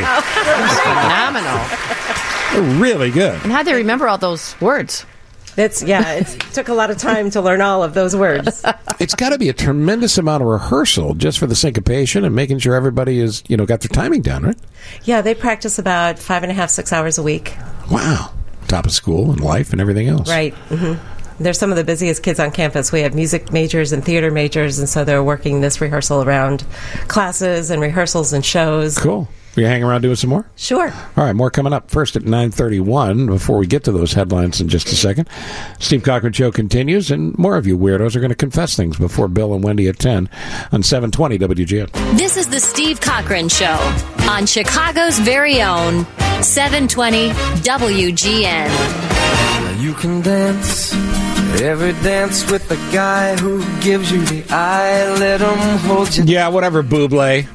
Phenomenal. They're really good. And how'd they remember all those words? It's yeah. It took a lot of time to learn all of those words. It's got to be a tremendous amount of rehearsal just for the syncopation and making sure everybody is, you know, got their timing down, right? Yeah, they practice about five and a half, six hours a week. Wow. Top of school and life and everything else. Right. Mm-hmm. They're some of the busiest kids on campus. We have music majors and theater majors, and so they're working this rehearsal around classes and rehearsals and shows. Cool. Will you hang around doing some more? Sure. All right, more coming up. First at nine thirty-one, before we get to those headlines in just a second. Steve Cochran Show continues, and more of you weirdos are going to confess things before Bill and Wendy at ten on seven twenty W G N. This is the Steve Cochran Show on Chicago's very own seven twenty W G N. Now you can dance every dance with the guy who gives you the eye. Let him hold you. Yeah, whatever, Bublé.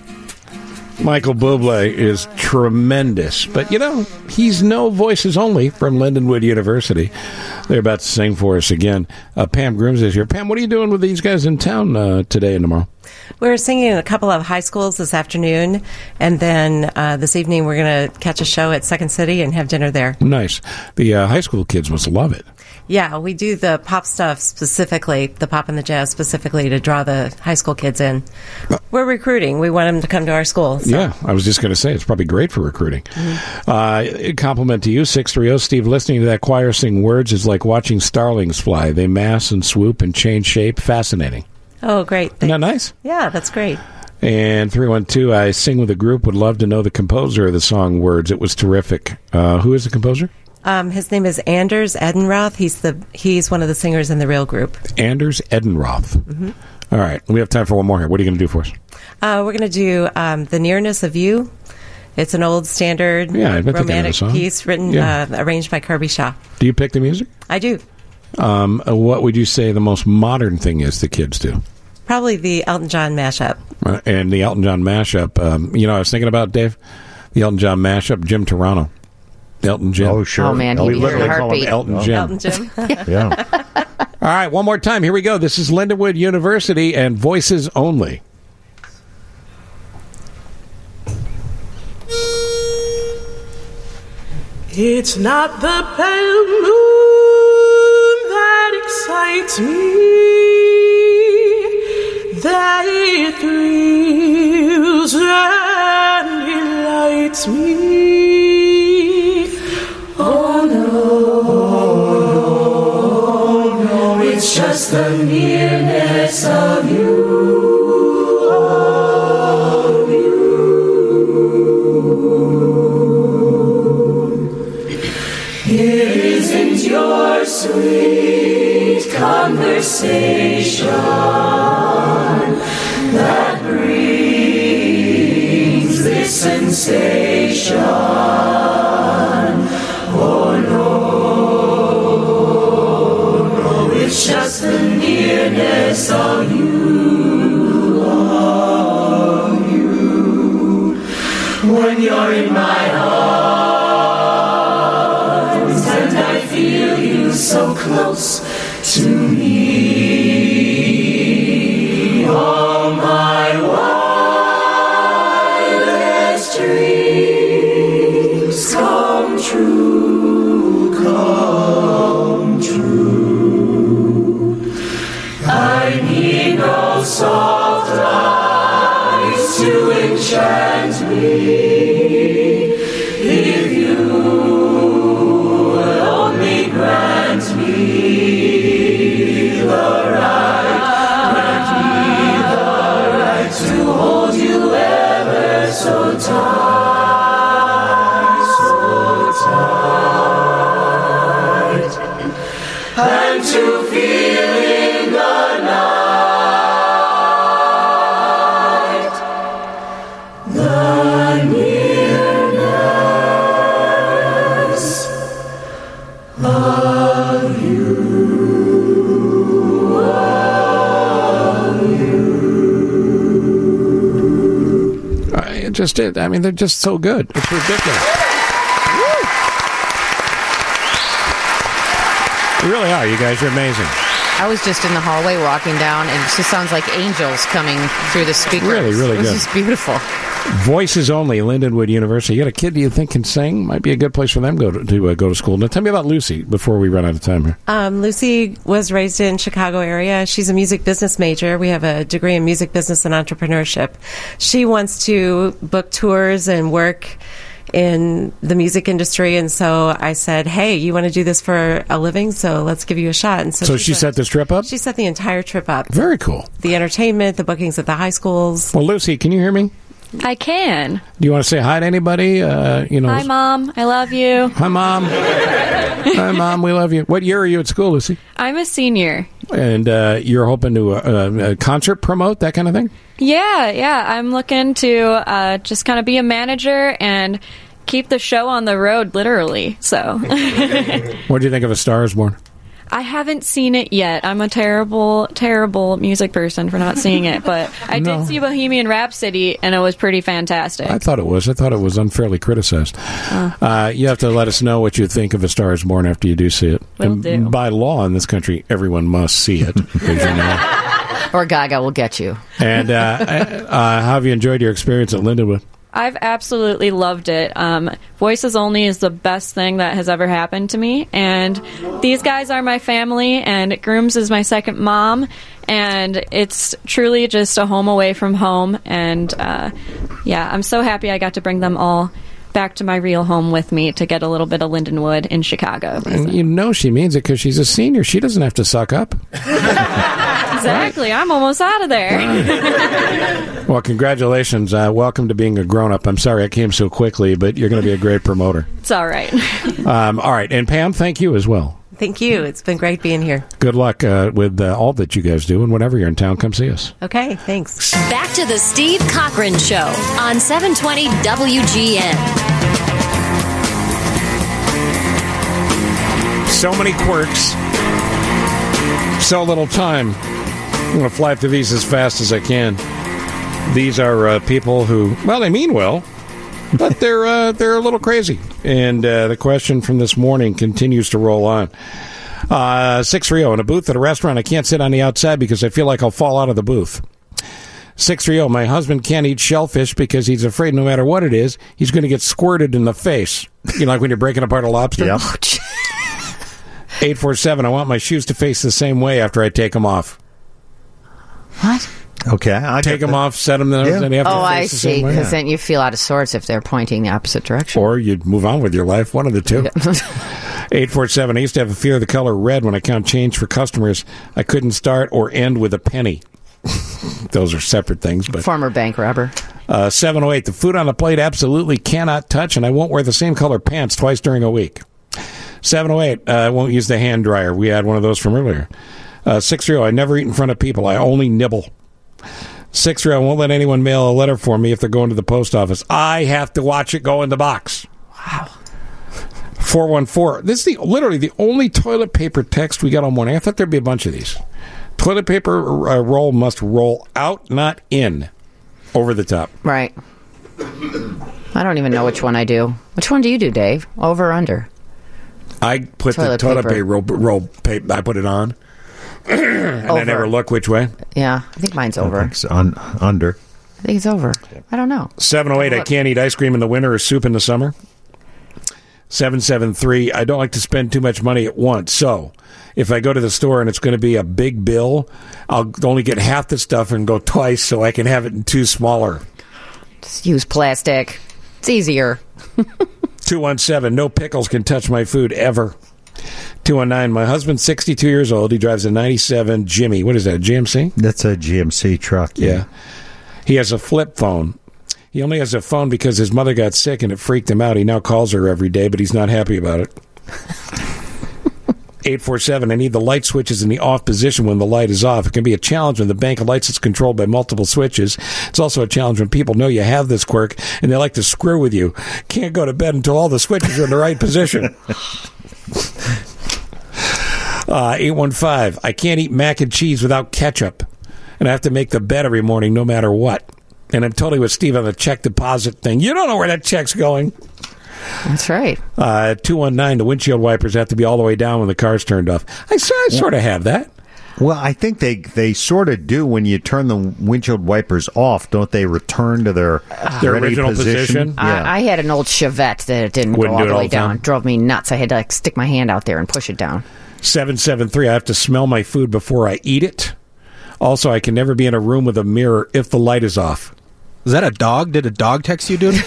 Michael Bublé is tremendous. But, you know, he's no voices only from Lindenwood University. They're about to sing for us again. Uh, Pam Grooms is here. Pam, what are you doing with these guys in town uh, today and tomorrow? We're singing in a couple of high schools this afternoon, and then uh, this evening we're going to catch a show at Second City and have dinner there. Nice. The uh, high school kids must love it. Yeah, we do the pop stuff specifically, the pop and the jazz specifically to draw the high school kids in. We're recruiting. We want them to come to our school. So. Yeah, I was just going to say, it's probably great for recruiting. Mm-hmm. Uh, compliment to you, six three zero. Steve, listening to that choir sing words is like watching starlings fly. They mass and swoop and change shape. Fascinating. Oh, great. Isn't that nice? Yeah, that's great. And three one two, I sing with a group, would love to know the composer of the song Words. It was terrific. Uh, who is the composer? Um, his name is Anders Edenroth. He's the he's one of the singers in the Real Group. Anders Edenroth. Mm-hmm. All right. We have time for one more here. What are you going to do for us? Uh, we're going to do um, The Nearness of You. It's an old standard yeah, I bet romantic piece written, yeah. uh, arranged by Kirby Shaw. Do you pick the music? I do. Um, what would you say the most modern thing is the kids do? Probably the Elton John mashup. Uh, and the Elton John mashup. Um, you know, I was thinking about, Dave, the Elton John mashup, Jim Turano. Elton Jim. Oh, sure. Oh, man, we he'd literally hear a call him heartbeat. Elton Jim. Elton Jim. Yeah. All right, one more time. Here we go. This is Lindenwood University and Voices Only. It's not the pale moon that excites me, that it thrills and delights me. Oh no, no, it's just the nearness of you, of you. It isn't your sweet conversation that brings this sensation. Oh no, no, it's just the nearness of you, of you. When you're in my arms and I feel you so close to me, all my wildest dreams come true, come true. I need no soft eyes to enchant me. If you will only grant me the right, grant me the right to hold you ever so tight, so tight, and to feel in the night of you, of you. Uh, it just did. I mean, they're just so good. It's ridiculous. You really are. You guys are amazing. I was just in the hallway walking down, and it just sounds like angels coming through the speakers. Really, really it was good. just beautiful. Voices only, Lindenwood University. You got a kid you think can sing? Might be a good place for them go to, to uh, go to school. Now, tell me about Lucy before we run out of time here. Um, Lucy was raised in Chicago area. She's a music business major. We have a degree in music business and entrepreneurship. She wants to book tours and work in the music industry, and so I said, hey, you want to do this for a living, so let's give you a shot. And so, So she set this trip up? She set the entire trip up. Very cool. The entertainment, the bookings at the high schools. Well, Lucy, can you hear me? I can. Do you want to say hi to anybody? Uh, you know. Hi, Mom. I love you. Hi, Mom. Hi, Mom. We love you. What year are you at school, Lucy? I'm a senior. And uh, you're hoping to uh, uh, concert promote, that kind of thing? Yeah, yeah. I'm looking to uh, just kind of be a manager and keep the show on the road, literally. So, What do you think of A Star Is Born? I haven't seen it yet. I'm a terrible, terrible music person for not seeing it, but I No. did see Bohemian Rhapsody, and it was pretty fantastic. I thought it was. I thought it was unfairly criticized. Oh. Uh, you have to let us know what you think of A Star Is Born after you do see it. Will and do. By law in this country, everyone must see it. As you know. Or Gaga will get you. And uh, uh, how have you enjoyed your experience at Lindenwood? I've absolutely loved it. Um, Voices Only is the best thing that has ever happened to me. And these guys are my family, and Grooms is my second mom. And it's truly just a home away from home. And uh, yeah, I'm so happy I got to bring them all back to my real home with me to get a little bit of Lindenwood in Chicago. And you know she means it because she's a senior. She doesn't have to suck up. Exactly. I'm almost out of there. Well, congratulations. Uh, welcome to being a grown-up. I'm sorry I came so quickly, but you're going to be a great promoter. It's all right. Um, all right. And Pam, thank you as well. Thank you. It's been great being here. Good luck uh, with uh, all that you guys do, and whenever you're in town, come see us. Okay, thanks. Back to the Steve Cochran Show on seven twenty W G N. So many quirks. So little time. I'm going to fly through these as fast as I can. These are uh, people who, well, they mean well, but they're uh, they're a little crazy. And uh, the question from this morning continues to roll on. Uh, six three zero, in a booth at a restaurant, I can't sit on the outside because I feel like I'll fall out of the booth. six three zero, my husband can't eat shellfish because he's afraid no matter what it is, he's going to get squirted in the face. You know, like when you're breaking apart a lobster? Yep. eight four seven, I want my shoes to face the same way after I take them off. What? Okay. I Take them off, set them there, Yeah. then you have to Oh, face I the see. same way. Because then you feel out of sorts if they're pointing the opposite direction. Or you'd move on with your life, one of the two. eight four seven, I used to have a fear of the color red when I count change for customers. I couldn't start or end with a penny. Those are separate things. But Former bank robber. uh, seven oh eight, the food on the plate absolutely cannot touch, and I won't wear the same color pants twice during a week. seven oh eight, uh, I won't use the hand dryer. We had one of those from earlier. Uh, six three zero, I never eat in front of people. I only nibble. six three zero, I won't let anyone mail a letter for me if they're going to the post office. I have to watch it go in the box. Wow. four one four, this is the literally the only toilet paper text we got all morning. I thought there'd be a bunch of these. Toilet paper uh, roll must roll out, not in. Over the top. Right. I don't even know which one I do. Which one do you do, Dave? Over or under? I put Toilet the toilet paper. paper roll, roll paper. I put it on, and I Over. never look which way. Yeah, I think mine's over. It's un- under. I think it's over. I don't know. seven oh eight, I can't eat ice cream in the winter or soup in the summer. seven seven three, I don't like to spend too much money at once. So if I go to the store and it's going to be a big bill, I'll only get half the stuff and go twice so I can have it in two smaller. Just use plastic. It's easier. two one seven, no pickles can touch my food ever. two one nine, my husband's sixty-two years old. He drives a ninety-seven Jimmy. What is that, a G M C? That's a G M C truck. Yeah. He has a flip phone. He only has a phone because his mother got sick and it freaked him out. He now calls her every day, but he's not happy about it. eight four seven, I need the light switches in the off position when the light is off. It can be a challenge when the bank of lights is controlled by multiple switches. It's also a challenge when people know you have this quirk and they like to screw with you. Can't go to bed until all the switches are in the right position. Uh, eight one five, I can't eat mac and cheese without ketchup, and I have to make the bed every morning no matter what. And I'm totally with Steve on the check deposit thing. You don't know where that check's going. That's right. Uh, two one nine, the windshield wipers have to be all the way down when the car's turned off. I, I sort of have that. Well, I think they they sort of do when you turn the windshield wipers off. Don't they return to their, Their ready original position? Yeah. I, I had an old Chevette that it didn't Wouldn't go all do it the all way the time? down. Drove me nuts. I had to like stick my hand out there and push it down. seven seven three, I have to smell my food before I eat it. Also, I can never be in a room with a mirror if the light is off. Is that a dog? Did a dog text you, dude?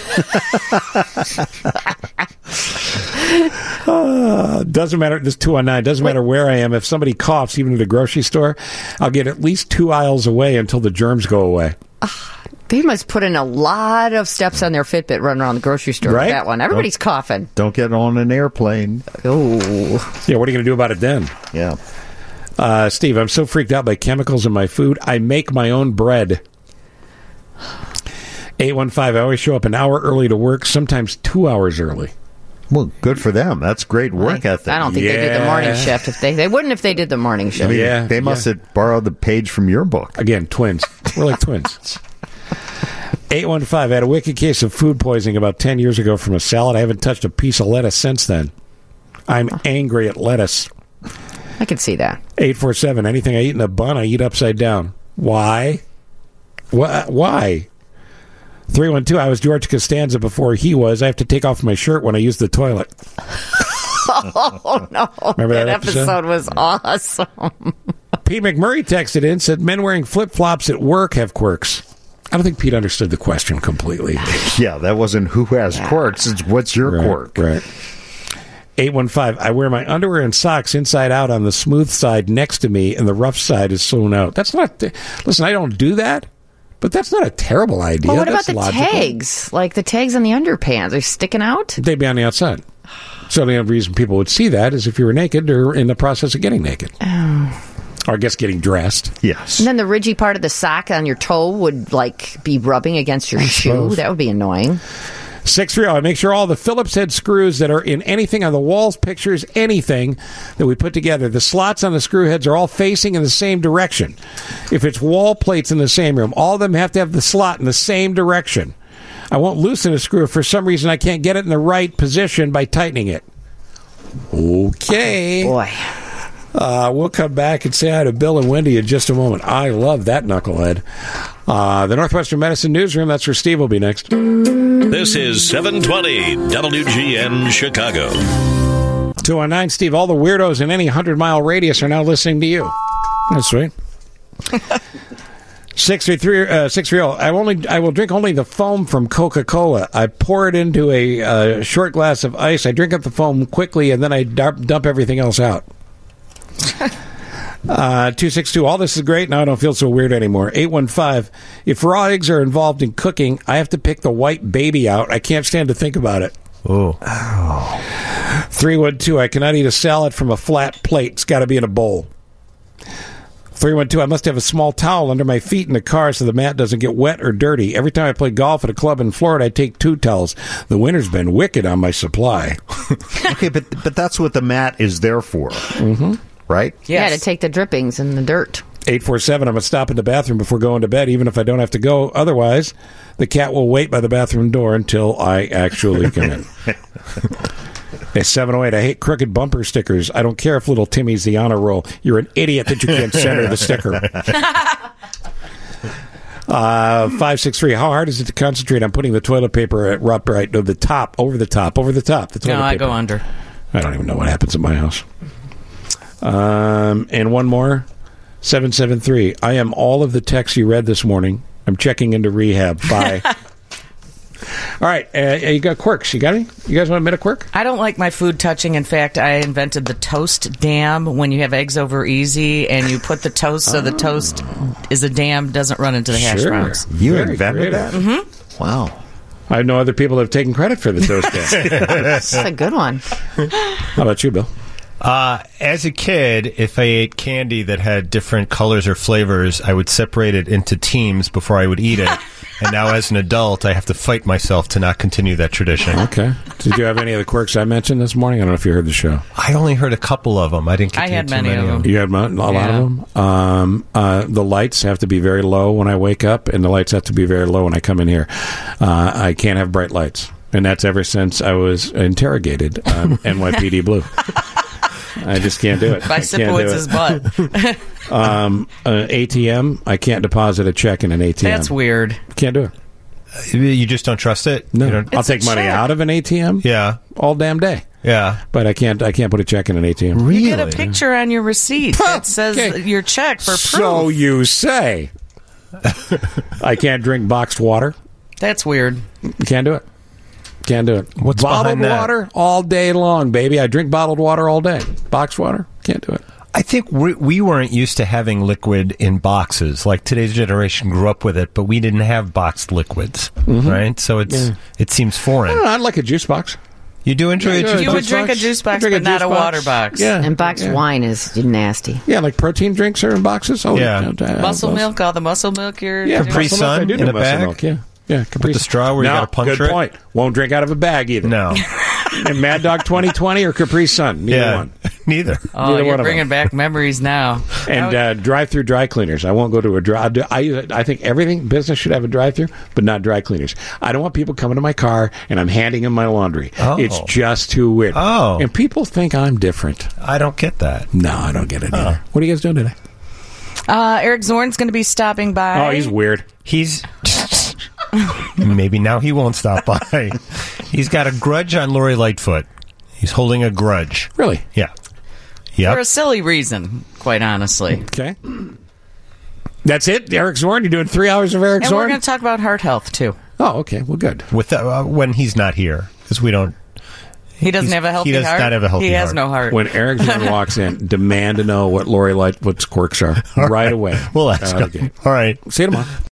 uh, doesn't matter. This two one nine. Doesn't matter where I am. If somebody coughs, even at a grocery store, I'll get at least two aisles away until the germs go away. They must put in a lot of steps on their Fitbit running around the grocery store Right? with that one. Everybody's coughing. Don't get on an airplane. Oh. Yeah, what are you going to do about it then? Yeah. Uh, Steve, I'm so freaked out by chemicals in my food. I make my own bread. eight one five, I always show up an hour early to work, sometimes two hours early. Well, good for them. That's great work ethic. I don't think they did the morning shift. If they they wouldn't if they did the morning shift. I mean, Yeah, they must yeah. have borrowed the page from your book. Again, twins. We're like twins. eight one five, I had a wicked case of food poisoning about ten years ago from a salad. I haven't touched a piece of lettuce since then. I'm angry at lettuce. I can see that. eight four seven, anything I eat in a bun, I eat upside down. Why? Wh- Why? three one two, I was George Costanza before he was. I have to take off my shirt when I use the toilet. Oh, no. Remember that episode? episode? was awesome. Pete McMurray texted in, said, men wearing flip-flops at work have quirks. I don't think Pete understood the question completely. Yeah, that wasn't who has quirks. It's what's your Right, quirk. Right. eight one five, I wear my underwear and socks inside out on the smooth side next to me, and the rough side is sewn out. That's not... Listen, I don't do that, but that's not a terrible idea. Well, what That's about the logical. tags? Like the tags on the underpants? Are they sticking out? They'd be on the outside. So the only reason people would see that is if you were naked or in the process of getting naked. Oh. Or I guess getting dressed. Yes. And then the ridgy part of the sock on your toe would like be rubbing against your I shoe. suppose. That would be annoying. six three zero, I make sure all the Phillips head screws that are in anything on the walls, pictures, anything that we put together, the slots on the screw heads are all facing in the same direction. If it's wall plates in the same room, all of them have to have the slot in the same direction. I won't loosen a screw if for some reason I can't get it in the right position by tightening it. Okay. Oh, boy. Uh, we'll come back and say hi to Bill and Wendy in just a moment. I love that knucklehead. Uh, the Northwestern Medicine Newsroom, that's where Steve will be next. This is seven twenty W G N Chicago. two one nine, Steve, all the weirdos in any hundred-mile radius are now listening to you. That's sweet. six three three, uh, six three zero, I, only, I will drink only the foam from Coca-Cola. I pour it into a uh, short glass of ice. I drink up the foam quickly, and then I dump, dump everything else out. uh, two six two, all this is great. Now I don't feel so weird anymore. eight one five, if raw eggs are involved in cooking, I have to pick the white baby out. I can't stand to think about it. Oh. three one two, I cannot eat a salad from a flat plate. It's got to be in a bowl. three one two, I must have a small towel under my feet in the car so the mat doesn't get wet or dirty. Every time I play golf at a club in Florida, I take two towels. The winter's been wicked on my supply. Okay, but but that's what the mat is there for. Mm-hmm. Right? Yeah, to take the drippings and the dirt. eight four seven, I'm going to stop in the bathroom before going to bed, even if I don't have to go. Otherwise, the cat will wait by the bathroom door until I actually come in. Hey, seven oh eight, I hate crooked bumper stickers. I don't care if little Timmy's the honor roll. You're an idiot that you can't center the sticker. Uh, five six three, how hard is it to concentrate on putting the toilet paper at upright? No, the top, over the top, over the top. The toilet No, I paper. go under. I don't even know what happens at my house. Um, and one more, seven seven three, I am all of the texts you read this morning. I'm checking into rehab. Bye. All right, uh, you got quirks. You got any? You guys want to admit a quirk? I don't like my food touching. In fact, I invented the toast dam when you have eggs over easy and you put the toast so the toast is a dam, doesn't run into the hash Sure. browns. You Very invented creative. that? Mm-hmm. Wow. I know other people have taken credit for the toast dam. That's a good one. How about you, Bill? Uh, as a kid, if I ate candy that had different colors or flavors, I would separate it into teams before I would eat it. And now, as an adult, I have to fight myself to not continue that tradition. Okay. Did you have any of the quirks I mentioned this morning? I don't know if you heard the show. I only heard a couple of them. I didn't get I to had too many many of of them. them. You had mo- a lot Yeah. of them. Um, uh, the lights have to be very low when I wake up, and the lights have to be very low when I come in here. Uh, I can't have bright lights, and that's ever since I was interrogated on N Y P D Blue. I just can't do it. By I can't do Sipowitz's it. butt. um, uh, A T M, I can't deposit a check in an A T M. That's weird. Can't do it. You just don't trust it? No, You don't- I'll It's a take money check. out of an A T M. Yeah. all damn day. Yeah, but I can't. I can't put a check in an A T M. Really? You get a picture on your receipt that says Okay. your check for proof. So you say. I can't drink boxed water. That's weird. Can't do it. Can't do it. What's bottled behind that? water all day long, baby? I drink bottled water all day. Boxed water, can't do it. I think we, we weren't used to having liquid in boxes. Like today's generation grew up with it, but we didn't have boxed liquids, Mhm. right? So it's Yeah. it seems I foreign. don't know, I'd like a juice box. You do enjoy Yeah, a yeah, juice You box? would drink a juice box, Drink a but not juice a box. water box. Yeah. And boxed Yeah. wine is nasty. Yeah, like protein drinks are in boxes. Oh, Yeah. uh, Muscle those- milk, all the muscle milk you're Yeah, Capri muscle milk, I Sun do in do a muscle bag? milk, yeah. Yeah, Capri With the straw where you no, gotta puncture good it? point. Won't drink out of a bag either. No. And Mad Dog twenty twenty or Capri Sun. Neither Yeah. one. Neither. Oh, Neither you're one of bringing them. back memories now. And uh, drive-through dry cleaners. I won't go to a dry. I, do- I, I think everything business should have a drive-through, but not dry cleaners. I don't want people coming to my car and I'm handing them my laundry. Oh. It's just too weird. Oh. And people think I'm different. I don't get that. No, I don't get it either. What are you guys doing today? Uh, Eric Zorn's going to be stopping by. Oh, he's weird. He's maybe now he won't stop by. He's got a grudge on Lori Lightfoot. He's holding a grudge. Really? Yeah. For Yep. a silly reason, quite honestly. Okay. That's it? Eric Zorn? You're doing three hours of Eric And Zorn? we're going to talk about heart health, too. Oh, okay. Well, good. With the, uh, when he's not here, because we don't. He doesn't He's- have a healthy he does heart? not have a healthy He has heart. no heart. When Eric Zorn walks in, demand to know what Lori Lightfoot's quirks are right away. We'll ask Uh, him. okay. All right. See you tomorrow.